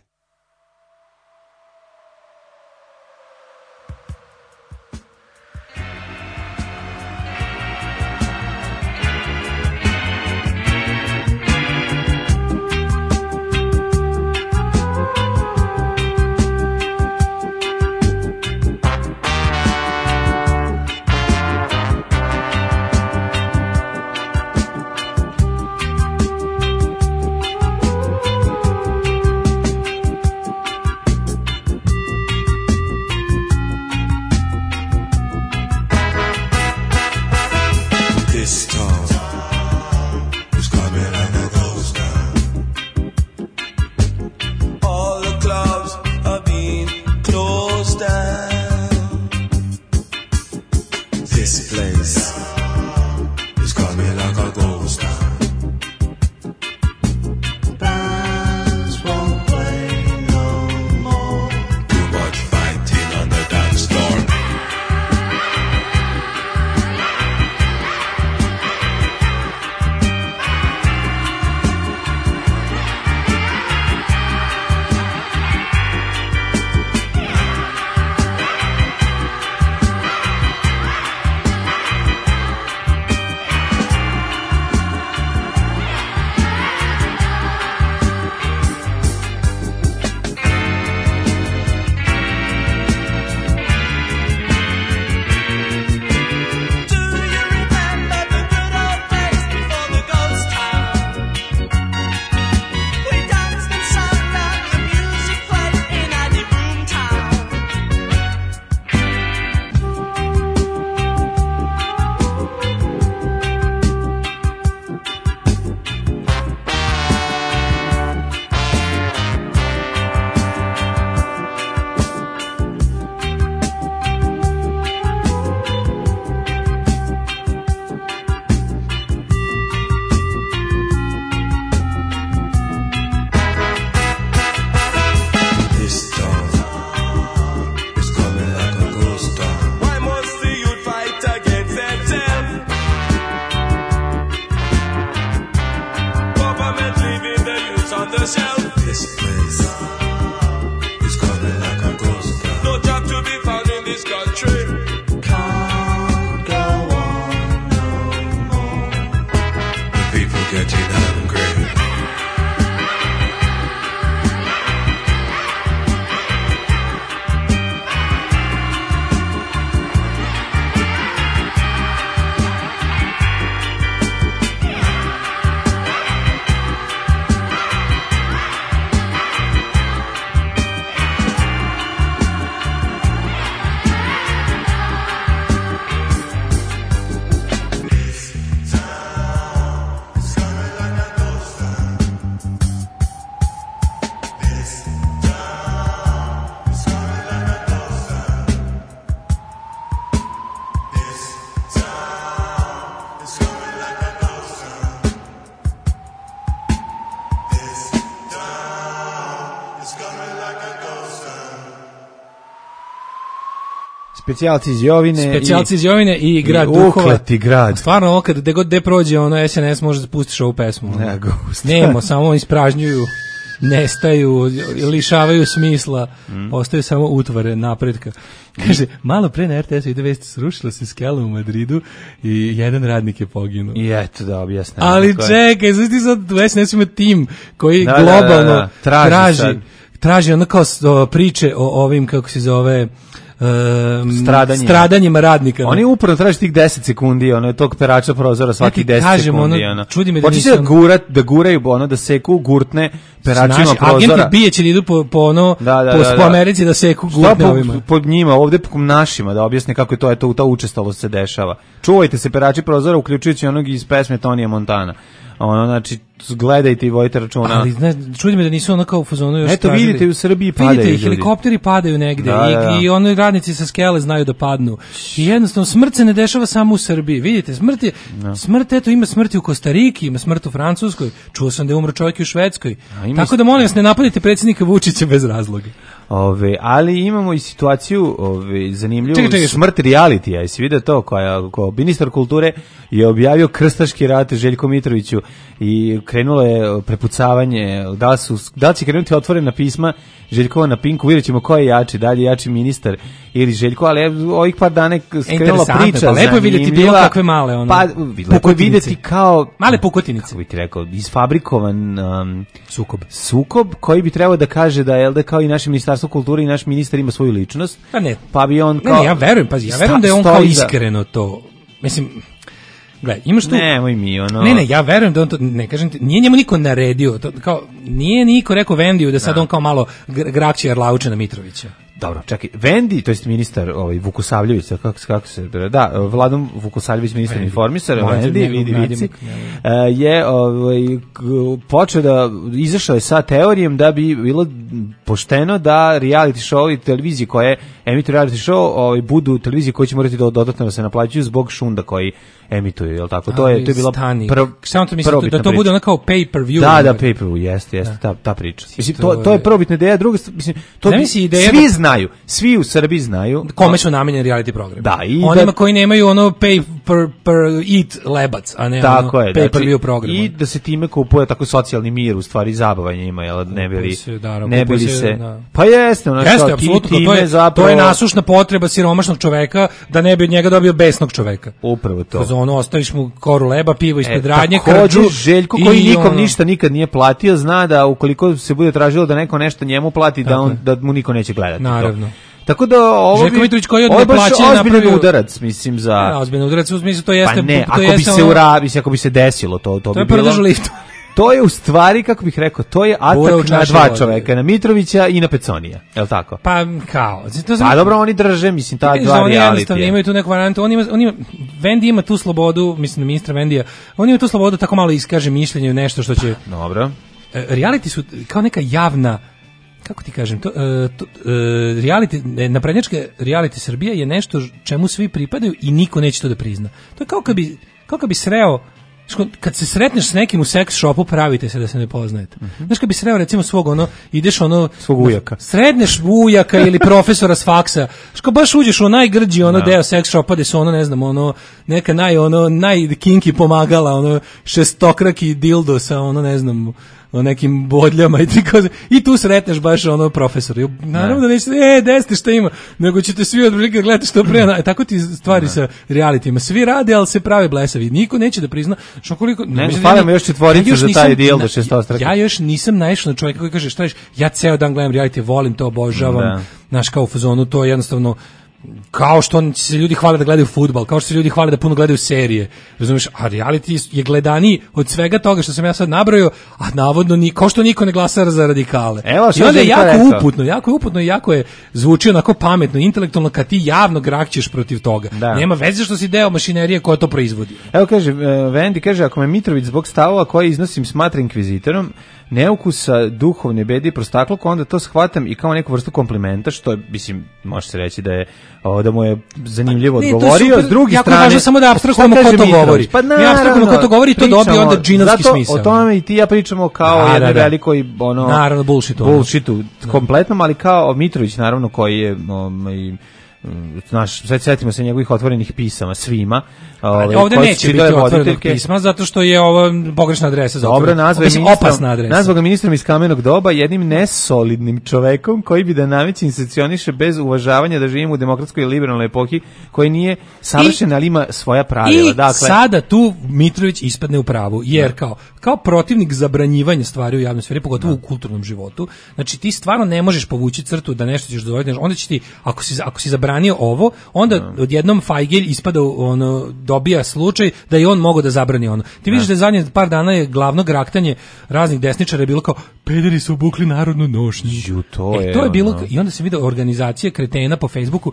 Specijalci iz Jovine. Specijalci i, iz Jovine i grad i Duhova. Ukleti grad. Stvarno, ovo kad gde god gde prođe, ono, S N S može da pustiš ovu pesmu. Ne, gusto. Nemo, samo ispražnjuju, nestaju, lišavaju smisla, mm. postaju samo utvare napretka. Kaže, malo pre na R T S-u ide vest, srušila se skela u Madridu i jedan radnik je poginuo. I eto da objasnim. Ali čekaj, znaš ti sad u S N S-u ima tim koji da, globalno da, da, da. traži, traži, traži ono kao o, priče o ovim, kako se zove, Um, stradanjima. stradanjima radnika. Oni upravo traže tih deset sekundi, ono tog perača prozora svaki deset kažem, sekundi, ono, ono. Čudi me da nisu da gura, da guraju, ono da seku gurtne peračima Znaš, prozora. Agenti bije će da idu po, po ono da, da, po, da, da. po Americi da seku gurtne ovima. Po njima, ovde po našima da objasne kako je to, eto, ta učestalost se dešava. Čuvajte se perači prozora, uključujući onog iz pesme Tonija Montana. Ono, znači, gledajte i vojite računa. Ali, ne, čudi me da nisu ono kao u fazonu još eto, tražili. vidite, u Srbiji padaju vidite, ljudi. helikopteri padaju negde da, i, da, da. i oni radnici sa skele znaju da padnu. I jednostavno, smrt se ne dešava samo u Srbiji. Vidite, smrt je, no. smrt, eto, ima smrti u Kostariki, ima smrt u Francuskoj, čuo sam da je umro čovjek i u Švedskoj. Tako da, molim vas, ne napadite predsjednika Vučića bez razloga. Ove, ali imamo i situaciju ove, zanimljivu, čekaj, čekaj. smrt realitija, jesi vidio to, koja, koja ministar kulture je objavio krstaški rat Željko Mitroviću i krenulo je prepucavanje, da li, su, da li će krenuti otvorena pisma Željkova na Pinku, vidjet ćemo ko je jači, da li je jači ministar ili Željko, ali ovih par dana skrenula priča. Pa lepo je vidjeti bilo kakve male ono, pa, lepo je vidjeti kao male pukotinice, kako bi ti rekao, isfabrikovan um, sukob. sukob koji bi trebao da kaže da je da kao i naše ministarstvo kulture i naš ministar ima svoju ličnost. Pa ne, pa bi on kao ne, ne, ja verujem, pazi, ja verujem da je on kao iskreno to. Mislim, gledaj, imaš tu... Nemoj mi, ono... Ne, ne, ja verujem da on to, ne kažem ti, nije njemu niko naredio, to, kao, nije niko rekao Vendiju da sad da. on kao malo grakće Arlauče na Mitrovića. Dobro, čekaj, Vendi, to jest ministar ovaj, Vukosavljević, kako, kako se, da, Vladom Vukosavljević, ministar informisara, Vendi, vidi vici, je ovaj, počeo da, izašao je sa teorijom da bi bilo pošteno da reality show i televizije koje emituju reality show ovaj, budu televizije koje će morati da dodatno da se naplaćuju zbog šunda koji emituju, je li tako? To je, to je bila prv, Samo to mislim, da to bude ono kao pay-per-view. Da, da, pay-per-view, jeste, jeste, ta, ta priča. Mislim, to, to je prvobitna ideja, druga, mislim, to bi, ideja svi znaju, svi u Srbiji znaju. Kome su namenjeni reality programi. Da, i onima da, koji nemaju ono pay per, per eat lebac, a ne tako ono je, pay-per-view znači, program. I da se time kupuje tako socijalni mir, u stvari zabavanje ima, jel, ne bili, se, da, ne bili se, se da. Pa jeste, ono jeste, što apsolutno, time to je, zapravo... to je nasušna potreba siromašnog čoveka da ne bi od njega dobio besnog čoveka. Upravo to. Kroz ono, ostaviš mu koru leba, pivo ispred e, radnje, krđu. Željko koji nikom ono... ništa nikad nije platio, zna da ukoliko se bude tražilo da neko nešto njemu plati, da, on, da mu niko neće gledati. Naravno. To. Tako da ovo Željko Mitrović koji od ne plaćanja napravio udarac, mislim za. Ja, ozbiljan udarac u smislu to jeste. Pa ne, to ako jeste bi se ono... urabi, ako bi se desilo to, to, to bi bilo. Liftu. To je u stvari, kako bih rekao, to je atak na dva čoveka, na Mitrovića i na Peconija, je li tako? Pa kao. To pa dobro, oni drže, mislim, ta dva oni realitija. Imaju tu neku varijantu, on ima, on ima, Vendi ima tu slobodu, mislim, ministra Vendija, on ima tu slobodu tako malo iskaže mišljenje u nešto što će... Dobro. Reality su kao neka javna, kako ti kažem, to, to reality, naprednjačke reality Srbije je nešto čemu svi pripadaju i niko neće to da prizna. To je kao kad bi, kao kad bi sreo, kad se sretneš s nekim u seks shopu, pravite se da se ne poznajete. Mm-hmm. Znaš, kad bi sreo recimo svog, ono, ideš ono... Svog ujaka. Sretneš ujaka ili profesora s faksa. Što baš uđeš u najgrđi ono no. deo seks shopa gde su ono, ne znam, ono, neka naj, ono, najkinki pomagala, ono, šestokraki dildo sa, ono, ne znam, o nekim bodljama i ti koze. I tu sretneš baš ono profesor. I naravno da nećete, e, desite šta ima, nego ćete svi odbrilike gledati što prije. E, tako ti stvari ne. Sa realitima. Svi rade, ali se prave blesavi. Niko neće da prizna. Što koliko... Ne, ne falimo još četvoricu ja za taj dijel do šestostraka. Ja još nisam naišao na čovjeka koji kaže, šta ješ, ja ceo dan gledam reality, volim to, obožavam. Naš kao u fazonu, to je jednostavno kao što se ljudi hvale da gledaju fudbal, kao što se ljudi hvale da puno gledaju serije, razumiješ, a reality je gledaniji od svega toga što sam ja sad nabrojao, a navodno ni, kao što niko ne glasa za radikale. Evo, i onda je jako rekao. uputno, jako je uputno i jako je zvuči onako pametno, intelektualno kad ti javno grakćeš protiv toga. Da. Nema veze što si deo mašinerije koja to proizvodi. Evo kaže, Vendi kaže, ako me Mitrović zbog stavova koje iznosim smatra inkvizitorom, neukusa, duhovne bede i prostakluk, onda to shvatam i kao neku vrstu komplimenta, što je, mislim, može se reći da je o, da mu je zanimljivo pa, odgovorio. S druge jako strane, važno samo da apstrahujemo ko to govori. Pa naravno, apstrahujemo ko to govori, to dobije onda džinovski smisao. O tome i ti ja pričamo kao da, jednoj da, da. velikoj ono, naravno, bullshitu. Bullshitu, kompletnom, ali kao Mitrović, naravno, koji je um, Znaš, sad setimo se njegovih otvorenih pisama svima. Ove, ovde neće biti otvorenog pisma, zato što je ovo pogrešna adresa. Za Dobro, nazva je opasna adresa. Nazva ga ministrom iz kamenog doba, jednim nesolidnim čovekom koji bi da nameće institucioniše bez uvažavanja da živimo u demokratskoj i liberalnoj epohi, koji nije savršen, ali ima svoja pravila. I dakle, sada tu Mitrović ispadne u pravu, jer da. kao, kao protivnik zabranjivanja stvari u javnoj sferi, pogotovo da. u kulturnom životu, znači ti stvarno ne možeš povući crtu da nešto ćeš dozvoliti, onda će ti, ako si, ako si zabranio ovo, onda da. odjednom Fajgelj ispada, ono, dobija slučaj da i on mogu da zabrani ono. Ti vidiš da je zadnje par dana je glavno graktanje raznih desničara je bilo kao pederi su obukli narodnu nošnju. Ju, to e, je, to je bilo, ono. i onda se vidio organizacije kretena po Facebooku.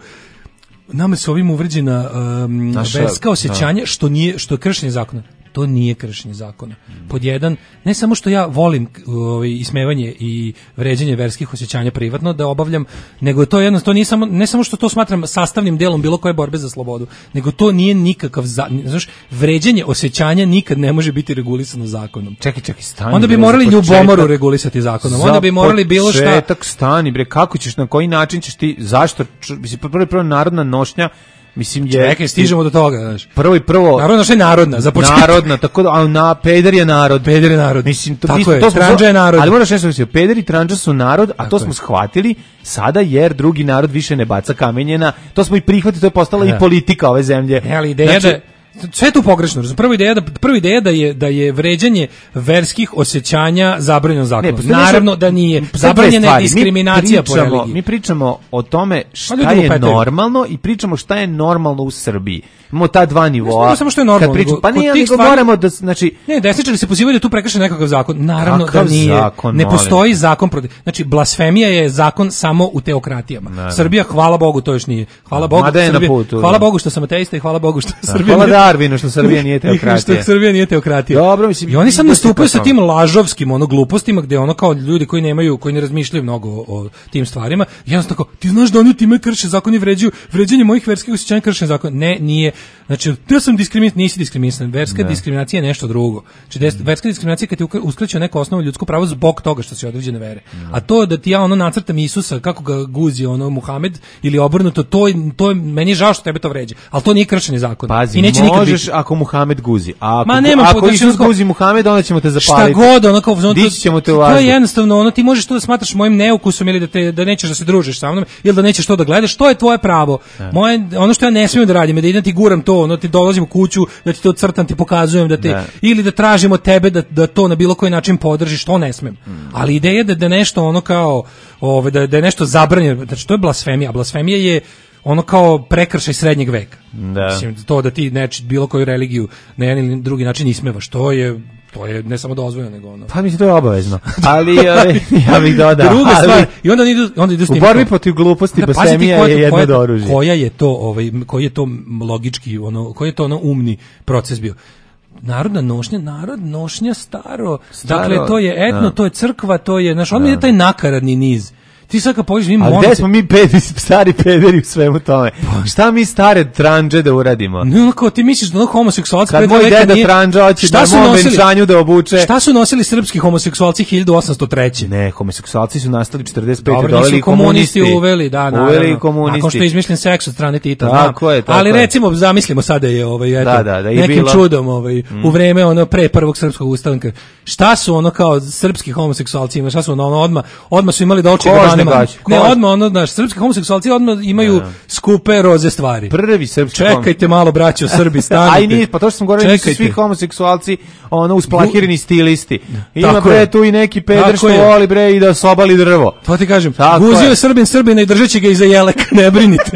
Nama se ovim uvređena um, verska osjećanja, da. što nije, što je kršenje zakona. To nije kršenje zakona. Pod jedan, ne samo što ja volim ovaj, ismevanje i vređanje verskih osjećanja privatno da obavljam, nego to jedno, to nije samo, ne samo što to smatram sastavnim delom bilo koje borbe za slobodu, nego to nije nikakav, za, znaš, vređanje osjećanja nikad ne može biti regulisano zakonom. Čekaj, čekaj, stani. Onda bi bre, morali ljubomoru regulisati zakonom. Onda bi morali bilo šta. Početak, stani bre, kako ćeš, na koji način ćeš ti, zašto, mislim, prvo prvo narodna nošnja. Mislim je Čekaj, stižemo do toga, znaš. Prvo i prvo narodna što je narodna, za početak. Narodna, tako da, a na peder je narod. Peder je narod. Mislim to, tako mi, je, to tranđa je narod. Ali moraš nešto misliti, peder i tranđa su narod, a tako to smo je. shvatili sada jer drugi narod više ne baca kamenjena. To smo i prihvatili, to je postala ja. i politika ove zemlje. Ne, ali ideja znači, da sve je tu pogrešno. Prva ideja da prva ideja da je da je vređanje verskih osjećanja zabranjeno zakonom. Ne, naravno da nije. Zabranjena je diskriminacija po religiji. Mi pričamo o tome šta je normalno i pričamo šta je normalno u Srbiji. Imamo ta dva nivoa. Ne samo što je normalno. Pričam, pa nije, nego stvari, moramo da, znači... Ne, desničari se pozivaju da tu prekršen nekakav zakon. Naravno Kakav da nije. Zakon, ne postoji zakon protiv. Znači, blasfemija je zakon samo u teokratijama. Ne, Srbija, hvala Bogu, to još nije. Hvala Bogu, Srbija, putu, hvala Bogu što sam ateista i hvala Bogu što da, Srbija... Hvala Darwinu što Srbija nije teokratija. što Srbija nije teokratija. Dobro, mislim... I oni sad nastupaju sa tim lažovskim ono glupostima gde ono kao ljudi koji nemaju, koji ne razmišljaju mnogo o, o tim stvarima. Jednostavno tako, ti znaš da oni time krše zakon i vređaju, vređanje mojih verskih osjećanja krše zakon. Ne, nije. Znači, ja sam diskriminisan, nisi diskriminisan. Verska ne. diskriminacija je nešto drugo. Znači, mm. verska diskriminacija kad ti uskraćuje neko osnovno ljudsko pravo zbog toga što si određene vere. Mm. A to da ti ja ono nacrtam Isusa kako ga guzi ono Muhamed ili obrnuto, to to meni je žao što tebe to vređa. Al to nije kršenje zakona. Pazi, i neće možeš biti. Ako Muhamed guzi. A ako, Ma nema, ako Isus guzi Muhamed, onda ćemo te zapaliti. Šta god, ono kao ono, to, ćemo te to je jednostavno, ono ti možeš to da smatraš mojim neukusom ili da te da nećeš da se družiš sa mnom ili da nećeš to da gledaš, to je tvoje pravo. Ne. Moje ono što ja ne smijem da radim je da idem ti guram to, ono ti dolazim u kuću, da ti to crtam, ti pokazujem da te ne. ili da tražimo tebe da da to na bilo koji način podržiš, to ne smem. Mm. Ali ideja da da nešto ono kao ove da da je nešto zabranjeno, znači to je blasfemija, blasfemija je ono kao prekršaj srednjeg veka. Da. Mislim, to da ti neči bilo koju religiju na jedan ili drugi način ismevaš, to je to je ne samo dozvoljeno nego ono. Pa mislim to je obavezno. Ali ja bih dodao. Druga ali, stvar, i onda idu onda idu s njim. U borbi protiv gluposti blasfemija je jedno od oružja. Koja je to ovaj koji je to logički ono koji je to ono umni proces bio? Narodna nošnja, narod nošnja staro. staro dakle to je etno, da. to je crkva, to je naš on je taj nakaradni niz. Ti sad kad poviš, mi ali gde smo mi pedi, stari pederi u svemu tome? Šta mi stare tranđe da uradimo? No, kao ti misliš da ono homoseksualci kad moj deda nije... tranđa hoće da mom venčanju da obuče. Šta su nosili srpski homoseksualci hiljadu osamsto treće? Ne, homoseksualci su nastali četrdeset pete. Dobro, doveli komunisti. komunisti uveli, da, naravno. Uveli komunisti. Nakon što je izmišljen seks od strane Tita. Tako je, tako ali je. recimo, zamislimo sada je ovaj, eto, da, da, da, nekim bilo... čudom ovaj, mm. u vreme ono pre prvog srpskog ustanka. Šta su ono kao srpski homoseksualci ima? Šta su ono, ono odma, odma su imali da oči banima. Ne, odma ono, naš srpski homoseksualci odmah imaju ja. skupe roze stvari. Prvi srpski. Čekajte malo, braćo, Srbi, stanite. Aj ni, pa to što sam govorio, nisu svi homoseksualci ono usplahireni stilisti. Ima tako bre je. Tu i neki peder što voli bre i da sobali drvo. To ti kažem. Guzio je Srbin Srbina i držeće ga iza jeleka, ne brinite.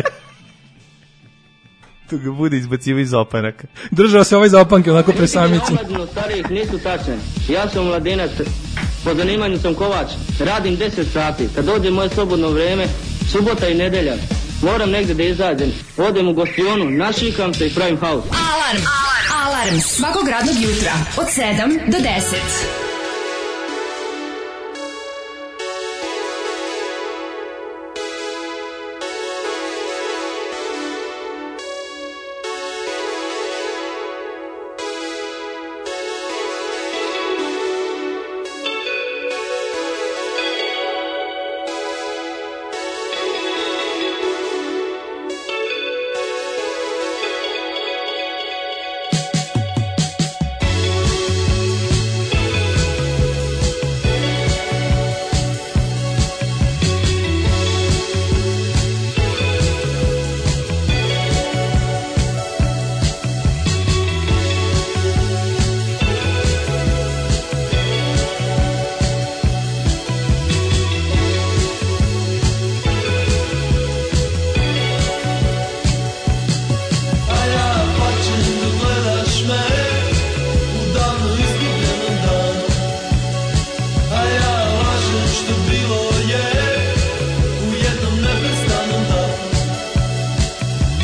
Tu ga bude izbacivo iz opanaka. Držao se ovaj za opanke, onako presamići. Omladinu starijih nisu tačne. Ja sam mladenac, po zanimanju sam kovač, radim deset sati. Kad dođe moje slobodno vreme, subota i nedelja, moram negde da izađem. Odem u gostionu, našikam se i pravim haos. Alarm! Alarm! Alarm! Svakog radnog jutra od sedam do deset.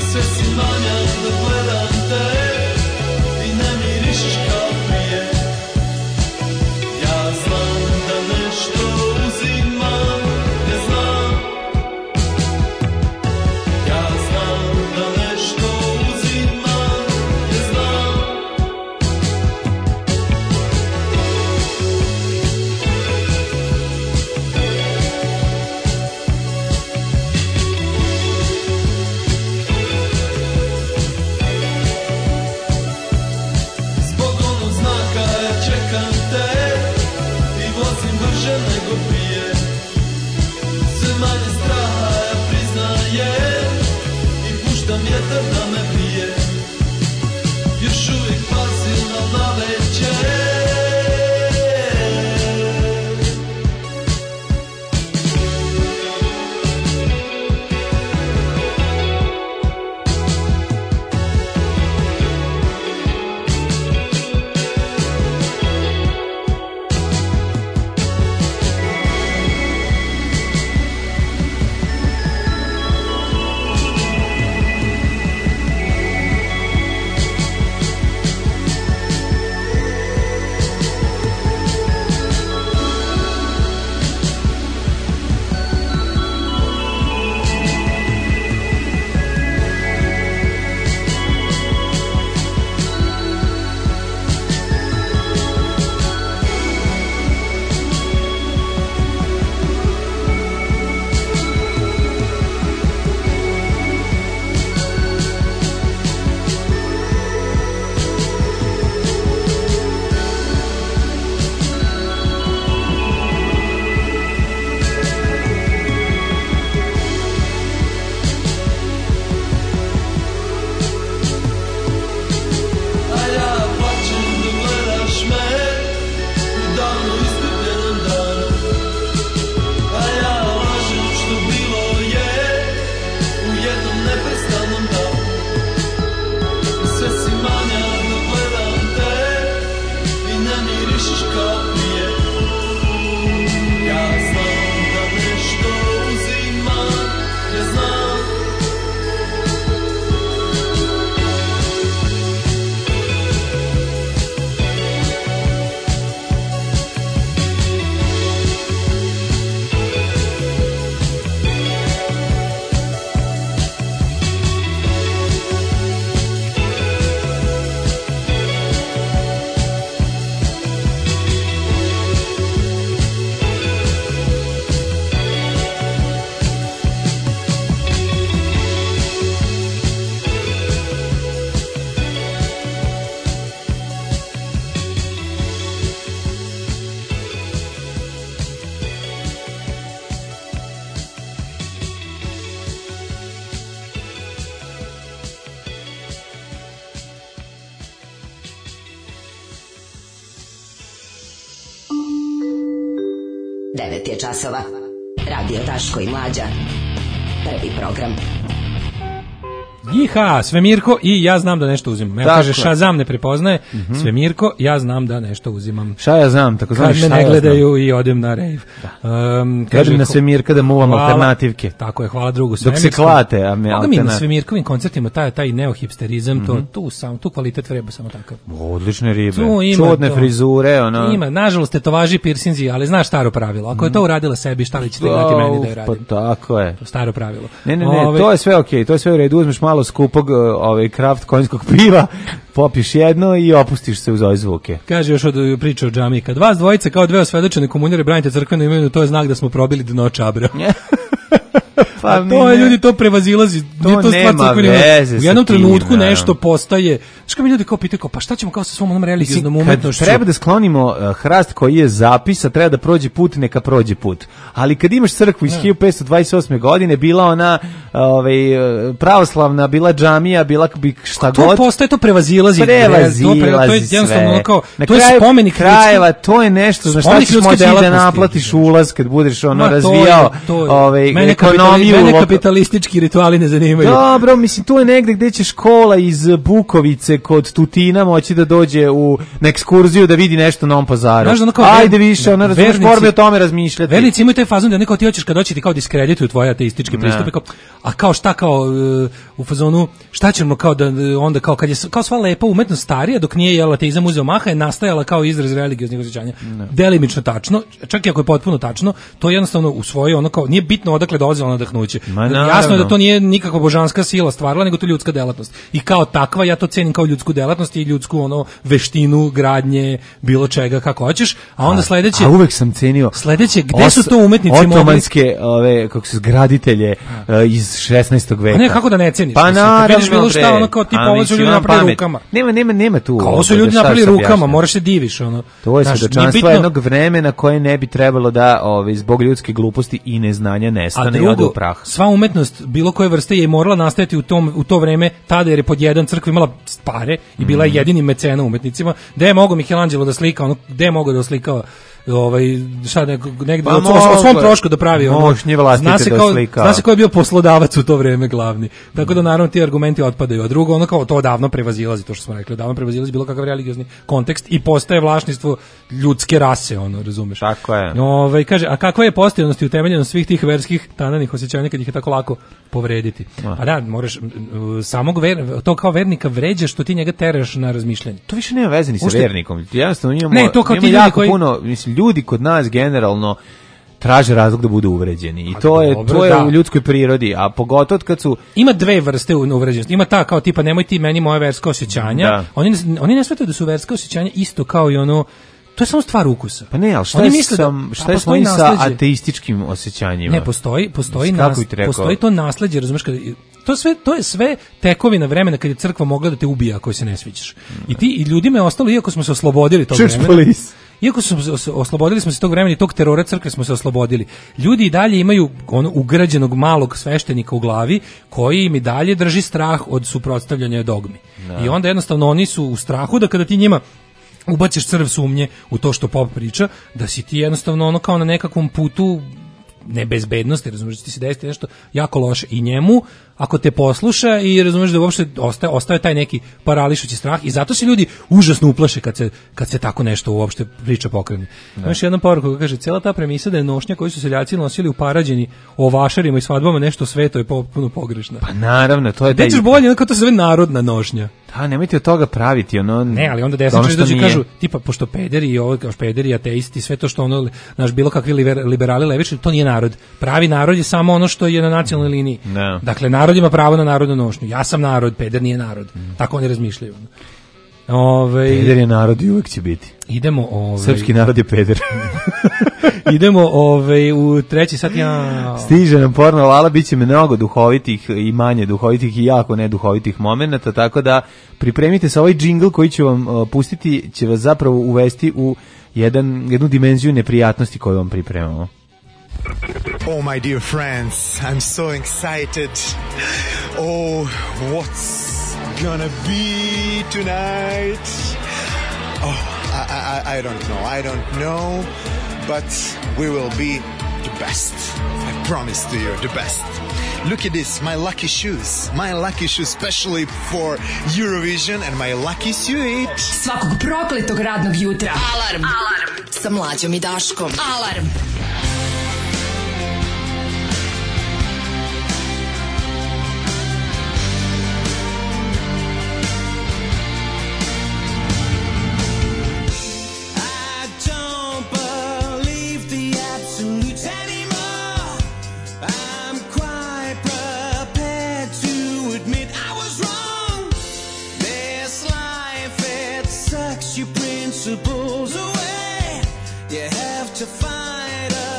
Sve si manja da gledam te i ne mirišeš kao prije. Ja znam da nešto uzimam, ne znam. Ja znam da nešto uzimam, ne znam. Zbog onog znaka ja čekam te i vozim brže nego prije. Sve manje straha ja priznajem i puštam vjetar da me bije. Još uvijek pazim na naleće. A ja plačem da gledaš me u danu izgubljenom danu. A ja lažem što bilo je u jednom neprestanom danu. Sve si manja da gledam te i ne mirišeš kao prije. Ja znam da nešto uzimam, ne znam. devet je časova. Radio Daško i Mlađa. Prvi program. Jiha, Svemirko i ja znam da nešto uzimam. Evo Tako kaže je. Shazam ne prepoznaje. Svemirko, ja znam da nešto uzimam. Šta ja znam, tako zvani Kad me šta ne ja gledaju i odem na rave. Um, Kažem na Svemirka da muvam hvala- alternativke. Tako je, hvala drugu Dok se svemirskom. klate, a me Boga mi na alternativ- Svemirkovim koncertima taj taj neohipsterizam, to tu sam tu kvalitet vreba samo takav. Odlične ribe, Tu ima čudne to. frizure, ono. Ima, nažalost, tetovaži, piercinzi, ali znaš staro pravilo. Ako je to uradila sebi, šta li ćete dati meni da je radim? Pa tako je. To staro pravilo. Ne, ne, ne, Ove- to je sve okej, to je sve u redu, uzmeš malo skupog ovaj kraft konjskog piva, popiš jedno i opustiš se uz ove zvuke. Kaže još od priče o džamiji. Kad vas dvojica kao dve osvedočene komunjare branite crkvenu imenu, to je znak da smo probili dno čabra. Pa A mi to je ne- ljudi, to prevazilazi. To Nije to stvar nema crkvene imena. veze U sa jednom tim, trenutku naravno. nešto postaje. Znaš kad mi ljudi kao pitaju, kao, pa šta ćemo kao sa svom onom religijnom Kad umetnošću? treba da sklonimo uh, hrast koji je zapis, a treba da prođe put, neka prođe put. Ali kad imaš crkvu iz hiljadu petsto dvadeset osme. godine, bila ona ovaj, uh, pravoslavna, bila džamija, bila bi šta To god. postaje, to prevazilazi. Prevazilazi to, pre- to je sve. jednostavno ono kao, Na to je kraju spomenik krajeva, ljudske- to je nešto, znaš šta spomenik ćeš ljudske moći da delatnosti. naplatiš ulaz kad budeš ono Ma, to je- razvijao to je- ovaj, mene ekonomiju ekonomiju. Mene loka- kapitalistički rituali ne zanimaju. Dobro, mislim, tu je negde gde će škola iz Bukovice kod Tutina moći da dođe u na ekskurziju da vidi nešto na Novom Pazaru. Znaš, ono kao Ajde ver- više, ono razumeš, vernici- moramo o tome razmišljati. Vernici imaju taj fazon da neko ti hoćeš kad doći ti kao diskredituju tvoje ateističke Ne. pristupe, kao, a kao šta kao e, u fazonu, šta ćemo kao da e, onda kao kad je s- kao sva lepa umetnost starija dok nije jel ateizam uzeo maha je nastajala kao izraz religioznih osjećanja. Delimično tačno, čak i ako je potpuno tačno, to je jednostavno u svoje ono kao nije bitno odakle dolazi ono nadahnuće. Ma, Jasno je naravno. da to nije nikakva božanska sila stvarala, nego to ljudska delatnost. I kao takva ja to cenim kao ljudsku delatnost i ljudsku ono veštinu gradnje bilo čega kako hoćeš, a onda sledeće A uvek sam cenio sledeće gde os- su to umetnici mogli otomanske ove kako se zgraditelje uh, iz šesnaestog veka. A ne, kako da ne ceniš? Pa Mislim, kad naravno, vidiš bilo šta, bre. ono kao tipa, A, ovo su mislim, ljudi imam napravili pamet. rukama. Nema, nema, nema tu. Kao ovo su ovo, ljudi šta napravili se rukama, objašnjava. moraš se diviš ono. To je Znaš, svedočanstvo nije bitno- jednog vremena koje ne bi trebalo da ovaj, zbog ljudske gluposti i neznanja A nestane i ode drugo, u prah. sva umetnost bilo koje vrste je morala nastajati u tom u to vreme tada jer je pod jedan crkva imala pare i bila je jedini mecena umetnicima. Gde je mogao Michelangelo da slika, ono gde je mogao da slika ovaj šta neko negde Pa od, o, o svom mogo je. trošku da pravi ono. Mošnje vlastite Zna se da kao, slika. zna se ko je bio poslodavac u to vreme glavni. Tako da naravno ti argumenti otpadaju. A drugo ono kao to odavno prevazilazi to što smo rekli, odavno prevazilazi bilo kakav religiozni kontekst i postaje vlasništvo ljudske rase, ono, razumeš? Tako je. Ovaj kaže, a kakva je postojanost i utemeljenost svih tih verskih tananih osjećanja kad ih je tako lako povrediti? A da, moraš m, m, samog ver, to kao vernika vređa što ti njega teraš na razmišljanje. To više nema veze ni sa Ušte- vernikom. Jednostavno imamo, Ne, to kao imamo ti ljudi jako koji- puno, mislim, ljudi kod nas generalno traže razlog da budu uvređeni. I to je, dobro, to je da. u ljudskoj prirodi. A pogotovo od kad su... Ima dve vrste u- uvređenosti. Ima ta kao tipa nemoj ti meni moje verska osjećanja. Da. Oni ne, oni ne shvataju da su verska osjećanja isto kao i ono. To je samo stvar ukusa. Pa ne, ali šta Oni je, misle da- sam, pa šta je s postoji mojim sa nasleđe. ateističkim osjećanjima? Ne, postoji, postoji, Mislim, kako nas, bi ti rekao? postoji to nasleđe, razumeš, kada, to, sve, to je sve tekovina vremena kad je crkva mogla da te ubija ako se ne sviđaš. I ti i ljudima je ostalo, iako smo se oslobodili tog Church vremena. police. Iako smo se os- oslobodili smo se tog vremena i tog terora crkve smo se oslobodili. Ljudi i dalje imaju ono ugrađenog malog sveštenika u glavi koji im i dalje drži strah od suprotstavljanja dogmi. I onda jednostavno oni su u strahu da kada ti njima ubaciš crv sumnje u to što pop priča, da si ti jednostavno ono kao na nekakvom putu nebezbednosti, razumiješ, da ti se desiti nešto jako loše i njemu, ako te posluša i razumiješ da uopšte ostaje, ostaje taj neki parališući strah i zato se ljudi užasno uplaše kad se, kad se tako nešto uopšte priča pokrene. Imaš jednu poruku koja kaže, cijela ta premisa da je nošnja koju su seljaci nosili u Parađeni o vašarima i svadbama nešto sveto je potpuno pogrešna. Pa naravno, to je... Gde ćeš bolje, ono kao to se zove narodna nošnja. Da, nemojte od toga praviti, ono... Ne, ali onda ono desničari što dođu i nije. kažu, tipa, pošto pederi i ovo, kao pederi, ateisti, sve to što ono, naš bilo kakvi liber- liberali levičari, to nije narod. Pravi narod je samo ono što je na nacionalnoj liniji. Da. Dakle, narod ima pravo na narodnu nošnju. Ja sam narod, peder nije narod. Tako oni razmišljaju. Ove, Peder je narod i uvek će biti. idemo, ove, Srpski narod je peder. idemo ove, u treći sat. Ja, Stiže nam porno lala, bit će mnogo duhovitih i manje duhovitih i jako neduhovitih momenata, tako da pripremite se, ovaj džingl koji ću vam uh, pustiti, će vas zapravo uvesti u jedan, jednu dimenziju neprijatnosti koju vam pripremamo. Oh, my dear friends, I'm so excited. Oh, what's gonna be tonight? Oh, I, I, I don't know. I don't know, but we will be the best. I promise to you, the best. Look at this, my lucky shoes. My lucky shoes, especially for Eurovision, and my lucky suit. Svakog prokletog radnog jutra. Alarm. Alarm. Sa Mlađom i Daškom. Alarm. I don't believe the absolutes anymore. I'm quite prepared to admit I was wrong. This life, it sucks your principles away. You have to fight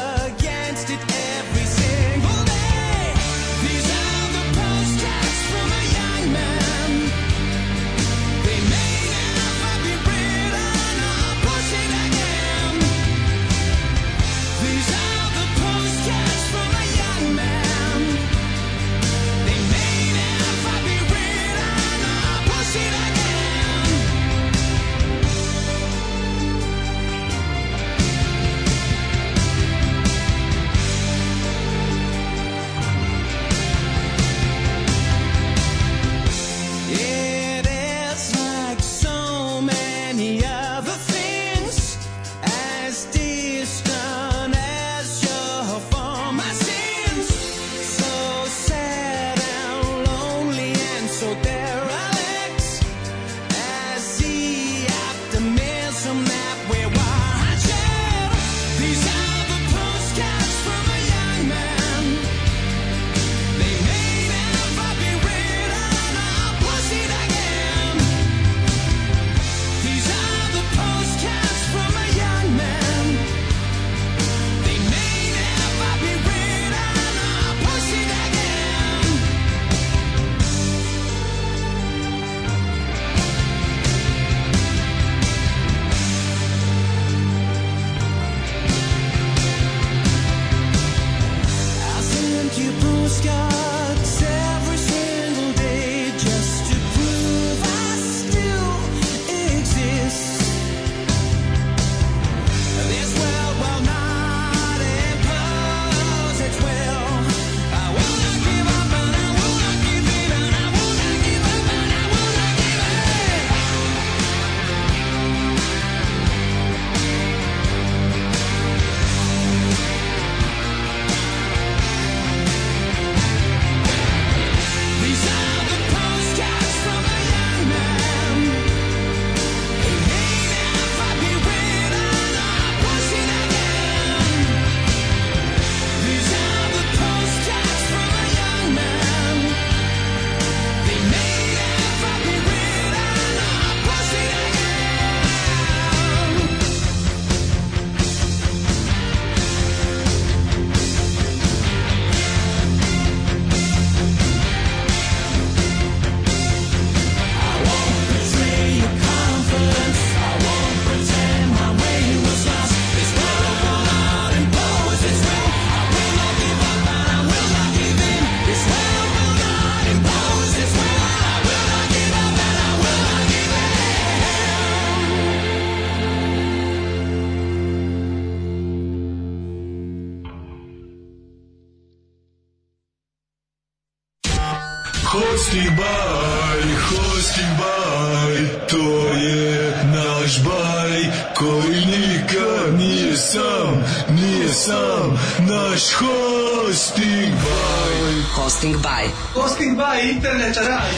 Hosting by, hosting by, to je naš baj koji nikad nije sam, nije sam, naš hosting by. Hosting by. Hosting by internet raj.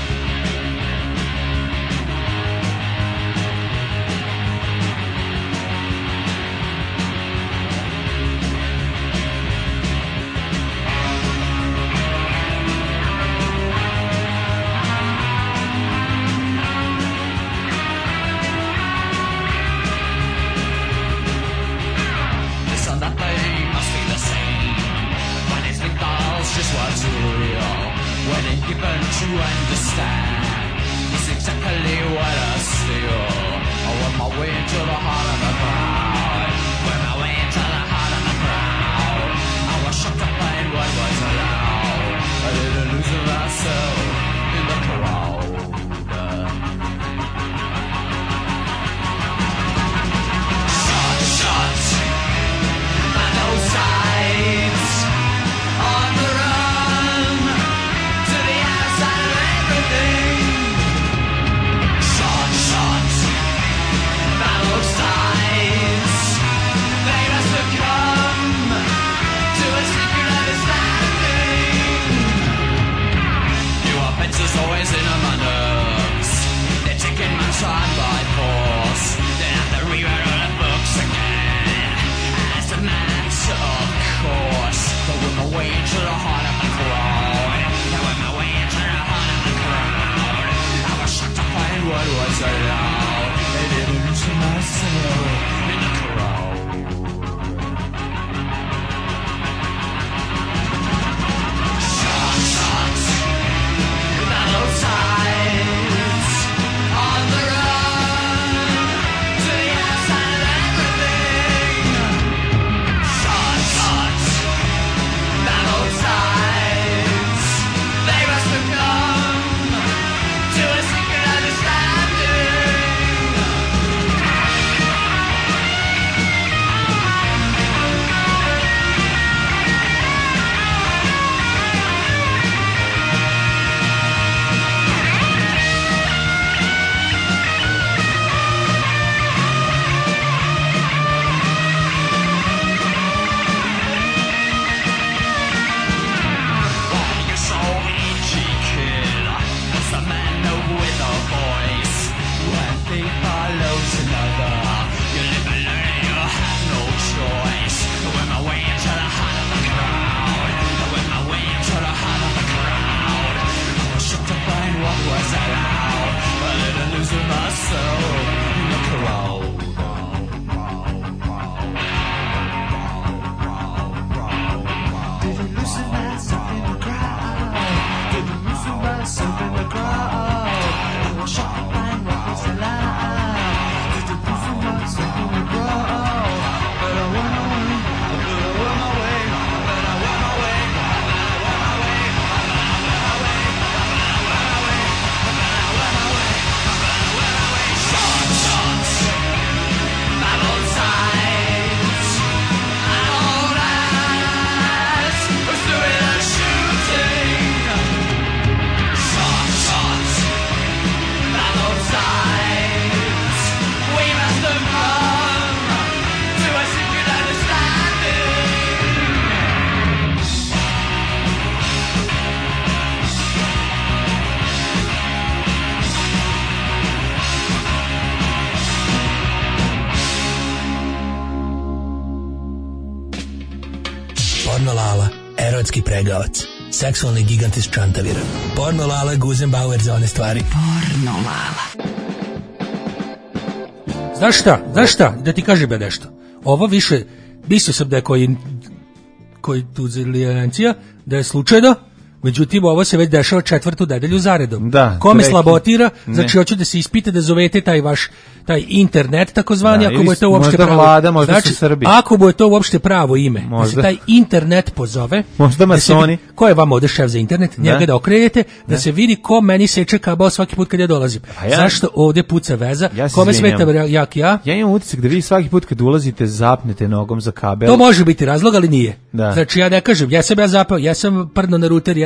Just what's real when it's given to understand. It's exactly what I feel. I went my way into the heart of the crowd. Went my way into the heart of the crowd. I was shocked to find what was allowed. I didn't lose myself in the crowd. Shot, shot, on those sides. On the run to the outside of everything. Shot, shot, by both sides. They must have come to a secret understanding. New offenses always in on my nerves. They're taking my time by force. They have to rewrite all the books again. As a matter of course. I went my way into the heart of the crowd. I went my way into the heart of the crowd. I was shocked to find what was allowed. I didn't lose myself in the crowd. Shot, shot, down those sides. On the run to the outside of everything. Shot, shot. Both sides, they must have come to a secret understanding. Porno Lala, erotski pregavac, seksualni gigant iz Čantavira. Porno Lala, Guzenbauer za one stvari. Porno Lala. Znaš šta, znaš šta, da ti kažem ja nešto. Ovo više, mislio sam da je koji, koji tu zilijancija, da je slučajno, međutim ovo se već dešava četvrtu nedelju zaredom. Da, ko me treki. slabotira, Ne. znači hoću da se ispite da zovete taj vaš taj internet takozvani, Da, ako ili mu je to uopšte možda pravo. Vlada, možda znači, su Srbi. ako mu je to uopšte pravo ime, da se Možda. taj internet pozove, Možda da se masoni. vidi- ko je vama ovde šef za internet, Da. njega da okrenete, da Da. se vidi ko meni seče kabel svaki put kad ja dolazim. A ja- Zašto ovde puca veza, Ja se kome izvinjam. smeta jak ja? Ja imam utisak da vi svaki put kad ulazite zapnete nogom za kabel. To može biti razlog, ali nije. Da. Znači ja ne kažem, ja sam ja zapao, ja sam prdno na ruter,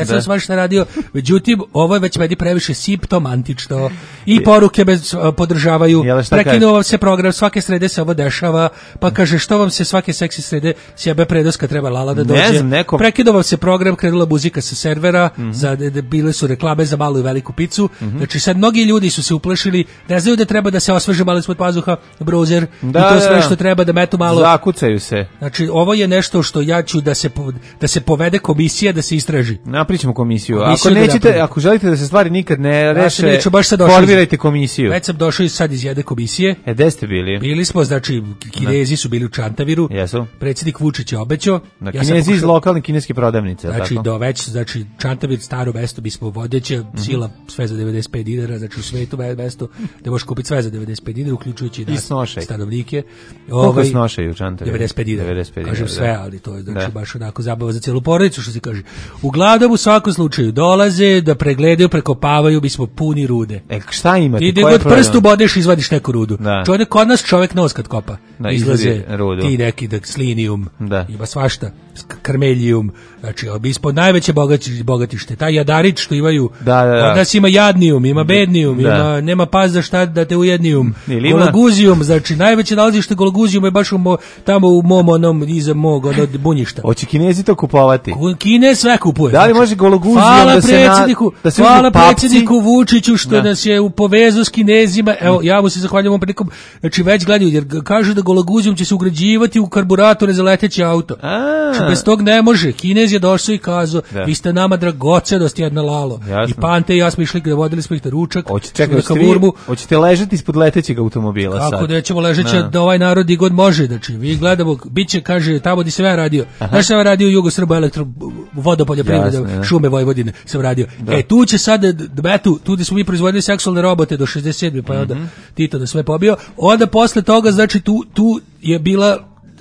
ja sam Da. svašta radio, međutim, ovo je već meni previše simptomantično i poruke me uh, podržavaju, Jel, šta prekinuo vam se program, svake srede se ovo dešava, pa kaže što vam se svake seksi srede sjebe predoska, treba Lala da Ne dođe, znam, neko- prekinuo vam se program, krenula muzika sa servera, za, de- de- bile su reklame za malu i veliku picu, znači sad mnogi ljudi su se uplašili, ne znaju da treba da se osveže malo ispod pazuha, browser, Da, i to sve da. što treba da metu malo. Zakucaju se. Znači, ovo je nešto što ja ću da se, po- da se povede komisija, da se istraži. Napričamo komisiju. Komisiju Ako da nećete, napravimo. ako želite da se stvari nikad ne Ja sam reše, inače baš sad došao iz- formirajte komisiju. Već sam došao iz sad iz jedne komisije. E, gde ste bili? Bili smo, znači, Kinezi su bili u Čantaviru. Jesu. Predsjednik Vučić je obećao. Na Ja sam Kinezi iz pokušao- lokalne kineske prodavnice, jel Znači, tako? do već, znači, Čantavir, staro mesto, mi smo vodeće, sila sve za devedeset pet dinara, znači u svetu ve- mesto da možeš kupiti sve za devedeset pet dinara, uključujući i I nas, snošaj. stanovnike. Koliko Ovaj, snošaju u Čantaviru? devedeset pet dinara. devedeset pet Kažem dinara, sve, da. ali to je znači Da. baš onako zabava za cijelu porodicu, što se kaže. Uglavnom, u svakom slučaju, dolaze da pregledaju, prekopavaju, mi smo puni rude. E, šta imate? Ti gde Koji je god problem? prstu bodeš, izvadiš neku rudu. Da. Čovjek, kod nas čovjek nos kad kopa. Da, izlaze izvadi rudu. ti neki da, slinijum, Da. ima svašta, sk- karmelijum, znači mi ispod najveće bogati, bogatište. Taj jadarić što imaju, Da, da, da. kod nas ima jadnijum, ima bednijum, Da. ima, nema pas za šta da te ujednijum. Ili ima- Gologuzijum, znači najveće nalazište gologuzijuma je baš u mo, tamo u mom onom, iza mog onog bunjišta. Hoće Kinezi to kupovati? Kine sve kupuje. Da li znači. može gologuzijom Hvala da se na- predsjedniku, da se hvala uzmu papci? predsjedniku Vučiću što Da. nas je u povezu s Kinezima. Evo, ja mu se zahvaljujem ovom prilikom. Znači već gledaju jer g- kažu da gologuzijom će se ugrađivati u karburatore za leteći auto. A. Znači bez tog ne može. Kinez je došao i kazao, Da. vi ste nama dragocenost jedna Lalo. Jasno. I Pante i ja smo išli da vodili smo ih na ručak. Hoćete, čekaj, na hoćete, vi, kavurmu. hoćete ležati ispod letećeg automobila sad? Kako da ćemo ležeće Da. da ovaj narod i god može, znači vi gledamo, biće kaže tamo gdje sam ja radio. Znaš sam ja radio u Jugosrbo elektro vodopoljoprivrede, Jasno, da. šume Vojvodine sam radio. Da. E tu će sad d- etu, tu gdje smo mi proizvodili seksualne robote do šezdeset sedme pa je onda Mhm. Tito da sve pobio. Onda posle toga znači tu tu je bila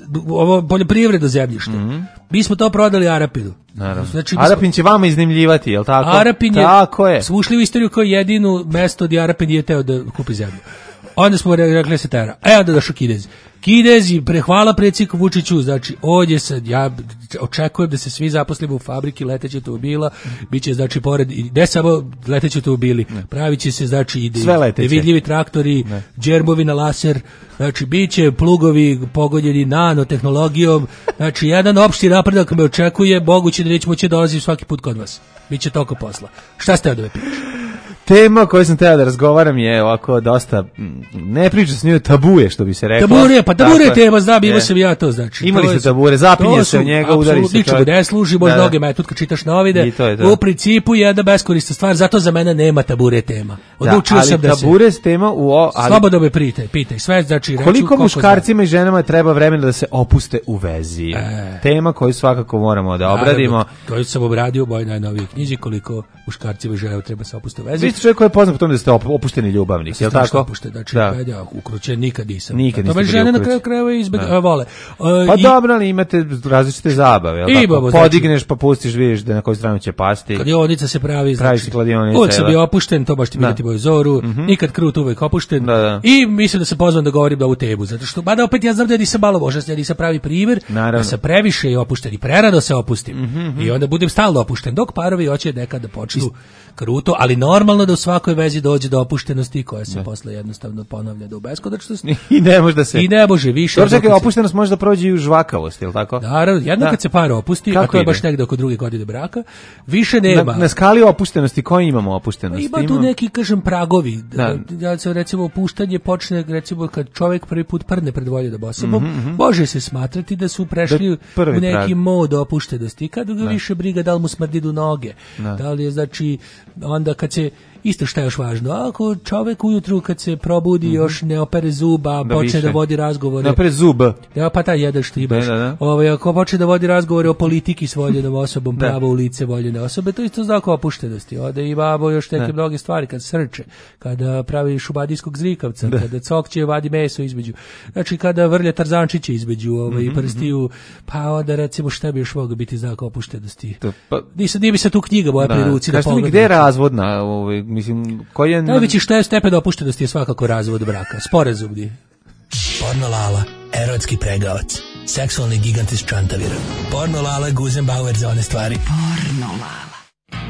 ovo poljoprivreda zemljište. Mi smo to prodali Arapinu. Naravno. Znači, mi smo- Arapin će vama iznajmljivati, jel tako? Arapin je, Tako je. smo ušli u istoriju kao jedino mesto gdje Arapin je teo da kupi zemlju. Onda smo re- rekli se tera. E onda došao Kinezi. Kinezi, prehvala predsjedniku Vučiću, znači ovdje sad ja očekujem da se svi zaposlimo u fabriki letećih automobila, biće znači pored, i ne samo leteći automobili, pravit će se znači i Sve leteće. nevidljivi traktori, džerbovi na laser, znači biće plugovi pogonjeni nanotehnologijom, znači jedan opšti napredak me očekuje, moguće da nećemo moći dolaziti svaki put kod vas. Biće toliko posla. Šta ste da me pitaš? Tema koju sam teo da razgovaram je ovako dosta, mm, ne priča s njoj, tabuje, što bi se reklo. Tabure, pa tabure je Tako tema, znam, imao Je. sam ja to, znači. Imali To ste su- tabure, zapinje to se su u njega, udari apsolutno se ničemu čovjek. ne služi, možda Da, da. noge metut kad čitaš novine. I to je to. U principu je jedna beskorisna stvar, zato za mene nema tabure tema. Odlučio ali sam da se... tabure s tema u o, ali Slobodno me pitaj, pitaj, sve znači reću koliko koliko muškarcima i ženama treba vremena da se opuste u vezi? Tema koju svakako moramo da znam. obradimo. Naravno, to sam obradio u mojoj najnovijoj knjizi, koliko muškarcima i ženama treba se opuste u vezi. Vi ste čovjek koji je poznat po tome da ste op- opušteni ljubavnik, je li tako? Opušten, znači, Da. ja ukrućen nikad nisam. Nikad To niste me bili žene na ukrućeni. kraju krajeva izbeg, Da. a, vole. Uh, Pa i- dobro, ali imate različite zabave, je li tako? Imamo, znači- Podigneš pa pustiš, vidiš da na koju stranu će pasti. Kladionica se pravi, Pravi znači, se kladionica, uvek sam jel da? bio opušten, to možete Da. vidjeti moju zoru, nikad krut uvek opušten. Da, da. I mislim da se pozvan da govorim da ovu temu, zato što, mada opet ja znam da ja nisam malo možda, ja nisam pravi primjer, Naravno. da sam previše i opušten i prerano se opustim. I onda budem stalno opušten, dok parovi hoće nekad da počnu kruto, ali normalno da u svakoj vezi dođe do opuštenosti koja se posle jednostavno ponavlja do beskonačnosti. I ne može da se... I ne može više. Dobro, čekaj, dok se- opuštenost može da prođe i u žvakavost, je li tako? Naravno, jedno Da. kad se para opusti, a Kako to je ide? baš negde oko druge godine braka, više nema. Na, na skali opuštenosti, koje imamo opuštenosti? Ima tu neki, kažem, pragovi. Da. Ja se recimo opuštanje počne, recimo kad čovjek prvi put prdne pred voljom osobom, Mhm, mhm. može se smatrati da su prešli Da je prvi u neki prag. mod opuštenosti. Kad ga Da. više briga da li mu smrdi do noge. Da. Da li je, znači, onda kad se isto šta je još važno, ako čovjek ujutru kad se probudi još ne opere zuba, Da počne više. da vodi razgovore. Ne opere zub. Ja, pa taj jedan što imaš. Da, da, da. Ovaj, ako počne da vodi razgovore o politiki s voljenom osobom, Da. pravo u lice voljene osobe, to je isto znak opuštenosti. Onda imamo još neke Da. mnoge stvari, kad srče, kada pravi šubadijskog zrikavca, Da. kada cokće vadi meso između, znači kada vrlja tarzančiće između ovaj, Mhm, prstiju, pa onda recimo šta bi još mogao biti znak opuštenosti. To, pa, Nisam, nije mi se tu knjiga moja pri ruci. da Kažete mi, pogledam. gde je razvodna? Ovaj, mislim, koji je... Najveći šta je stepen opuštenosti je svakako razvod braka, sporazumni. Porno Lala, erotski pregavac, seksualni gigant iz Čantavira. Porno Lala, Guzenbauer za one stvari. Porno Lala.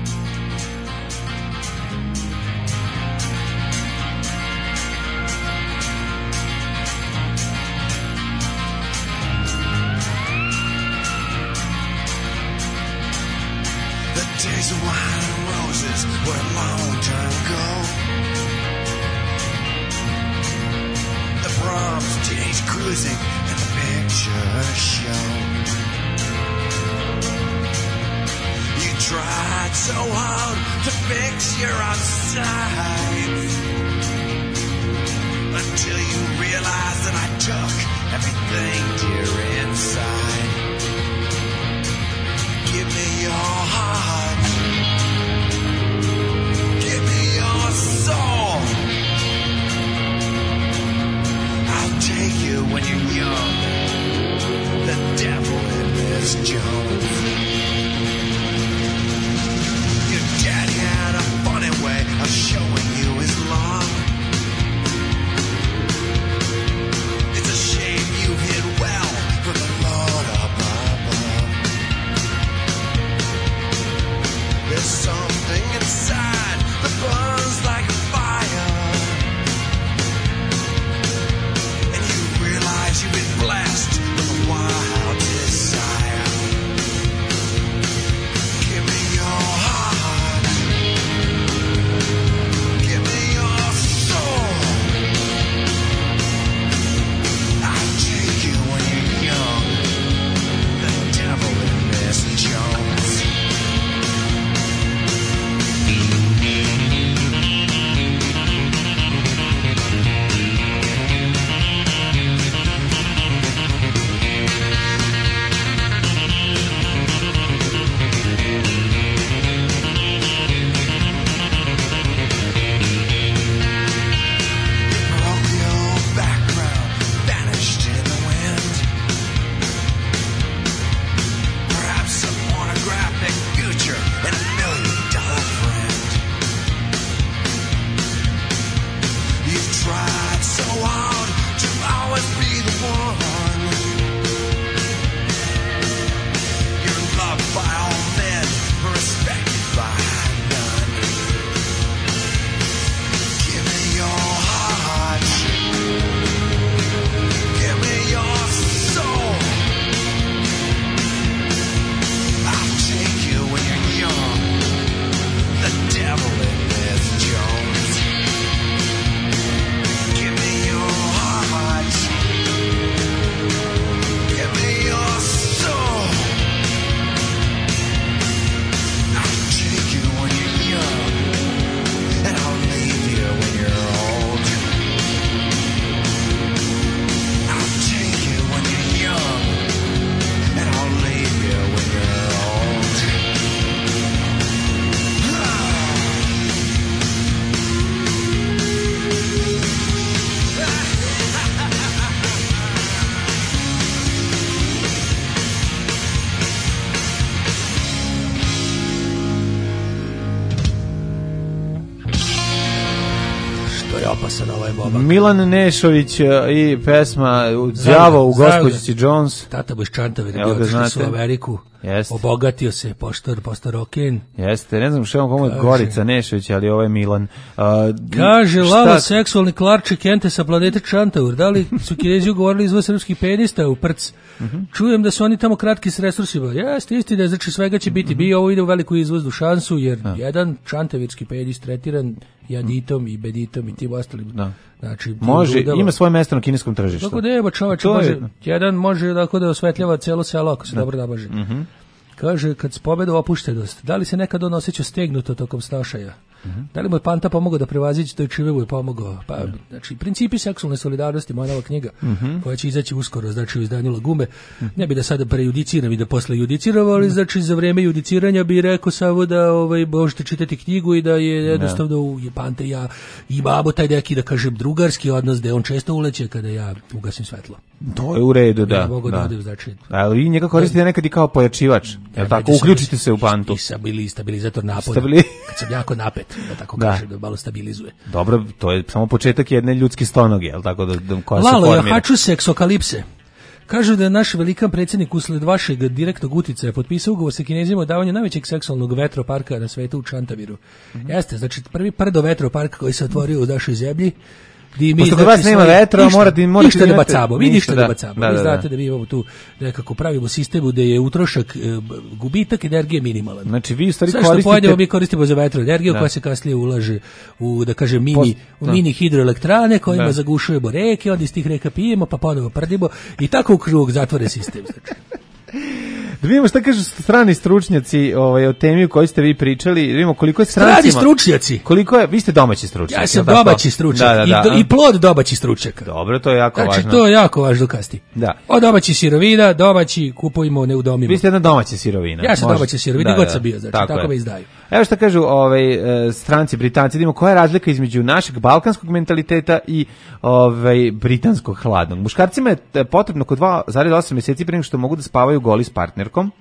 cruising in the picture show. You tried so hard to fix your outside until you realized that I took everything dear inside. Give me your heart, give me your soul. I'll take you when you're young, the devil in Miss Jones. Your daddy had a funny way of showing you his love. It's a shame you hid well from the Lord above. There's something inside that burns like a fire, and you realize you've been blessed with a wild desire. Give me your heart, give me your soul. I'll take you when you're young, the devil in Miss Jones. Parochial background vanished in the wind. Perhaps a pornographic future and a million dollar friend. You've tried so hard to always be the one. You're loved by all men, respected by none. Give me your heart, give me your soul. I'll take you when you're young, the devil in Miss Jones. Give me your heart, give me your soul. I'll take you when you're young, and I'll leave you when you're old. I'll take you when you're young, and I'll leave you when you're old. Što je opasan ovaj momak. Milan Nešović e, i pesma Đavo u gospođici Jones. Tata Boš Čantavir je Evo bio ga, otišao znate. u Ameriku. Jeste. Obogatio se, poštor, posto roken. Jeste, ne znam što je komu je Kaže. Gorica Nešović, ali ovo je Milan. A, Kaže šta- Lala, seksualni klarče Kente sa planete Čantaur. Da li su Kinezi ugovorili izvoz srpskih penista u Prc? Čujem da su oni tamo kratki s resursima. Jeste, istina, znači svega će biti. Bi ovo ide u veliku izvoznu šansu, jer jedan čantavirski penis tretiran jaditom i beditom i tim ostalim. Da. Znači, Može, ludalo. ima svoje mesto na kineskom tržištu. Tako da je, čoveče, To je- može, jedan može tako da osvetljava celo selo ako se dobro nabaže. Mhm. Kaže, kad s pobedu opuštenost, da li se nekad on osjeća stegnuto tokom snašaja? Da li mu je Panta pomogao da prevaziđe to i čime mu je pomogao? Pa, znači, principi seksualne solidarnosti, moja nova knjiga, Mhm. koja će izaći uskoro, znači u izdanju Lagume. Ne bi da sada prejudiciram i da posle judiciram, ali znači za vreme judiciranja bi rekao samo da ovaj, možete čitati knjigu i da je jednostavno u Panta i ja imamo taj neki, da kažem, drugarski odnos, gde on često uleće kada ja ugasim svetlo. To je u redu, da. Ja mogu da da. odem, znači. Ali vi njega koristite nekad i kao pojačivač. Jel tako? Uključite se u Pantu. I sabili, stabilizator napoda. Stabili- Kad sam jako napet, da tako Da. kažem, da malo stabilizuje. Dobro, to je samo početak jedne ljudske stonoge, jel tako, da, da koja Lalo, se ja formira. haču seksokalipse. Kažu da je naš velikan predsjednik usled vašeg direktnog uticaja potpisao ugovor sa Kinezima o davanju najvećeg seksualnog vetroparka na svetu u Čantaviru. Jeste, znači prvi prdo vetropark koji se otvorio u našoj zemlji Di mi, Pošto kod znači, vas nema svoje- vetra, ništa- morate- morate ništa ne imate- bacamo, mi ništa, ništa da. ne bacamo. Da, Vi da, da. znate da mi imamo tu nekako pravimo sistem gde je utrošak, e, gubitak energije minimalan. Znači vi u stvari Sve što koristite... pojedemo mi koristimo za vetroenergiju Da. koja se kasnije ulaže u, da kažem, mini, Post- u da. mini hidroelektrane kojima Da. zagušujemo reke, onda iz tih reka pijemo, pa ponovo prdimo i tako u krug zatvore sistem. Znači. Da vidimo šta kažu strani stručnjaci ovaj, o temi o kojoj ste vi pričali, da vidimo koliko je Strani strancima... stručnjaci. Koliko je, vi ste domaći stručnjaci. Ja sam jel tako? domaći stručnjak Da, da, da. i, do- i plod domaćih stručnjaka. Dobro, to je jako Znači, važno. to je jako važno kasti. Da. Od domaćih sirovina, domaći kupujemo, ne udomimo. Vi ste jedna domaća sirovina. Ja sam Može. domaća sirovina, Da, god da, sam bio, znači, tako je. me izdaju. Evo šta kažu ovaj, e, stranci, Britanci, da vidimo koja je razlika između našeg balkanskog mentaliteta i ovaj, britanskog hladnog. Muškarcima je e, potrebno kod dva zarez osam mjeseci pre nego što mogu da spavaju goli s partnerkom.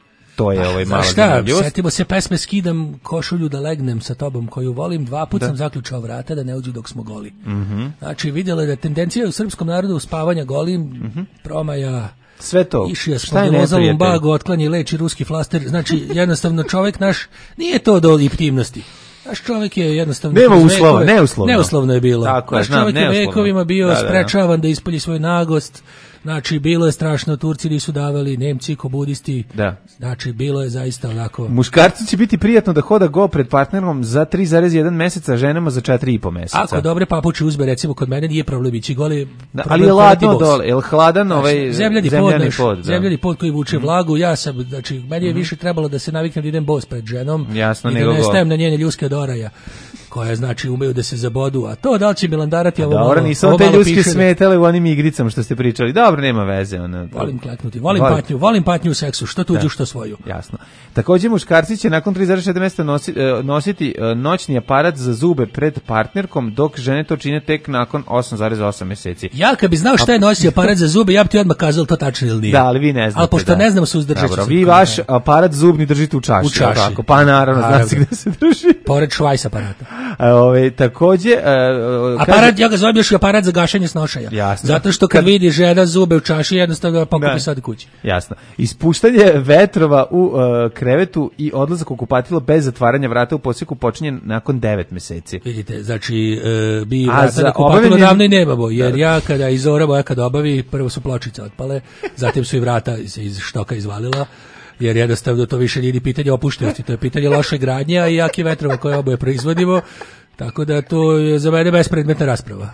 To je ovaj mala Znaš šta, zanimljivost. setimo se pesme Skidam košulju da legnem sa tobom koju volim, dva put Da. sam zaključao vrata da ne uđu dok smo goli. Mhm. Znači, vidjela je da tendencija u srpskom narodu spavanja golim, promaja, Sve to. išija Šta je spondiloza neprijatelj? lumbago, otklanje i leči ruski flaster. Znači, jednostavno čovjek naš, nije to do intimnosti. Naš čovjek je jednostavno... Nema kroz uslova, vekove- neuslovno. Neuslovno je bilo. Tako je, Naš znam, čovjek je neuslovno. vekovima bio Da, da, da. sprečavan da ispolji svoju nagost. Znači, bilo je strašno, Turci nisu davali, Nemci, komunisti. Da. Znači, bilo je zaista onako... Muškarcu će biti prijatno da hoda go pred partnerom za tri zarez jedan meseca, ženama za četiri i po meseca. Ako dobre papuče uzme, recimo, kod mene nije problem ići goli. Da, problem ali je hodati ladno bos. dole, je li hladan ovaj Zemljani, zemljani pod, naš, pod, da. zemljani pod koji vuče vlagu, ja sam, znači, meni je više trebalo da se naviknem da idem bos pred ženom Jasno, i da nego ne go. stajem na njene ljuske od oraja, koje, znači, umeju da se zabodu, a to da li će mi landarati, ovo Dobro, malo, nisu ovo te malo ljudske piše da- smetale u onim igricama što ste pričali. Dobro, nema veze. Ona, Volim kleknuti, volim Volim. patnju, volim patnju u seksu, što tuđu, Da. što svoju. Jasno. Takođe muškarci će nakon tri zarez četiri mjeseca nosi, e, nositi e, noćni aparat za zube pred partnerkom, dok žene to čine tek nakon osam zarez osam mjeseci. Ja kad bi znao šta je nosio aparat za zube, ja bi ti odmah kazao to tačno ili nije. Da, ali vi ne znate. Ali pošto da. ne znam, suzdržat ću Dobro, se. vi vaš aparat zubni držite u čaši. U čaši. Tako? Pa naravno, zna se Naravno. gde se drži. Pored švajs aparata. A, ove, takođe... e, kaže- Aparat, ja ga zovem još i aparat za gašenje snošaja. Jasno. Zato što kad vidi žena zube u čaši, jednostavno Da. pokupi sad kući. Jasno. Ispuštanje vetrova u e, krevetu i odlazak u kupatilo bez zatvaranja vrata u posjeku počinje nakon devet mjeseci. Vidite, znači, e, bi A vrata za na kupatilo obavljanje- davno i nemamo, jer Da. ja kada iz Zora moja kad obavi, prvo su pločice otpale, zatim su i vrata iz, iz štoka izvalila, jer jednostavno to više nije ni pitanje opuštenosti, to je pitanje loše gradnje, a i jake vetrova koje oboje proizvodimo, tako da to je za mene bespredmetna rasprava.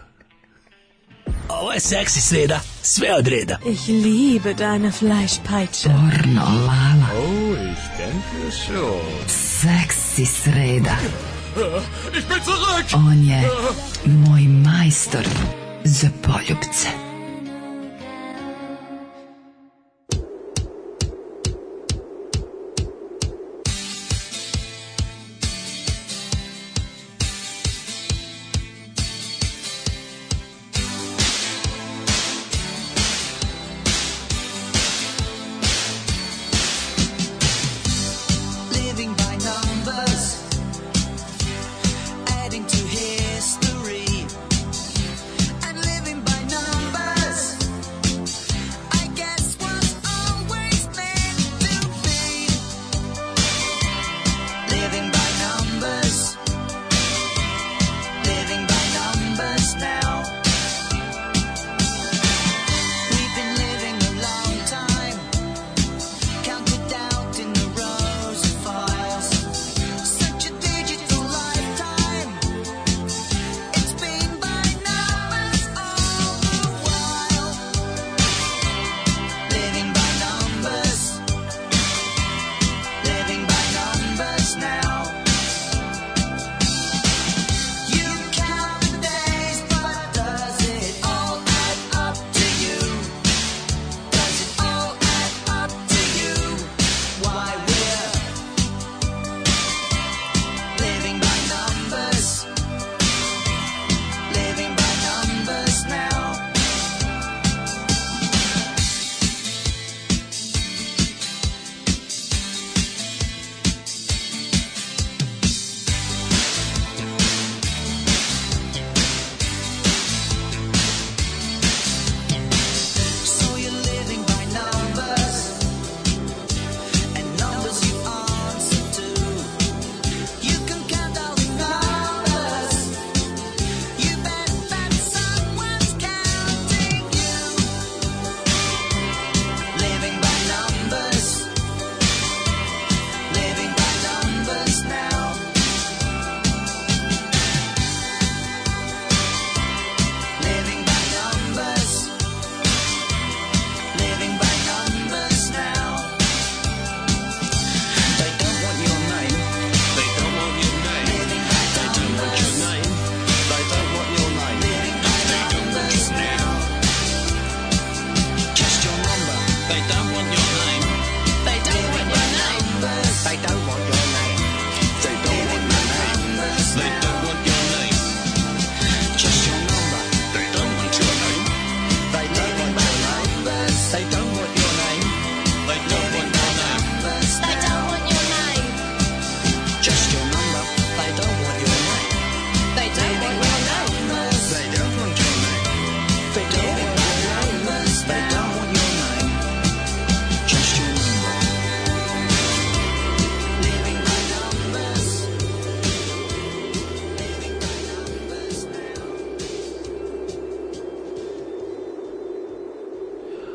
Ovo je seksi sreda, sve od reda. Ich liebe deine Fleischpeitsche. Pornolala. Oh, ich denke schon. Seksi sreda. Ich bin zurück! On je moj majstor za poljubce. Living by numbers, adding to history, and living by numbers.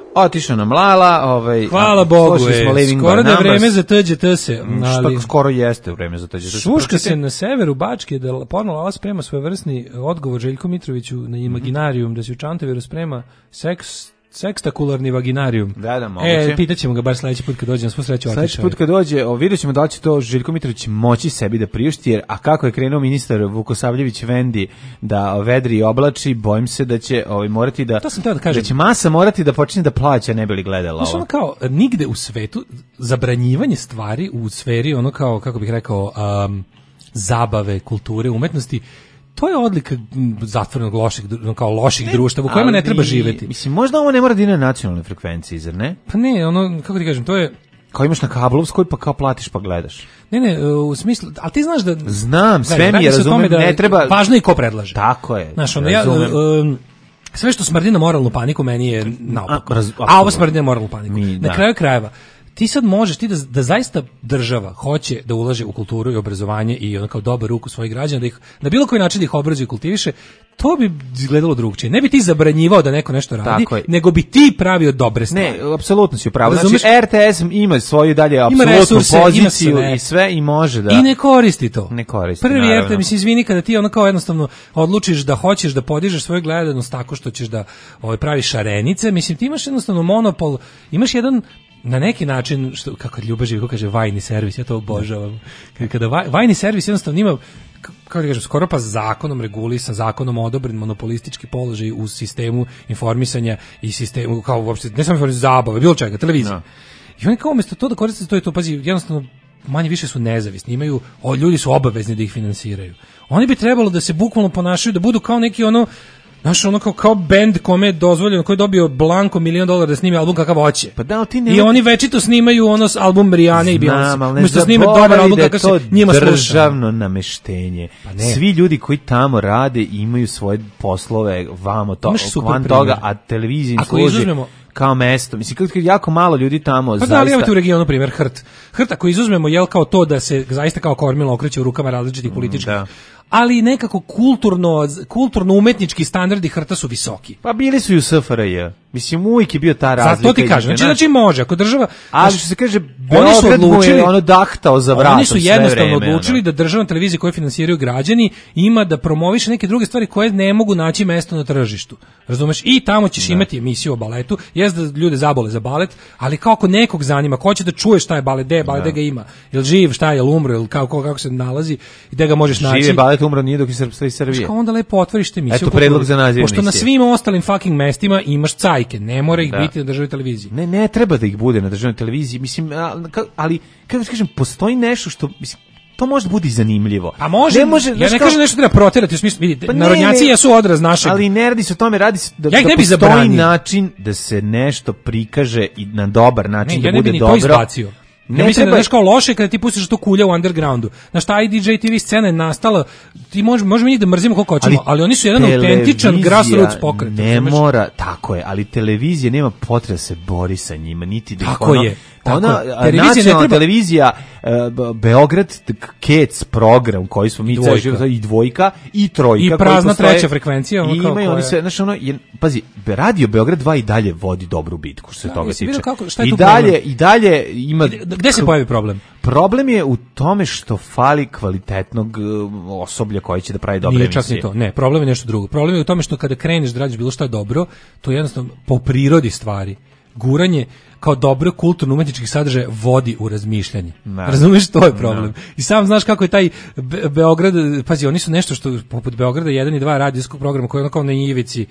Otišao nam Lala, ovaj, Hvala a, Bogu, slušali smo e, Living skoro da je Barnabas. vreme za tuđe tse. Mm, Ali... Šta skoro jeste vreme za tuđe tse. Šuška se na severu Bačke da porno Lala sprema svojevrsni odgovor Željko Mitroviću na Imaginarijum, da se u Čantaviru sprema seks sekstakularni vaginarium. Da, da, moguće. E, pitaćemo ga bar sledeći put kad dođe, na svu sreću otišao. Sledeći put kad dođe, o, vidjet ćemo da li će to Željko Mitrović moći sebi da priušti, jer a kako je krenuo ministar Vukosavljević Vendi da vedri i oblači, bojim se da će ovaj, morati da, to sam teo da kažem. da će masa morati da počne da plaća, ne bi li gledala Znaš, ovo. ono kao, nigde u svetu zabranjivanje stvari u sferi, ono kao, kako bih rekao, um, zabave, kulture, umetnosti, to je odlika zatvorenog loših, kao loših ne, društava u kojima ne treba živeti. Mislim, možda ovo ne mora da ide na nacionalnoj frekvenciji, zar ne? Pa ne, ono, kako ti kažem, to je... Kao imaš na kablovskoj, pa kao platiš pa gledaš. Ne, ne, u smislu, ali ti znaš da... Znam, sve mi je, razumem, da ne treba... Važno je ko predlaže. Tako je, znaš, onda ja, um, sve što smrdi na moralnu paniku meni je naopako. A, raz, a ovo smrdi na moralnu paniku. Mi, na da. kraju krajeva, ti sad možeš, ti da, da zaista država hoće da ulaže u kulturu i obrazovanje i ono kao dobar ruku svojih građana, da ih na bilo koji način da ih obrazuje i kultiviše, to bi izgledalo drugčije. Ne bi ti zabranjivao da neko nešto radi, nego bi ti pravio dobre stvari. Ne, apsolutno si upravo. Znači, R T S ima svoju dalje apsolutnu resurse, poziciju sve. I sve i može da... I ne koristi to. Ne koristi, Prvi naravno. R T S, mislim, izvini, kada ti ono kao jednostavno odlučiš da hoćeš da podižeš svoju gledanost tako što ćeš da ovaj, praviš šarenice, mislim, ti imaš jednostavno monopol, imaš jedan na neki način, što, kako Ljuba Živko kaže, vajni servis, ja to obožavam. Kada vaj, vajni servis jednostavno ima, kako da kažem, skoro pa zakonom regulisan, zakonom odobren monopolistički položaj u sistemu informisanja i sistemu, kao uopšte, ne samo informisanja, zabave, bilo čega, televizije. No. I oni kao umjesto to da koriste to i to, pazi, jednostavno manje više su nezavisni, imaju, o, ljudi su obavezni da ih finansiraju. Oni bi trebalo da se bukvalno ponašaju, da budu kao neki ono, znaš, ono kao, kao bend kome je dozvoljeno, koji je dobio blanko milion dolara da snimi album kakav hoće. Pa da, ti ne... I oni večito snimaju ono album Rijane i Beyoncé. Umesto snime dobar album kakav se njima sluša. Državno nameštenje. Pa svi ljudi koji tamo rade imaju svoje poslove, vamo to, van toga, a televizija im služi izuzmemo... kao mesto. Mislim, kako jako malo ljudi tamo pa zaista... Pa da, ali u regionu, primjer, Hrt. Hrt, ako izuzmemo, jel kao to da se zaista kao kormilo okreće u rukama različitih političkih, da. Ali nekako kulturno, kulturno-umetnički standardi Hrta su visoki. Pa bili su i u S F R J. Mislim, uvijek je bio ta razlika. Zato ti kažem, znači, znači može, ako država... Ali što se kaže, Beograd mu je ono dahtao za vratom. Oni su jednostavno vreme, odlučili ono. Da državna televizija koju finansiraju građani ima da promoviše neke druge stvari koje ne mogu naći mesto na tržištu. Razumeš? I tamo ćeš da. Imati emisiju o baletu, jest da ljude zabole za balet, ali kao ako nekog zanima, ko će da čuje šta je balet, gde je balet, gde ga ima, jel živ, šta je, jel umro, jel kako, kako se nalazi, gde ga možeš naći. Živ je balet, umro nije dok je Srpstva i Srbije. Kao onda lepo otvoriš te emisiju. Eto predlog za naziv pošto na svim ostalim fucking mestima imaš cajke, ne mora ih da. Biti na državnoj televiziji. Ne, ne treba da ih bude na državnoj televiziji, mislim, ali kako kažem, postoji nešto što, mislim, to može da bude i zanimljivo. A može, ne može, ja ne kao... kažem nešto treba proterati, u smislu, vidi, pa narodnjaci jesu odraz našeg. Ali ne radi se o tome, radi se da, ja da ne postoji zabranio. Način da se nešto prikaže i na dobar način, ne, da ja bude ne dobro. Ja ne bi ni to Ja mislim treba... da je kao loše kada ti pustiš to kulja u undergroundu. Znaš, ta I D J T V scena je nastala, ti možemo možemo njih da mrzimo koliko hoćemo, ali, ali oni su jedan autentičan grassroots pokret. Ne znaš? Mora, tako je, ali televizija nema potrebe da se bori sa njima, niti da tako ono, je. Ona nacionalna televizija uh, Beograd Kec program koji smo mi ceo i dvojka i trojka i prazna treća frekvencija, ono kao imaju oni sve, znači ono, je, pazi, Radio Beograd dva i dalje vodi dobru bitku što se da, toga tiče. Kako, I dalje problem? I dalje ima gde se pojavi problem? Problem je u tome što fali kvalitetnog osoblja koji će da pravi dobre emisije. Nije čak ni to. Ne, problem je nešto drugo. Problem je u tome što kada kreneš da radiš bilo šta dobro, to je jednostavno po prirodi stvari. Guranje kao dobro kulturno umetničkih sadržaja vodi u razmišljanje. No. Razumeš, to je problem. No. I sam znaš kako je taj Be Beograd, pazi, oni su nešto što poput Beograda jedan i dva radijskog programa koji je ono kao na ivici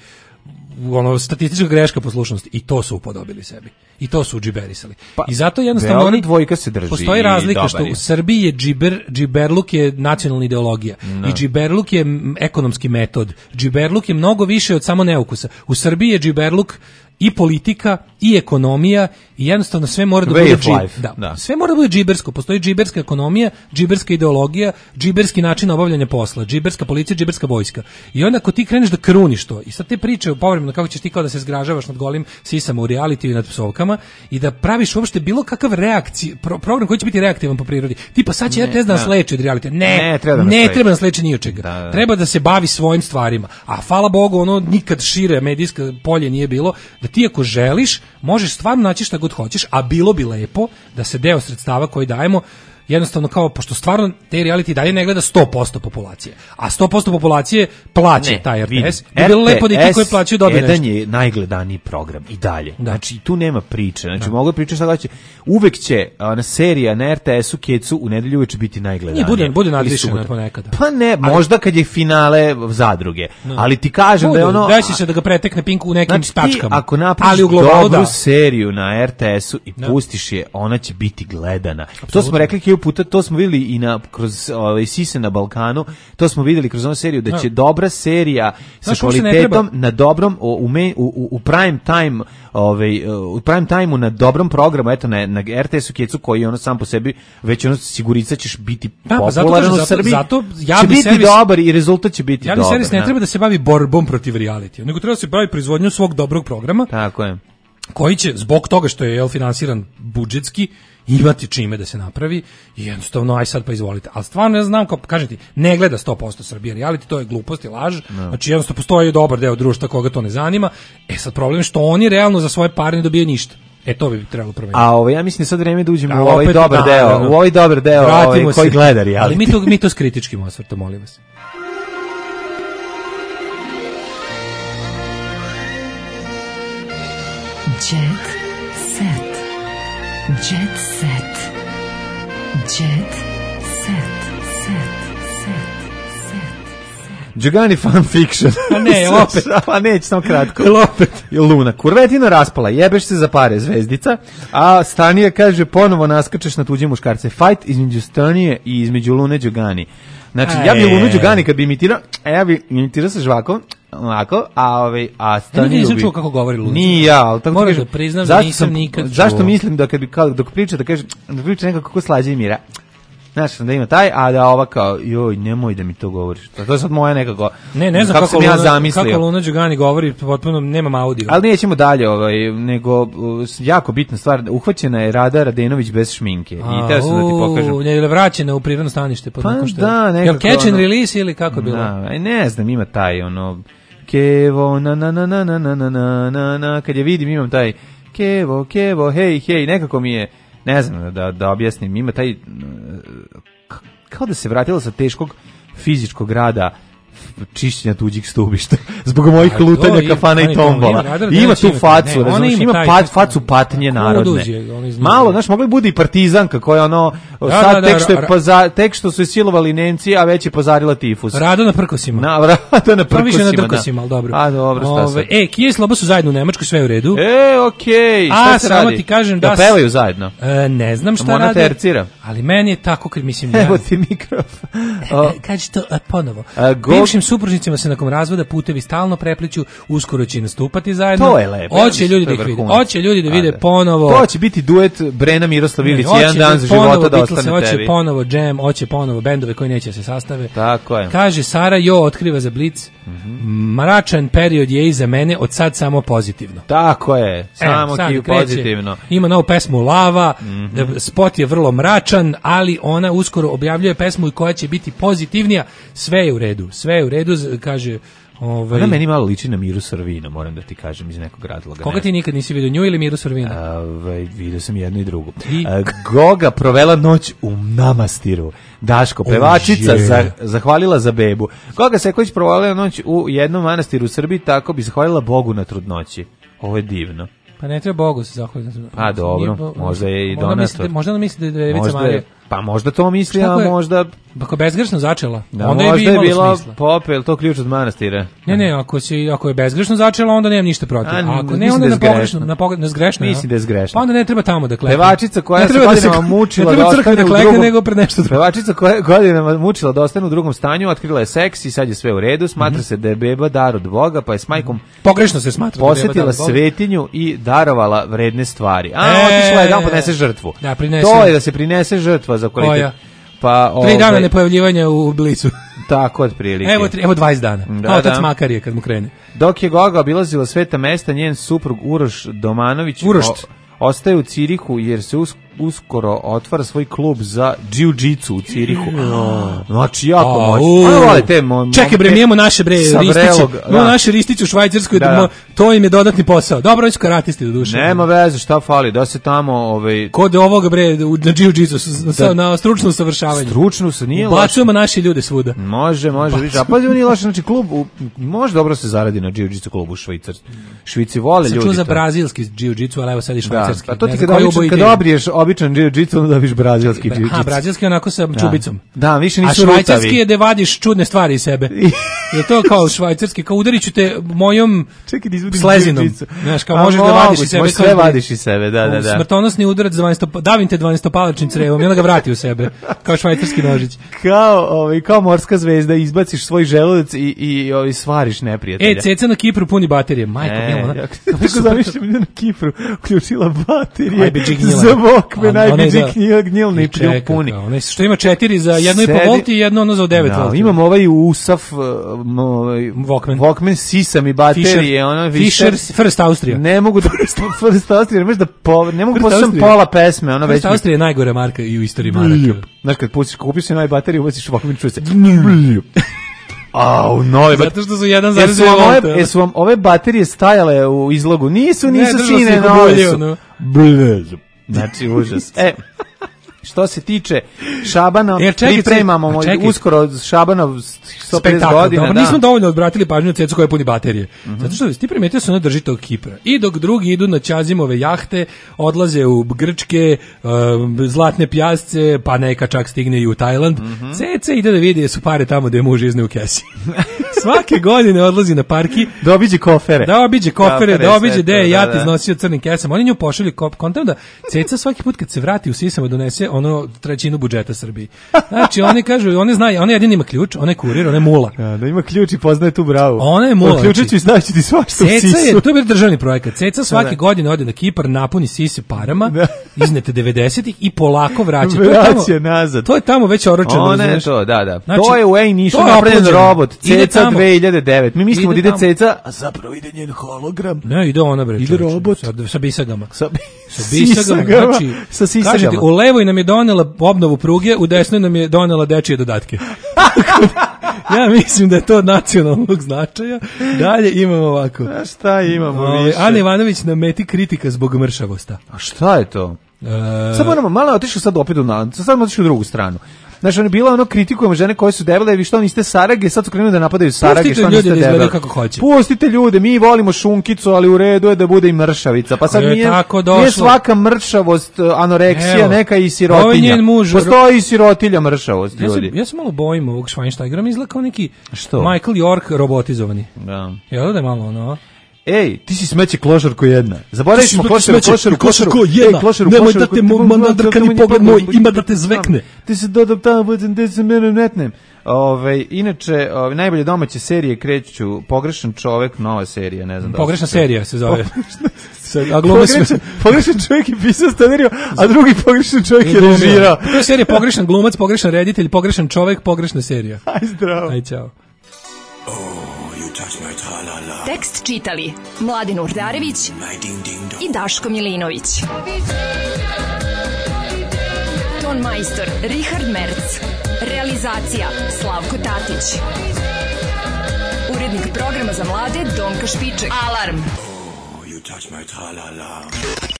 ono statistička greška poslušnosti i to su upodobili sebi. I to su džiberisali. Pa, I zato jednostavno oni dvojka se drži. Postoji razlika što u Srbiji je džiber, džiberluk je nacionalna ideologija. No. I džiberluk je ekonomski metod. Džiberluk je mnogo više od samo neukusa. U Srbiji je džiberluk i politika i ekonomija i jednostavno sve mora da bude dži, da, da. Sve mora da bude džibersko. Postoji džiberska ekonomija, džiberska ideologija, džiberski način obavljanja posla, džiberska policija, džiberska vojska. I onda ako ti kreneš da kruniš to i sad te priče povremeno kako ćeš ti kao da se zgražavaš nad golim sisama u realitiju i nad psovkama i da praviš uopšte bilo kakav reakciji, pro, program koji će biti reaktivan po prirodi. Tipa sad će R T S da nas leči od realitija. Ne, ne, treba da ne nas treba nas leči ni od čega. Da, da. Treba da se bavi svojim stvarima. A hvala Bogu, ono nikad šire medijska polje nije bilo, da ti ako želiš, možeš stvarno naći šta god hoćeš, a bilo bi lepo da se deo sredstava koji dajemo jednostavno kao, pošto stvarno te reality dalje ne gleda sto posto populacije, a sto posto populacije plaća Ne, taj R T S, vidi, bi bilo lepo da i ti koji plaćaju dobiju jedan nešto. je najgledaniji program i dalje. Da. Znači, tu nema priče. Znači, mogu pričati šta hoće. Uvek će ona serija na R T S-u Kecu u nedelju uveče biti najgledanija. Nije, bude, bude Ili nadvišena subota. ponekada. Pa ne, Ali- možda kad je finale zadruge. No. Ali ti kažem Bude, da je ono... desi se da ga pretekne Pinku u nekim Znači, ti stačkama. ako napraviš Ali u globalu dobru da. seriju na R T S-u i Da. pustiš je, ona će biti gledana. To smo rekli hiljadu puta, to smo videli i na kroz ovaj Sise na Balkanu, to smo videli kroz onu seriju da će Da. dobra serija sa Znaš, uopšte ne kvalitetom treba- na dobrom u, u, me- u, u- u prime time, ovaj u prime timeu na dobrom programu, eto na, na R T S-u Kecu koji je ono sam po sebi već ono sigurica ćeš biti Da, pa zato popularan kažem, u zato- Srbiji. zato će javni biti servis- dobar i rezultat će biti Javni dobar. servis ne da. treba da se bavi borbom protiv realitija, nego treba da se bavi proizvodnjom svog dobrog programa. Tako je. Koji će, zbog toga što je jel, finansiran budžetski, imati čime da se napravi i jednostavno, aj sad pa izvolite. Ali stvarno ja znam, kao kažem ti, ne gleda sto posto Srbije reality, to je glupost i laž. Znači jednostavno postoji dobar deo društva koga to ne zanima. E sad problem je što oni realno za svoje pare ne dobijaju ništa. E to bi trebalo promeniti. A ovo ja mislim da sad vreme da uđemo A u ovaj opet, dobar da, deo, naravno. u ovaj dobar deo Vratimo ovaj, koji se. gleda reality. Ali mi to, mi to s kritičkim osvrtom, molim vas. Jet set. Jet set. Jet set. Set. Set. Đugani fan fiction. A ne, jel opet? A neće, samo kratko. Jel opet? Jel Luna. Kurvetina raspala, jebeš se za pare, zvezdica, a Stanija kaže ponovo naskačeš na tuđe muškarce. Fight između Stanije i između Lune Đugani. Znači, ja bi E. Lunu Đugani kad bi imitirao, a ja bi imitirao sa žvakom, ovako, a ovaj a Ja Staniju nikad nisam bi... čuo kako govori Luna. Nije ja, ali tako ti Moram kažem, da priznam da zašto nisam sam- nikad Zašto čuo. mislim da kad bi, kao, dok priča, da kaže, da priča nekako kako slađe i mira, znaš, da ima taj, a da ova kao, joj, nemoj da mi to govoriš. To je sad moja nekako, Ne, ne znam kako, kako, sam ja Luna, zamislio. kako Luna Đugani govori, potpuno nemam audio. Ali nećemo dalje, ovaj, nego uh, jako bitna stvar, uhvaćena je Rada Radenović bez šminke. I teo sam da ti pokažem. U, je li vraćena u prirodno stanište? Pa, Pa nakon što, da, Jel nekako catch and ono- release ili kako je bilo? Da, aj, ne znam, ima taj ono Kevo na na na na na na na na na na kad je vidim imam taj Kevo, Kevo, hej, hej, nekako mi je, ne znam da da objasnim, ima taj uh, k- kao da se vratila sa teškog fizičkog rada čišćenja tuđih stubišta zbog mojih A to lutanja ima- kafana ima i to, tombola. ima Radar Ima Radenović, tu ima to. facu, Ne, ona razumiješ, ima ima taj- pad, facu patnje narodne. Kuduđe, on iznuđe. Malo, znaš, mogla bi bude i partizanka koja ono, Da, sad da, da, tek što je ra- poza, tek što su je silovali Nemci, a već je pozarila tifus. Rado na prkosima. Na, vrata na To više prkosima, na da. drkosima, ali dobro. A, dobro, šta sad? Ove, E, Kija i Sloba su zajedno u Nemačkoj, sve je u redu. E, okej, šta A, se samo radi? ti kažem da Da s- pevaju zajedno. E, ne znam šta Ona rade. tercira. Ali meni je tako, kad mislim... Evo ti mikrofon. O, Kaži to e, ponovo. A, go- Bivšim supružnicima se nakon razvoda putevi stalno prepliću, uskoro će nastupati zajedno. To je lepo. Ja Hoće mislim, ljudi to da je ih vide. vrhunac. Hoće ljudi da A, vide da. ponovo. To će biti duet Brena Miroslav Ilić, Hoće jedan dan da za ponovo života da Beatlese, ostane hoće tebi. ponovo Jam, hoće ponovo bendove koji neće da se sastave. Tako je. Kaže Sara Jo otkriva za Blic. Mračan period je iza mene, od sad samo pozitivno. Tako je, samo E, sad kiju kreće. pozitivno. Ima novu pesmu Lava, Mhm. spot je vrlo mračan, ali ona uskoro objavljuje pesmu i koja će biti pozitivnija. Sve je u redu, sve je u redu, z- kaže... Ovaj, Ona meni malo liči na Miru Sorvina, moram da ti kažem, iz nekog razloga. koga ne ti nikad nisi vidio, nju ili Miru Sorvina? Ovaj, vidio sam jednu i drugu. I? A, Goga provela noć u namastiru. Daško, pevačica, je. za, zahvalila za bebu. Goga Seković provala noć u jednom manastiru u Srbiji, tako bi zahvalila Bogu na trudnoći. Ovo je divno. Pa ne treba Bogu se zahvaliti. Pa dobro, Nije Bo- možda je i Ona misli donator. da- Možda ona misli da je Devica Možda Marija. je, pa možda to misli, Šta a ako je- možda... Ako je bezgrešno začela, Da, onda je bi možda je imalo bilo smisla. pope, je li to ključ od manastira? Ne, ne, ako, si, ako je bezgrešno začela, onda nemam ništa protiv. A, A, ako ne, mislim onda da je na zgrešno. pogrešno, na pogrešno, na zgrešno. ja? Mislim da je zgrešno. Pa onda ne treba tamo da klekne. Pevačica koja Ne se treba da godinama mučila ne treba da crkvi ostane da u klekne, drugom... nego pred nešto drugo. Pevačica koja je godinama mučila da ostane u drugom stanju, otkrila je seks i sad je sve u redu, smatra se da je beba dar od Boga, pa je s majkom Pogrešno se smatra. da je beba posetila dar od Boga. svetinju i darovala vredne stvari. A, E, otišla je da podnese žrtvu. da, prinese. To je da se prinese žrtva za kvalitet. Koja? Pa, Tri dana ovaj, nepojavljivanja u Blicu. Tako otprilike. Evo, tri- evo dvadeset dana. Da, Otac da. Makarije kad mu krene. Dok je Goga obilazila sveta mesta, njen suprug Uroš Domanović Urošt. o- ostaje u Cirihu jer se us, uskoro otvara svoj klub za džiu-džicu u Cirihu. Znači, jako A, moćno. u. Ono vole te mo- Čekaj bre, momke mi imamo naše bre sa ristiće. vrelog, Imamo da. naše ristiće u Švajcarskoj, Da, da, da. mo- to im je dodatni posao. Dobro, oni su karatisti do duše. Nema veze, šta fali, da se tamo ovaj Kod ovoga bre u- na jiu-jitsu s- sa- na stručno usavršavanje. stručno se nije loše. Bacujemo naše ljude svuda. Može, može, više. A pazi, nije loše, znači klub, u, može dobro se zaradi na jiu-jitsu klubu u Švajcarskoj. Švici vole Sam ljudi čuo za to. brazilski jiu-jitsu, ali evo sad i Da, švajcarski. pa to Ne ti znam kad, koji običan, oboje kad ideju. dobiješ običan jiu-jitsu, onda dobiš brazilski A, jiu-jitsu. brazilski onako sa čubicom. Da, više A nisu švajcarski rutavi. je da vadiš čudne stvari iz sebe. Je to kao švajcarski, kao udarit ću te mojom Čekaj da izvodim slezinom. jiu-jitsu. Znaš, kao A, možeš da vadiš moguće, iz sebe. možeš to sve je- vadiš iz sebe, da, da, da. Smrtonosni udarac dvanaest, davim te dvanaestopalačnim crevom i onda ga vrati u sebe, kao švajcarski nožić. Kao, ovaj, kao morska zvezda, izbaciš svoj želudac i, i ovaj, svariš neprijatelja. E, ceca na Kipru puni baterije. Majko, E, mila, ona. jako- Tako zamišljam da na Kipru uključila baterije Ajbe, džignjila. za Walkman, Ona- ajbe ona je za- džignjila gnjilni I čeka, puni. kao, onaj što ima četiri za jedno i po Sedi- volti i jedno ono za devet Da, volti. imam ovaj usaf uh, m, ovaj, Walkman. Walkman sisam i baterije, Fisher, ono Fisher, First Austrija. Ne mogu da First Austrija, ne možeš da po, ne mogu First poslušam Austrija. pola pesme, ono već. First Austrija je najgora marka i u istoriji maraka. Znaš kad pustiš, kupiš se novi bateriju, ubaciš Walkman, čuje se. Au, nove bat- Zato što su jedan Jesu zarez vam, volta. ove, jesu vam ove baterije stajale u izlogu? Nisu, Ne, nisu držalo se sine, ih u nove bulju, su. no. Blez. Znači, užas. E, što se tiče Šabana, Jer čekaj, pripremamo a moj- čekaj. uskoro Šabanov sto pedeset Spektakl. godina. Dobro, da. nismo dovoljno odbratili pažnju na cecu koja puni baterije. Zato što ti primetio se ona drži tog Kipra. I dok drugi idu na Ćazimove jahte, odlaze u Grčke, um, zlatne pjasce, pa neka čak stigne i u Tajland. Ceca ide da vidi jesu pare tamo gde je muž izne u kesi. Svake godine odlazi na parki, Da obiđe kofere. da obiđe kofere, Kofere, da obiđe sve gde to, je da, jat da. iznosio crnim kesama. Oni nju pošalju kop kontam da Ceca svaki put kad se vrati u sisama donese ono trećinu budžeta Srbiji. Znači oni kažu, one znaju, ona jedina ima ključ, ona je kurir, ona je mula. Ja, da ima ključ i poznaje tu bravu. Ona je mula, Uključit ću znači. i stavit ti svašta u Ceca sisu. je, to je bio državni projekat. Ceca svake Da. godine ode na Kipar, napuni sise parama, iznete devedesetih i polako vraća. To je Vraća tamo, nazad. to je tamo već oročeno. Ona je znaš. to, da, da. Znači, to je u Ej Nišu to je napravljen oplođeno. robot. Ide Ceca tamo. dve hiljade devet. Mi mislimo Ide da ide tamo. Ceca, a zapravo ide njen hologram. Ne, ide ona bre. Ide čoveče, robot. Sa, sa bisagama. Sa, Sa bisagama, sisagama, znači, sa kažete, sisagama. u levoj nam je donela obnovu pruge, u desnoj nam je donela dečije dodatke. Ja mislim da je to od nacionalnog značaja. Dalje imamo ovako. A šta imamo Ove, više? Ana Ivanović na meti kritika zbog mršavosta. A šta je to? E, Sad moramo, malo je otišao sad opet u, na- sad smo otišli u drugu stranu. Znači, ono je bilo ono, kritikujemo žene koje su debele, vi što niste sarage, sad su krenuli da napadaju sarage, Pustite što ljude niste da izgledaju debele. kako hoće. Pustite ljude, mi volimo šunkicu, ali u redu je da bude i mršavica. Pa sad Je nije, tako došlo. nije svaka mršavost, uh, anoreksija, Evo, neka i ovaj sirotinja. njen muž- Postoji i sirotilja mršavost, ja, se, ljudi. ja se malo bojim ovog Schweinsteigera, mi izgleda kao neki Što? Michael York robotizovani. Da. Jel da je malo ono? Ej, ti si smeće klošarko jedna. Zaboravili Ti si smo smeće, klošaru, smeće, klošaru, klošarko klošaru. jedna. Ej, klošaru, Nemoj klošaru, da te moj nadrkani pogled moj ima da te zvekne. Ti se dodam tamo, budem da se mene netnem. Ove, inače, ove, najbolje domaće serije kreću Pogrešan čovek, nova serija, ne znam da li Pogrešna ste čuli. serija se zove. Sa- a glume su- Pogrešan, pogrešan čovjek je pisao scenariju, a drugi pogrešan čovjek je glumio. režirao. To je serija pogrešan glumac, pogrešan reditelj, pogrešan čovek, pogrešna serija. Aj, zdravo. Aj, čao. Tekst čitali Mladin Urdarević i Daško Milinović. Ton majstor Richard Merc. Realizacija Slavko Tatić. Urednik programa za mlade Donka Špiček. Alarm! You touch my tra-la-la.